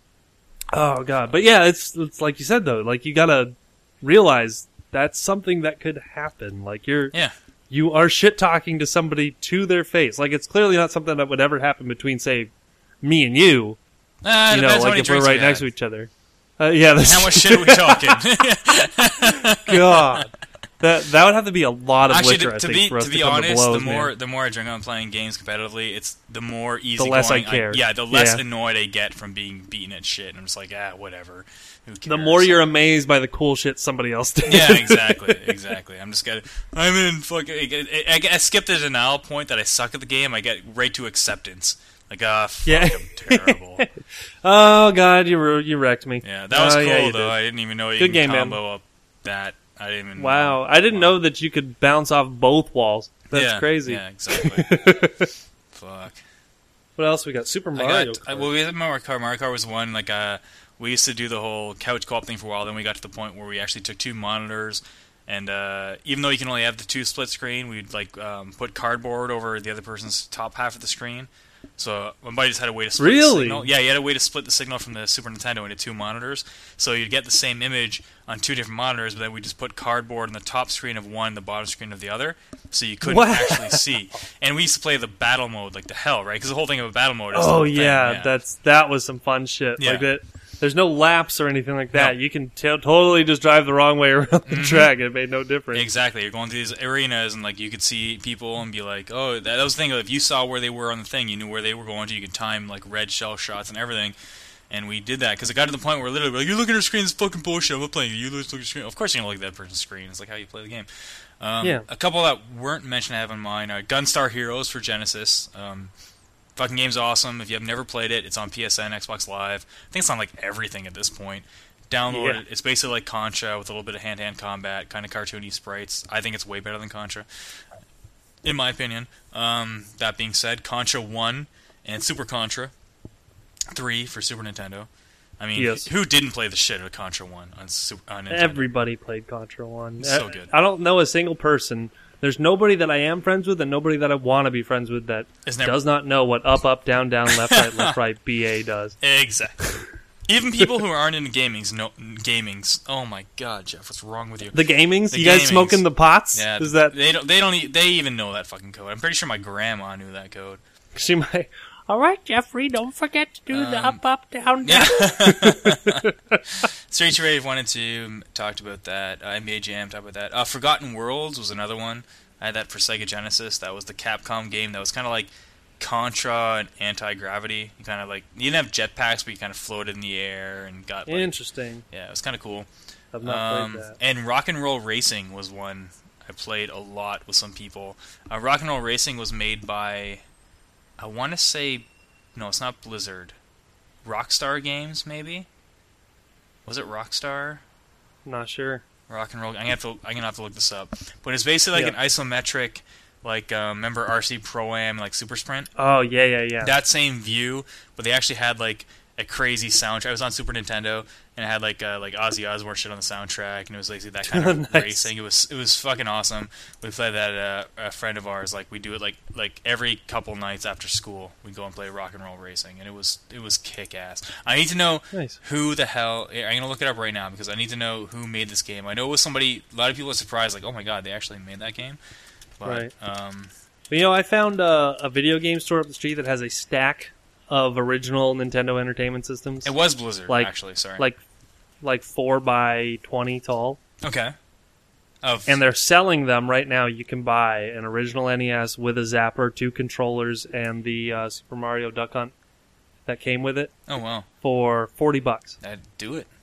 Oh god, but yeah, it's it's like you said though, like you gotta realize that's something that could happen. Like you're Yeah. you are shit talking to somebody to their face. Like it's clearly not something that would ever happen between, say, me and you. Uh, You know, depends how like many if we're drinks right we next to had. each other. Uh, yeah, that's How much shit are we talking? God. That that would have to be a lot of Actually, liquor, to, I to think, be for us to to, be come honest, to blows, the more man. the more I drink on playing games competitively, it's the more easy. The less I going care. yeah, the less Yeah. annoyed I get from being beaten at shit. And I'm just like, ah, whatever. Who cares? The more you're amazed by the cool shit somebody else did. Yeah, exactly, exactly. I'm just gonna. I'm in fucking. I, I, I skip the denial point that I suck at the game. I get right to acceptance. Like, ah, fuck, Yeah. I'm terrible. Oh god, you ru- you wrecked me. Yeah, that was Oh, cool yeah, you though. did. I didn't even know you Good could game, man. combo up that. I didn't even. Wow, I didn't know that you could bounce off both walls. That's yeah, crazy. Yeah, exactly. Fuck. What else we got? Super I Mario. got, I, Kart. well, we had Mario Kart. Mario Kart was one. Like, uh, we used to do the whole couch co-op thing for a while. Then we got to the point where we actually took two monitors, and uh, even though you can only have the two split screen, we'd like um, put cardboard over the other person's top half of the screen. So my buddy just had a way to split the Really? signal. Yeah, he had a way to split the signal from the Super Nintendo into two monitors. So you'd get the same image on two different monitors, but then we just put cardboard on the top screen of one, the bottom screen of the other, so you couldn't What? actually see. And we used to play the battle mode like the hell, right? Because the whole thing of a battle mode is the Oh whole thing, yeah, that's that was some fun shit. Yeah. Like that. There's no laps or anything like that. No. You can t- totally just drive the wrong way around the track. It made no difference. Exactly. You're going through these arenas and like you could see people and be like, oh, that, that was the thing. If you saw where they were on the thing, you knew where they were going to. You could time like red shell shots and everything. And we did that because it got to the point where literally, like, you're looking at your screen, it's fucking bullshit. I'm not playing it. You look at your screen. Of course, you're gonna look at that person's screen. It's like how you play the game. Um, Yeah. A couple that weren't mentioned I have on mine are Gunstar Heroes for Genesis. Um, Fucking game's awesome. If you have never played it, it's on P S N, Xbox Live. I think it's on like everything at this point. Download Yeah. it. It's basically like Contra with a little bit of hand-to-hand combat, kind of cartoony sprites. I think it's way better than Contra, in my opinion. Um, that being said, Contra one and Super Contra three for Super Nintendo. I mean, Yes. who didn't play the shit out of Contra one on, Super, on Nintendo? Everybody played Contra one. So I- good. I don't know a single person. There's nobody that I am friends with and nobody that I want to be friends with that It's never- does not know what up, up, down, down, left, right, left, right, B A does. Exactly. Even people who aren't into gamings, no gamings. Oh my god, Jeff, what's wrong with you? The gamings? The you guys gamings. smoking the pots? Yeah, Is that they don't? They don't. e- They even know that fucking code. I'm pretty sure my grandma knew that code. she might? All right, Jeffrey, don't forget to do the Um, up, up, down, down. Yeah. Streets of Rage one and two talked about that. Uh, N B A Jam talked about that. Uh, Forgotten Worlds was another one. I had that for Sega Genesis. That was the Capcom game that was kind of like Contra and Anti-Gravity. You kind of like you didn't have jetpacks, but you kind of floated in the air and got like, Interesting. yeah, it was kind of cool. I've not Um, played that. and Rock and Roll Racing was one I played a lot with some people. Uh, Rock and Roll Racing was made by, I want to say, no, it's not Blizzard. Rockstar Games, maybe? Was it Rockstar? Not sure. Rock and Roll. I'm gonna have to. I'm gonna have to look this up. But it's basically like Yeah. an isometric, like um, remember R C Pro Am, like Super Sprint. Oh, yeah, yeah, yeah. That same view, but they actually had like a crazy soundtrack. It was on Super Nintendo, and it had like uh, like Ozzy Osbourne shit on the soundtrack, and it was like that kind of Nice. racing. It was it was fucking awesome. We played that at a, a friend of ours. Like we do it like like every couple nights after school. We go and play Rock and Roll Racing, and it was it was kick ass. I need to know Nice. who the hell. I'm gonna look it up right now because I need to know who made this game. I know it was somebody. A lot of people were surprised, like, oh my god, they actually made that game. But, Right. Um, You know, I found uh, a video game store up the street that has a stack of original Nintendo Entertainment Systems. it was Blizzard, Like- actually. Sorry. like like four by twenty tall, okay. Of and they're selling them right now. You can buy an original N E S with a zapper, two controllers, and the uh, Super Mario Duck Hunt that came with it oh wow, for forty bucks. I'd do it.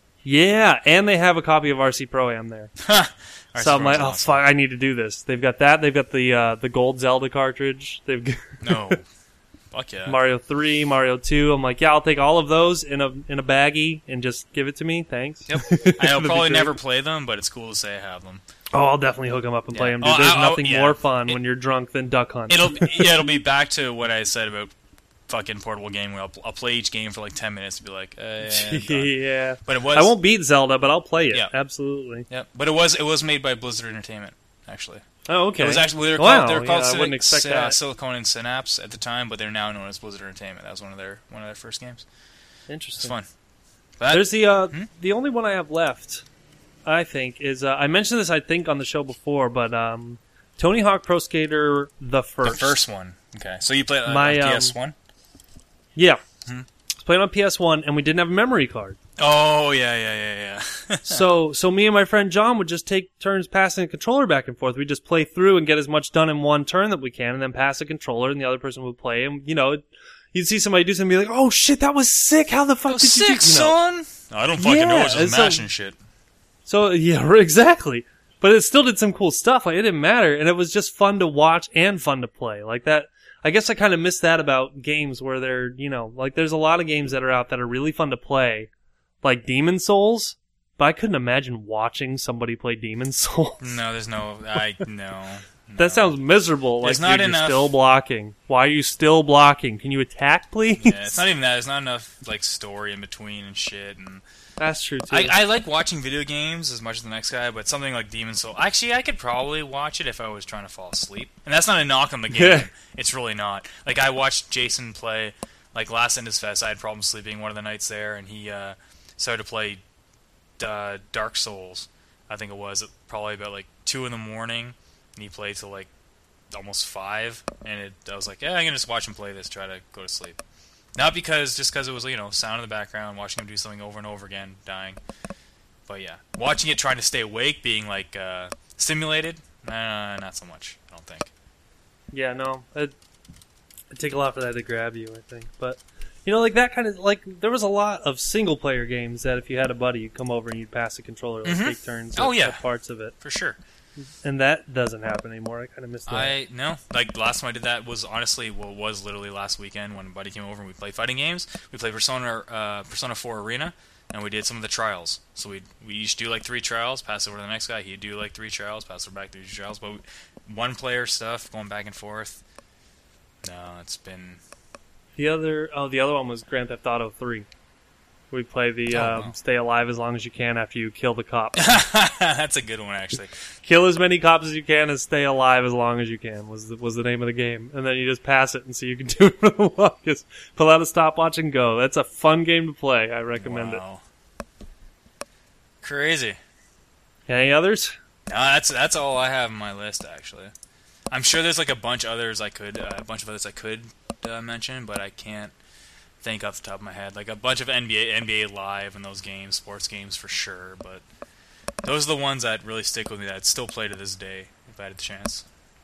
Yeah, and they have a copy of R C Pro Am there. Our So I'm like, Superman's oh awesome. fuck, I need to do this. They've got that. They've got the uh, the gold Zelda cartridge. They've got No, fuck yeah. Mario three, Mario two. I'm like, yeah, I'll take all of those in a in a baggie and just give it to me. Thanks. Yep. I'll That'd be probably great. never play them, but it's cool to say I have them. Oh, I'll definitely hook them up and Yeah. play them, dude. Oh, There's I'll- I'll- nothing yeah. more fun It- when you're drunk than Duck Hunt. It'll yeah, it'll be back to what I said about fucking portable game where I'll, I'll play each game for like ten minutes and be like, uh, yeah, I'm done. yeah. But it was I won't beat Zelda, but I'll play it. Yeah. Absolutely. Yeah, but it was it was made by Blizzard Entertainment actually. Oh, okay. It was actually they were Wow, called, they were called yeah, I Sil- wouldn't expect Sil- that. Silicon and Synapse at the time, but they're now known as Blizzard Entertainment. That was one of their one of their first games. It's Interesting. fun. But There's the uh, Hmm? the only one I have left, I think, is uh, I mentioned this I think on the show before, but um, Tony Hawk Pro Skater the the first. first one. Okay, so you played uh, My, on um, P S one. Yeah. Hmm. I was playing on P S one, and we didn't have a memory card. Oh yeah, yeah, yeah, yeah. so, so me and my friend John would just take turns passing a controller back and forth. We'd just play through and get as much done in one turn that we can, and then pass a controller, and the other person would play. And you know, you'd see somebody do something, and be like, "Oh shit, that was sick! How the fuck was did sick, you do?" You know? son. No, I don't fucking Yeah, know. It's and just so- mashing shit. So yeah, exactly. But it still did some cool stuff. Like it didn't matter, and it was just fun to watch and fun to play. Like that. I guess I kind of miss that about games where they're, you know, like there's a lot of games that are out that are really fun to play, like Demon Souls. But I couldn't imagine watching somebody play Demon Souls. No, there's no. I no. no. That sounds miserable. There's like not dude, you're enough- still blocking. Why are you still blocking? Can you attack, please? Yeah, it's not even that. There's not enough like story in between and shit. And That's true too. I, I like watching video games as much as the next guy, but something like Demon Soul. Actually, I could probably watch it if I was trying to fall asleep. And that's not a knock on the game. Yeah. It's really not. Like I watched Jason play. Like last Indus Fest, I had problems sleeping one of the nights there, and he uh, started to play uh, Dark Souls. I think it was probably about like two in the morning, and he played till like almost five. And it, I was like, yeah, I'm gonna just watch him play this, try to go to sleep. Not because, just because it was, you know, sound in the background, watching him do something over and over again, dying. But yeah, watching it, trying to stay awake, being like uh, stimulated, nah, not so much, I don't think. Yeah, no. It, it'd take a lot for that to grab you, I think. But, you know, like that kind of, like, there was a lot of single-player games that if you had a buddy, you'd come over and you'd pass a controller, like, Mhm. take turns Oh, at, yeah. at parts of it. For sure. And that doesn't happen anymore. I kind of miss that. I, no, like, the last time I did that was, honestly, well, was literally last weekend when a buddy came over and we played fighting games. We played Persona, uh, Persona four Arena, and we did some of the trials. So we we each do, like, three trials, pass it over to the next guy, he'd do, like, three trials, pass it back to three trials, but we, one-player stuff, going back and forth, no, it's been... The other, oh, the other one was Grand Theft Auto three. We play the Oh, um, wow. stay alive as long as you can after you kill the cops. That's a good one, actually. Kill as many cops as you can and stay alive as long as you can was the, was the name of the game. And then you just pass it and see you can do it for the longest. Pull out a stopwatch and go. That's a fun game to play. I recommend Wow. Crazy. it. Any others? No, that's that's all I have on my list, actually. I'm sure there's like a bunch others I could, uh, a bunch of others I could uh, mention, but I can't think off the top of my head. Like a bunch of N B A, N B A Live and those games, sports games for sure. But those are the ones that really stick with me that I'd still play to this day if I had the chance.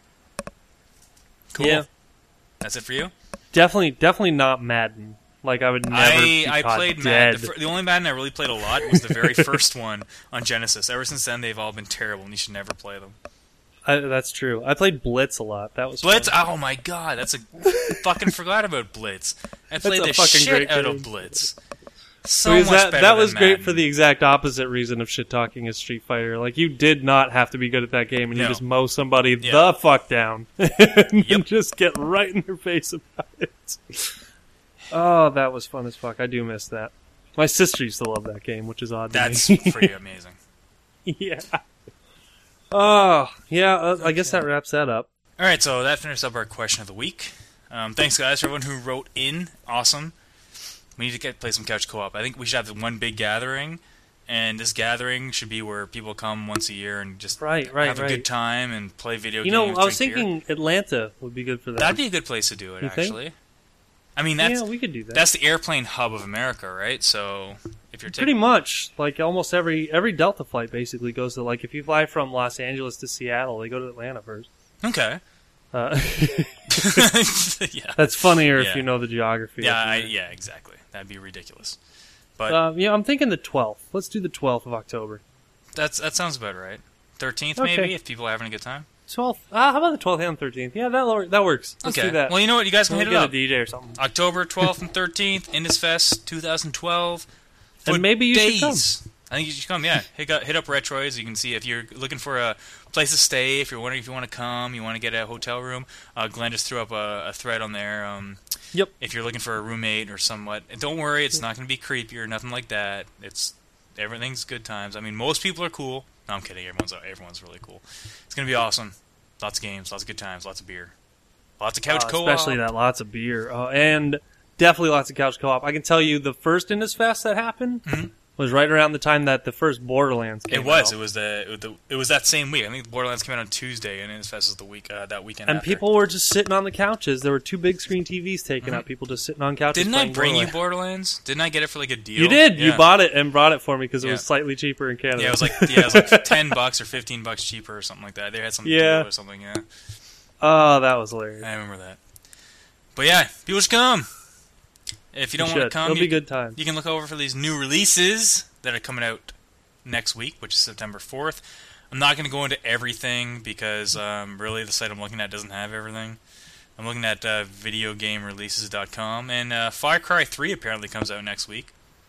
Cool. Yeah. That's it for you. Definitely, definitely not Madden. Like I would never. I be I caught played dead. Madden. The, fir- the only Madden I really played a lot was the very first one on Genesis. Ever since then, they've all been terrible, and you should never play them. I, that's true. I played Blitz a lot. That was Blitz? fun. Oh my god, that's a fucking forgot about Blitz. I played a the fucking shit great out game. of Blitz. So Because much that, better that than was great Madden. for the exact opposite reason of shit talking as Street Fighter. Like you did not have to be good at that game, and you No. just mow somebody Yeah. the fuck down and Yep. just get right in their face about it. Oh, that was fun as fuck. I do miss that. My sister used to love that game, which is odd. To That's me. pretty amazing. yeah. Oh, yeah. Uh, I guess that wraps that up. All right, so that finishes up our question of the week. Um, thanks, guys, for everyone who wrote in. Awesome. We need to get play some couch co-op. I think we should have one big gathering, and this gathering should be where people come once a year and just Right, right, have a right. good time and play video You know, games. I was drink beer. thinking Atlanta would be good for that. That'd be a good place to do it, You think? actually. I mean, that's yeah, we could do that. that's the airplane hub of America, right? So if you're Pretty taking, much, like almost every every Delta flight basically goes to, like, if you fly from Los Angeles to Seattle, they go to Atlanta first. okay, Uh, yeah, that's funnier Yeah. if you know the geography. yeah, of I, the- yeah, exactly. That'd be ridiculous. But Uh, yeah, I'm thinking the twelfth. Let's do the twelfth of October. that's that sounds about right. Thirteenth, Okay. maybe, if people are having a good time. twelfth. Ah, how about the twelfth and thirteenth? Yeah, that wor- that works. Let's okay. do that. Well, you know what? You guys can We'll hit it get up. a D J or something. October twelfth and thirteenth, Indus Fest twenty twelve. And For maybe you should days. I think you should come. Yeah, hit up, hit up Retroids. You can see if you're looking for a place to stay. If you're wondering if you want to come, you want to get a hotel room. Uh, Glenn just threw up a, a thread on there. Um, Yep. If you're looking for a roommate or somewhat, and don't worry, it's not going to be creepy or nothing like that. It's everything's good times. I mean, most people are cool. No, I'm kidding. Everyone's everyone's really cool. It's going to be awesome. Lots of games, lots of good times, lots of beer, lots of couch Uh, co-op. especially that lots of beer. Oh, and definitely lots of couch co-op. I can tell you the first Indus Fest that happened, Mhm. was right around the time that the first Borderlands came It was. out. It was the it was the it was that same week. I think Borderlands came out on Tuesday, and Innisfest was the week uh, that weekend. And after. people were just sitting on the couches. There were two big screen T Vs taken Mhm. up. People just sitting on couches. Didn't I playing bring you Borderlands. Borderlands? Didn't I get it for like a deal? You did. You Yeah. bought it and brought it for me because it Yeah. was slightly cheaper in Canada. Yeah, it was like yeah, it was like ten bucks or fifteen bucks cheaper or something like that. They had some Yeah. deal or something. Yeah, Oh, that was hilarious. I remember that. But yeah, people should come. If you don't You want to should. come, It'll you, be a good time. you can look over for these new releases that are coming out next week, which is September fourth. I'm not going to go into everything because um, really the site I'm looking at doesn't have everything. I'm looking at uh, video game releases dot com, and uh, Far Cry three apparently comes out next week.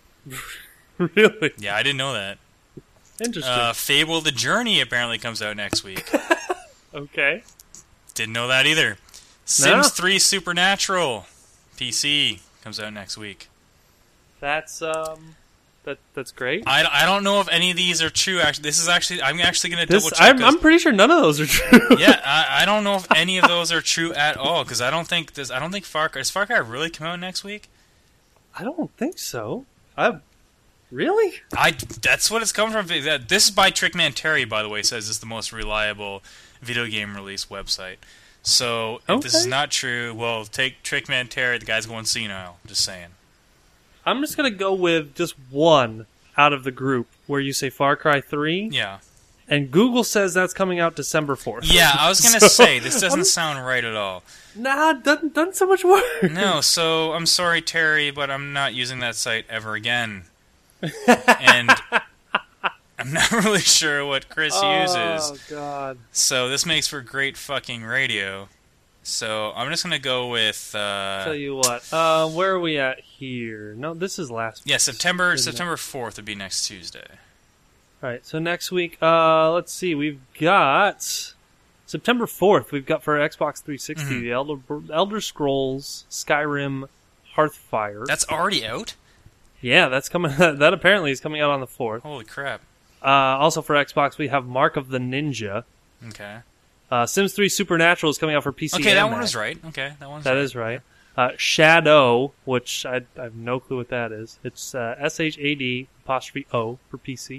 Really Yeah, I didn't know that. interesting. Uh, Fable the Journey apparently comes out next week. Okay. Didn't know that either. Sims three Supernatural P C comes out next week. That's um, that that's great. I, I don't know if any of these are true. Actually, this is actually I'm actually going to This double check. I'm, I'm pretty sure none of those are true. yeah, I, I don't know if any of those are true at all because I don't think this. I don't think Far Cry. Does Far Cry really come out next week? I don't think so. I really. I that's what it's coming from. That This is by Trickman Terry, by the way. Says it's the most reliable video game release website. So if this is Okay. not true, well, take Trickman Terry. The guy's going senile. Just saying. I'm just gonna go with just one out of the group where you say Far Cry three, Yeah. and Google says that's coming out December fourth. Yeah, I was gonna So, say this doesn't I'm- sound right at all. Nah, doesn't done so much work. No, so I'm sorry, Terry, but I'm not using that site ever again. And I'm not really sure what Chris uses. Oh God. So this makes for great fucking radio. So I'm just gonna go with uh, Tell you what. Uh, where are we at here? No, this is last. yeah, September Isn't it? September fourth would be next Tuesday. All right. So next week, uh, let's see. We've got September fourth. We've got for Xbox three sixty Mhm. the Elder Elder Scrolls Skyrim Hearthfire. That's already out? Yeah, that's coming. That apparently is coming out on the fourth. Holy crap! Uh, also for Xbox, we have Mark of the Ninja. Okay. Uh, Sims three Supernatural is coming out for P C. Okay, and that Mac. one is right. Okay, that one's That right. is right. Uh, Shadow, which I, I have no clue what that is. It's uh, S H A D apostrophe O for P C.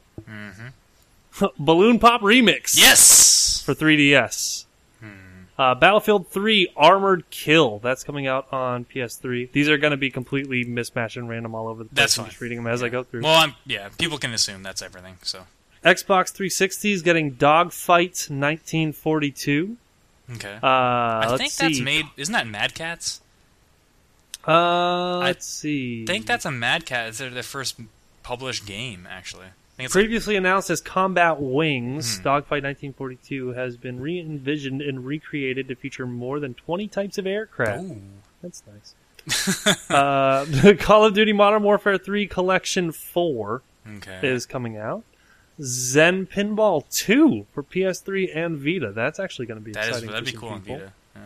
Mm-hmm. Balloon Pop Remix Yes. for three D S. Hmm. Uh, Battlefield three Armored Kill. That's coming out on P S three. These are going to be completely mismatched and random all over the place. That's I'm fine. just reading them as I go through. Well, I'm, yeah, people can assume that's everything. So Xbox three sixty is getting Dogfight nineteen forty-two. okay. Uh, I let's think see. that's made. Isn't that Mad Catz? Uh, let's see. I think that's a Mad Cat. It's their, their first published game, actually. I think it's Previously announced as Combat Wings, Hmm. Dogfight nineteen forty-two has been re-envisioned and recreated to feature more than twenty types of like, aircraft. ooh. That's nice. uh, the Call of Duty Modern Warfare three Collection four Okay. is coming out. Zen Pinball two for P S three and Vita. That's actually going to be That is exciting. that'd for be some cool on people. Vita. Yeah.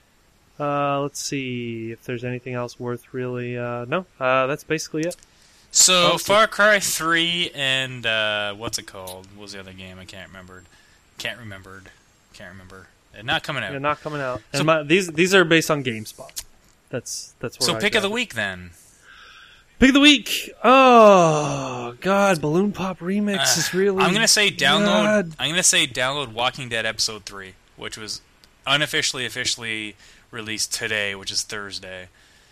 Uh, let's see if there's anything else worth really. Uh, no, uh, that's basically it. So Oh, Far Cry three and uh, what's it called? What was the other game? I can't remember. Can't remember. Can't remember. They're not coming out. They're not coming out. So- And my, these these are based on GameSpot. That's that's where so I pick of got the it. week then. Pick of the week. Oh God, Balloon Pop Remix Uh, is really. I'm gonna say download. God. I'm gonna say download Walking Dead episode three, which was unofficially officially released today, which is Thursday,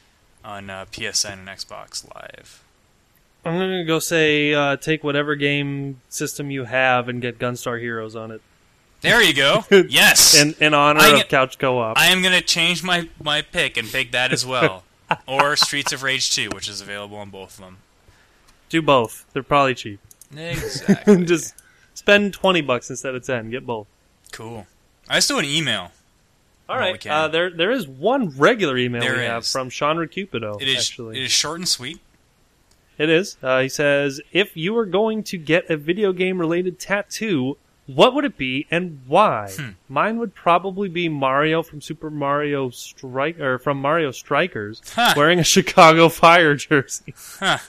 on uh, P S N and Xbox Live. I'm gonna go say uh, take whatever game system you have and get Gunstar Heroes on it. There you go. Yes. In in honor I of get- Couch Co-op. I am gonna change my my pick and pick that as well, or Streets of Rage two, which is available on both of them. Do both. They're probably cheap. Exactly. Just spend twenty bucks instead of ten. Get both. cool. I just do an email. All Well, we right. can. Uh, there there is one regular email There we have is. from Sean Recupido. It is actually, it is short and sweet. It is. Uh, he says, if you were going to get a video game related tattoo, what would it be and why? Hmm. Mine would probably be Mario from Super Mario Strike or from Mario Strikers Huh. wearing a Chicago Fire jersey. Huh.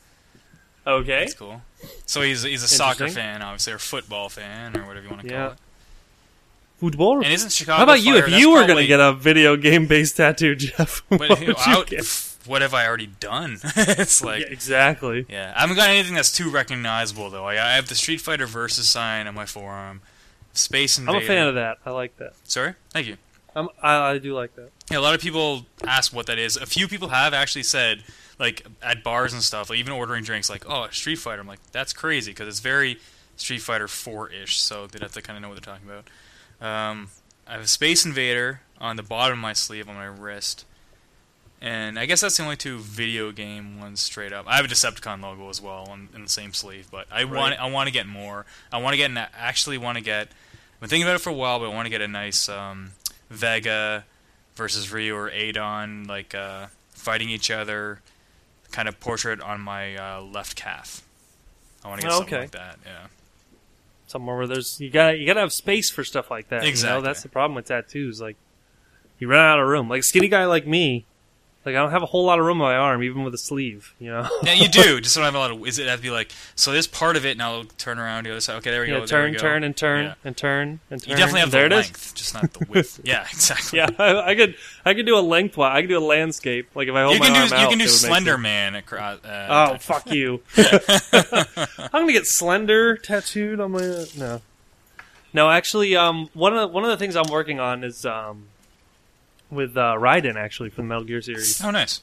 Okay. That's cool. So he's he's a soccer Interesting. fan, obviously, or football fan, or whatever you want to Yeah. call it. Football. And isn't Chicago? How about you Fire, if that's you were going to probably- get a video game based tattoo, Jeff? But What who- would you I would- get? f- what have I already done? It's like, yeah, exactly. yeah, I haven't got anything that's too recognizable though. I, I have the Street Fighter Versus sign on my forearm. Space Invader. I'm a fan of that. I like that. Sorry, thank you. I'm, I, I do like that. Yeah, a lot of people ask what that is. A few people have actually said, like at bars and stuff, like even ordering drinks, like, "Oh, Street Fighter." I'm like, that's crazy because it's very Street Fighter four-ish, so they'd have to kind of know what they're talking about. Um, I have a Space Invader on the bottom of my sleeve on my wrist, and I guess that's the only two video game ones straight up. I have a Decepticon logo as well on, in the same sleeve, but I Right. want I want to get more. I want to get an, actually want to get. I've been thinking about it for a while, but I want to get a nice um, Vega versus Ryu or Adon, like uh, fighting each other, kind of portrait on my uh, left calf. I want to get Oh, something okay. like that. Yeah. Somewhere where there's you got to you got to have space for stuff like that. You Exactly. know, that's the problem with tattoos. Like you run out of room. Like a skinny guy like me, like I don't have a whole lot of room on my arm, even with a sleeve. You know. Yeah, you do. Just don't have a lot of. Is it have to be like? So there's part of it. Now I'll turn around the other side. Okay, there we Yeah, go. there turn, we go. turn, and turn, Yeah. and turn, and turn. You definitely have and there the it is. length, just not the width. Yeah, exactly. Yeah, I, I could, I could do a lengthwise. I could do a landscape. Like if I hold You can my do. arm You out, can do it would make Slender sense. Man across. Oh, Uh, fuck you! I'm gonna get Slender tattooed on my no. No, actually, um, one of the, one of the things I'm working on is um, with uh, Raiden actually from the Metal Gear series. oh, nice.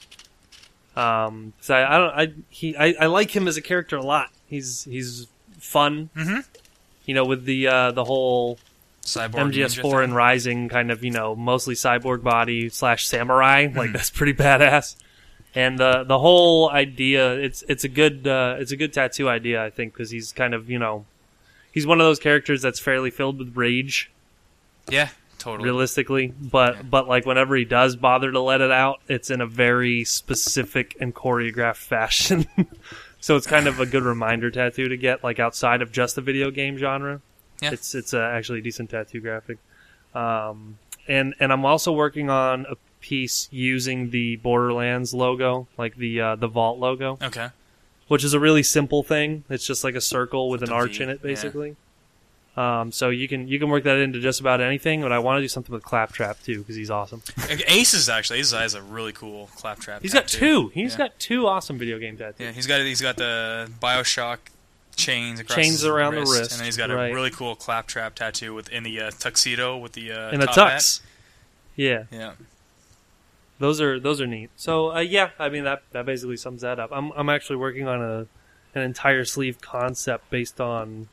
Um, so I, I don't, I he, I, I like him as a character a lot. He's he's fun. Mhm. You know, with the uh, the whole Cyborg M G S ninja four thing. and Rising kind of, you know, mostly cyborg body slash samurai. Hmm. Like that's pretty badass. And the the whole idea, it's it's a good uh, it's a good tattoo idea, I think, because he's kind of, you know, he's one of those characters that's fairly filled with rage, Yeah, totally. realistically. But Yeah. but like whenever he does bother to let it out, it's in a very specific and choreographed fashion. So it's kind of a good reminder tattoo to get, like outside of just the video game genre. Yeah. It's it's a actually a decent tattoo graphic. Um, and and I'm also working on a piece using the Borderlands logo, like the uh, the Vault logo, Okay. which is a really simple thing. It's just like a circle with With an the arch V, in it, yeah. basically. Um, so you can you can work that into just about anything, but I want to do something with Claptrap too because he's awesome. Ace is actually Ace has a really cool claptrap. He's got tattoo. two. He's Yeah. got two awesome video game tattoos. Yeah, he's got he's got the Bioshock chains across Chains his around the wrist, wrist, and then he's got right. a really cool claptrap tattoo with in the uh, tuxedo with the uh, In the top tux. Yeah. Hat. Yeah. Those are those are neat. So uh, yeah, I mean that that basically sums that up. I'm I'm actually working on a an entire sleeve concept based on,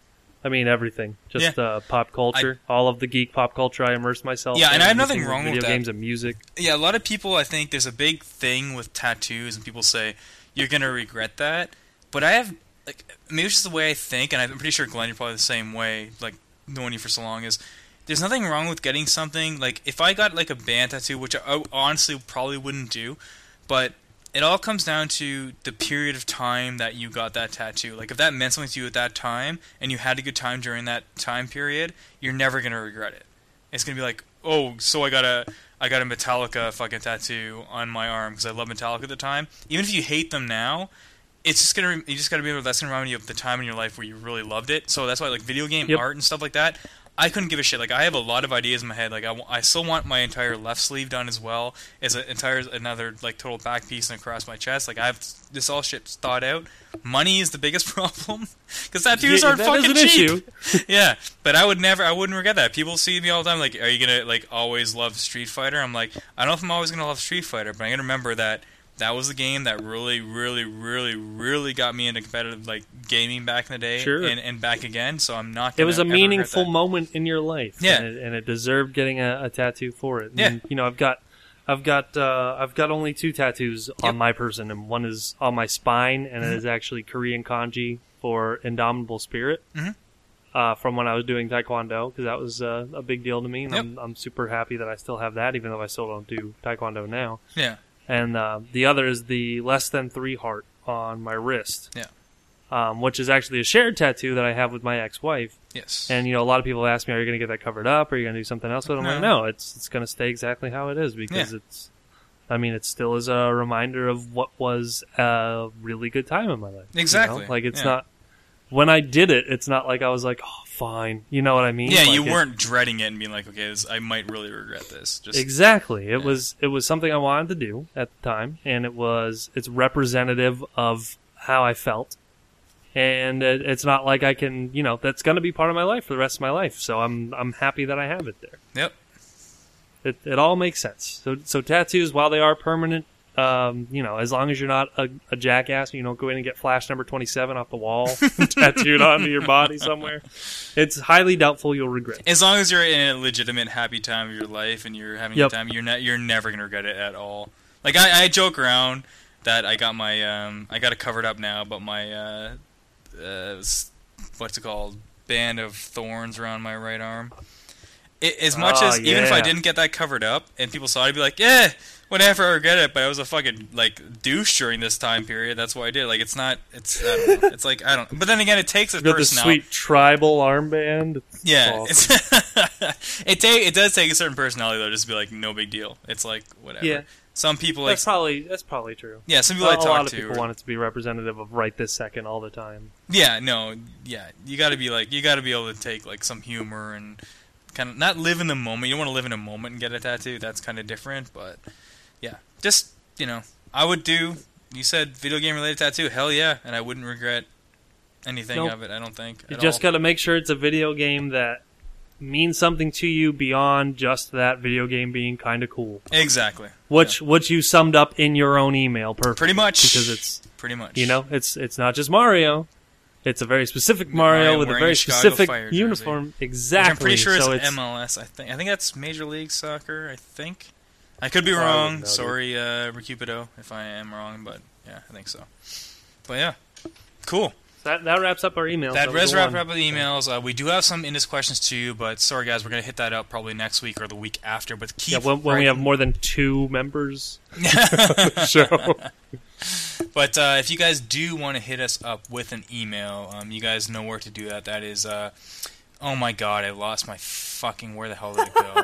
I mean everything, just Yeah. uh, pop culture, all of the geek pop culture. I immerse myself. Yeah, in, and I have nothing using wrong with video that. games and music. Yeah, a lot of people, I think there's a big thing with tattoos, and people say you're gonna regret that. But I have, like, maybe it's just the way I think, and I'm pretty sure Glenn, you're probably the same way. Like knowing you for so long is, there's nothing wrong with getting something. Like if I got like a band tattoo, which I honestly probably wouldn't do, but it all comes down to the period of time that you got that tattoo. Like if that meant something to you at that time, and you had a good time during that time period, you're never gonna regret it. It's gonna be like, oh, so I got a I got a Metallica fucking tattoo on my arm because I love Metallica at the time. Even if you hate them now, it's just gonna you just gotta be able to, that's gonna remind you of the time in your life where you really loved it. So that's why like video game Yep. art and stuff like that, I couldn't give a shit. Like I have a lot of ideas in my head. Like I, w- I still want my entire left sleeve done as well as an entire another like total back piece and across my chest. Like I have this all shit thought out. Money is the biggest problem because tattoos Yeah, aren't that fucking is an cheap. issue. Yeah, but I would never, I wouldn't regret that. People see me all the time, like, are you gonna like always love Street Fighter? I'm like, I don't know if I'm always gonna love Street Fighter, but I'm gonna remember that that was the game that really, really, really, really got me into competitive like gaming back in the day, Sure. and, and back again. So I'm not. It Gonna was a ever regret meaningful that. moment in your life, Yeah. and it, and it deserved getting a, a tattoo for it. Yeah. And, you know, I've got, I've got, uh, I've got only two tattoos Yep. on my person, and one is on my spine, and Mhm. it is actually Korean kanji for Indomitable Spirit. Mhm. Uh, from when I was doing Taekwondo, because that was uh, a big deal to me, and Yep. I'm, I'm super happy that I still have that, even though I still don't do Taekwondo now. Yeah. And uh, the other is the less than three heart on my wrist. Yeah. Um, which is actually a shared tattoo that I have with my ex-wife. Yes. And you know, a lot of people ask me, "Are you going to get that covered up? Or are you going to do something else with it?" I'm like, No. "No, it's it's going to stay exactly how it is because Yeah. it's. I mean, it still is a reminder of what was a really good time in my life. you know? Exactly, Like it's yeah. not. when I did it, it's not like I was like, oh, fine. You know what I mean? Yeah, like you it, weren't dreading it and being like, okay, this, I might really regret this. Just Exactly. It Yeah. was it was something I wanted to do at the time, and it was it's representative of how I felt. And it, it's not like I can, you know, that's going to be part of my life for the rest of my life. So I'm I'm happy that I have it there. Yep. It it all makes sense. So so tattoos, while they are permanent, um, you know, as long as you're not a, a jackass, and you don't go in and get flash number twenty-seven off the wall tattooed onto your body somewhere, it's highly doubtful you'll regret it. As long as you're in a legitimate happy time of your life and you're having Yep. a good time, you're not you're never gonna regret it at all. Like I, I joke around that I got my um I got it covered up now, but my uh, uh what's it called band of thorns around my right arm. It, as much Oh, as even if I yeah. didn't get that covered up and people saw it, I'd be like, yeah, whatever, I regret it. But I was a fucking like douche during this time period. That's why I did. Like it's not. It's I don't know. It's like I don't. But then again, it takes a You got this personality. sweet tribal armband. Yeah, Awesome. it's it take it does take a certain personality though, just to be like no big deal. It's like whatever. Yeah. Some people like That's probably that's probably true. yeah, some people a I a talk lot of to. people are- want it to be representative of right this second all the time. yeah, no, yeah, you got to be like you got to be able to take like some humor and kind of not live in the moment. You don't want to live in a moment and get a tattoo. That's kind of different, but yeah, just you know, I would do. You said video game related tattoo, hell yeah, and I wouldn't regret anything Nope. of it. I don't think. You at just all. got to make sure it's a video game that means something to you beyond just that video game being kind of cool. exactly. Which which you summed up in your own email perfectly. Pretty much. Because it's Pretty much. you know, it's it's not just Mario. It's a very specific Mario, Mario with a wearing very a Chicago specific Fire jersey. uniform. Which Exactly. I'm pretty sure so it's, it's M L S. I think. I think that's Major League Soccer. I think. I could be I wouldn't wrong. know, dude. Sorry, uh, Recupido, if I am wrong, but yeah, I think so. But yeah, cool. that that wraps up our email. That res wrap up with emails. Uh, we do have some Indus questions too, but sorry guys, we're gonna hit that up probably next week or the week after. But keep Yeah, when, when we writing- have more than two members. Show. But uh, if you guys do want to hit us up with an email, um, you guys know where to do that. That is, uh, oh my god, I lost my fucking. Where the hell did it go?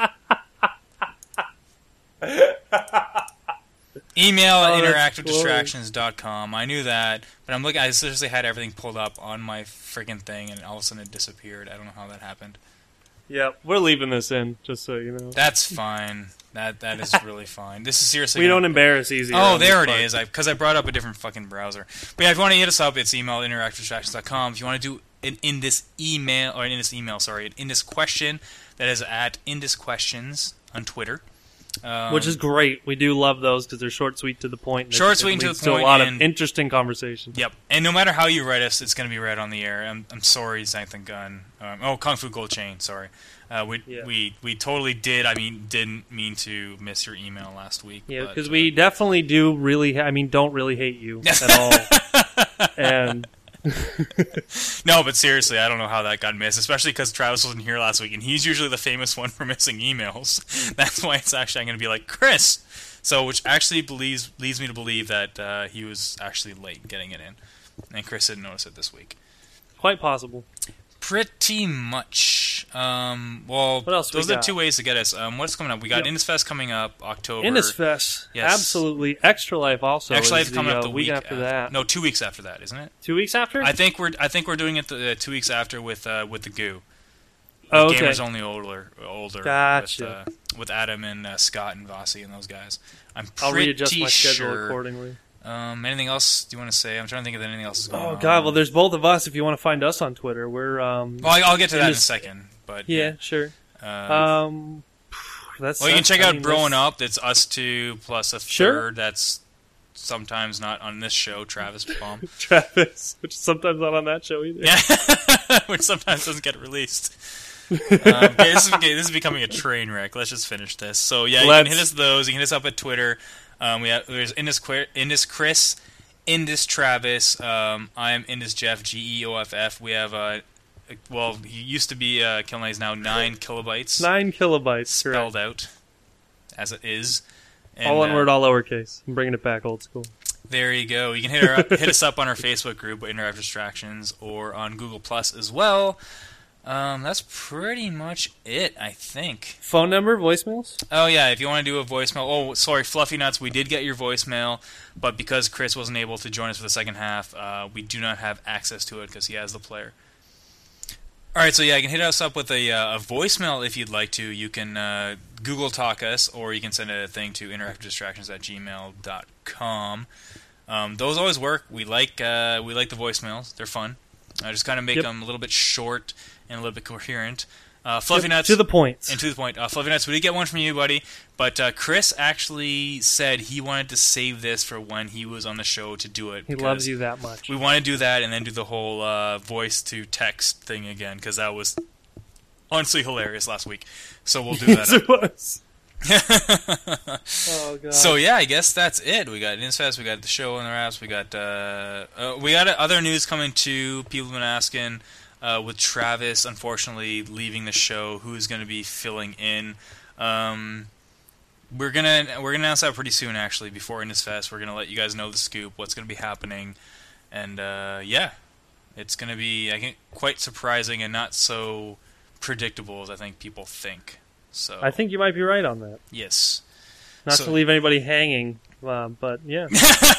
Email at Oh, that's interactive cool. distractions dot com. I knew that, but I'm looking. I seriously had everything pulled up on my freaking thing, and all of a sudden it disappeared. I don't know how that happened. Yeah, we're leaving this in, just so you know. That's fine. That that is really fine. This is seriously. We gonna- don't embarrass easy. Oh, on there it this part. is. I because I brought up a different fucking browser. But yeah, if you want to hit us up, it's email at interactive distractions dot com. If you want to do an in this email or in this email, sorry, in this question, that is at Indus Questions on Twitter. Um, Which is great. We do love those because they're short, sweet, to the point. and it- Short, it sweet, and to leads the point, a lot of and- interesting conversation. Yep. And no matter how you write us, it's going to be read on the air. I'm, I'm sorry, Xanthan Gun. Um, oh, Kung Fu Gold Chain. Sorry. Uh, we Yeah. we we totally did. I mean, didn't mean to miss your email last week. Yeah, but, because uh, we definitely do really. Ha- I mean, don't really hate you at all. And No, but seriously, I don't know how that got missed, especially because Travis wasn't here last week, and he's usually the famous one for missing emails. That's why it's actually I'm going to be like, Chris! So, which actually believes leads me to believe that uh, he was actually late getting it in, and Chris didn't notice it this week. quite possible. Pretty much. Um, well, What else we those are the got? two ways to get us. Um, what's coming up? We got Yep. Indus Fest coming up, October. Indus Fest, Yes. absolutely. Extra Life also. Actually, is it's coming the, up uh, the week after that. No, two weeks after that, isn't it? Two weeks after? I think we're I think we're doing it the, uh, two weeks after with uh, with the Goo. oh, With okay. Gamers Only older, older. Gotcha. With, uh, with Adam and uh, Scott and Vossi and those guys. I'm I'll pretty readjust my schedule sure. accordingly. Um, anything else do you want to say? I'm trying to think if anything else is going on. Oh God! Well, there's both of us. If you want to find us on Twitter, we're um. Well, I'll get to that in a Indus- second. But yeah, sure. yeah. Um, Um, that's. well, you can that's- check I out mean, Broing that's- Up. That's us two plus a Sure. third. That's sometimes not on this show. Travis Baum. Travis, which is sometimes not on that show either. Yeah, which sometimes doesn't get released. um, okay, this, is, okay, this is becoming a train wreck. Let's just finish this. So yeah, you Let's- can hit us those. You can hit us up at Twitter. Um, we have there's Indus, Qu- Indus Chris, Indus Travis. Um, I am Indus Jeff. G E O F F. We have uh, well, he used to be uh, Killing is now nine kilobytes Nine kilobytes. spelled Correct. out as it is. And, All one uh, word, all lowercase. I'm bringing it back old school. There you go. You can hit, our, hit us up on our Facebook group, Interactive Distractions, or on Google Plus as well. Um, that's pretty much it, I think. Phone number, voicemails? Oh, yeah, if you want to do a voicemail. Oh, sorry, Fluffy Nuts, we did get your voicemail, but because Chris wasn't able to join us for the second half, uh, we do not have access to it because he has the player. All right, so yeah, you can hit us up with a, uh, a voicemail if you'd like to. You can uh, Google Talk us, or you can send a thing to interactive distractions at gmail dot com. Um, those always work. We like uh, we like the voicemails. They're fun. I just kind of make Yep. them a little bit short and a little bit coherent. Uh, Fluffy Yep, Nuts. to the point. And to the point. Uh, Fluffy Nuts, we did get one from you, buddy. But uh, Chris actually said he wanted to save this for when he was on the show to do it. He because loves you that much. We want to do that and then do the whole uh, voice-to-text thing again, because that was honestly hilarious last week. So we'll do that. Yes, it was. Oh, God. So yeah, I guess that's it. We got InsFest, we got the show on the wraps, we got uh, uh, we got other news coming too. People have been asking uh, with Travis, unfortunately leaving the show, who's going to be filling in. Um, we're gonna we're gonna announce that pretty soon. Actually, before InsFest, we're gonna let you guys know the scoop, what's going to be happening, and uh, yeah, it's going to be I think quite surprising and not so predictable as I think people think. So I think you might be right on that. yes. Not So- to leave anybody hanging, uh, but yeah.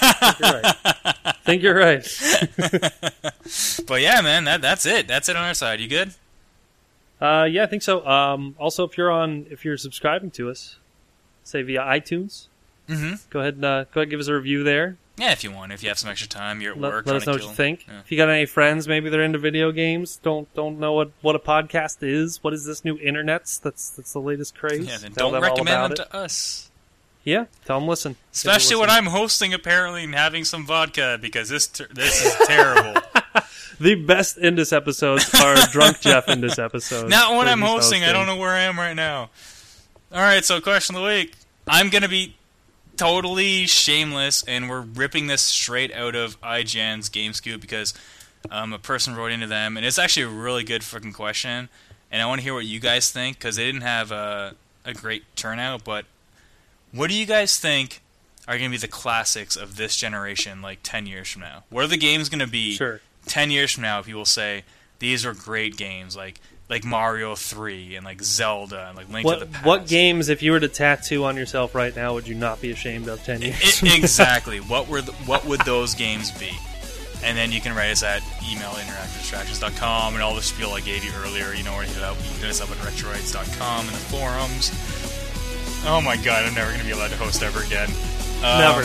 I think you're right. think you're right. But yeah, man, that that's it. That's it on our side. You good? Uh, yeah, I think so. Um, also, if you're on, if you're subscribing to us, say via iTunes, Mm-hmm. go ahead and uh, go ahead and give us a review there. Yeah, if you want, if you have some extra time, you're at Let, work. let us know trying what to you kill- think. Yeah. If you got any friends, maybe they're into video games, don't don't know what, what a podcast is. What is this new internets? That's that's the latest craze. Yeah, then Tell don't them all recommend about them it. to us. Yeah, tell them listen. Especially when I'm hosting, apparently, and having some vodka, because this ter- this is terrible. The best Indus episodes are Drunk Jeff Indus episodes. Not when where I'm he's hosting. I don't know where I am right now. All right, so question of the week. I'm going to be totally shameless, and we're ripping this straight out of I G N's Game Scoop because um, a person wrote into them, and it's actually a really good freaking question, and I want to hear what you guys think, because they didn't have a, a great turnout, but what do you guys think are going to be the classics of this generation, like ten years from now? What are the games going to be Sure. ten years from now? People say, these are great games, like like Mario three, and like Zelda, and like Link What to the Past. what games, if you were to tattoo on yourself right now, would you not be ashamed of ten years? from now? I- exactly. What were the, what would those games be? And then you can write us at email interactive distractions dot com and all the spiel I gave you earlier. You know where to hit up. You can hit us up at retroids dot com in the forums. Oh my god, I'm never going to be allowed to host ever again. Um, Never.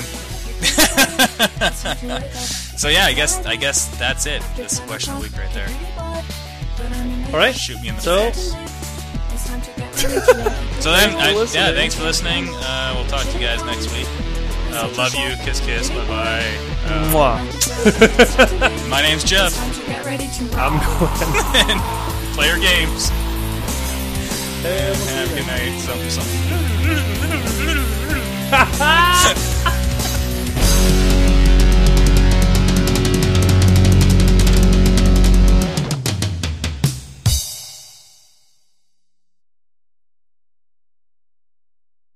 So yeah, I guess I guess that's it. That's the question of the week right there. All right. Shoot me in the So- face. So then, for I, yeah, listening. thanks for listening. Uh, we'll talk to you guys next week. Uh, love you. Kiss, kiss. Bye bye. Uh, Mwah. my name's Jeff. I'm going. Play your games. Have a good night. Some, some.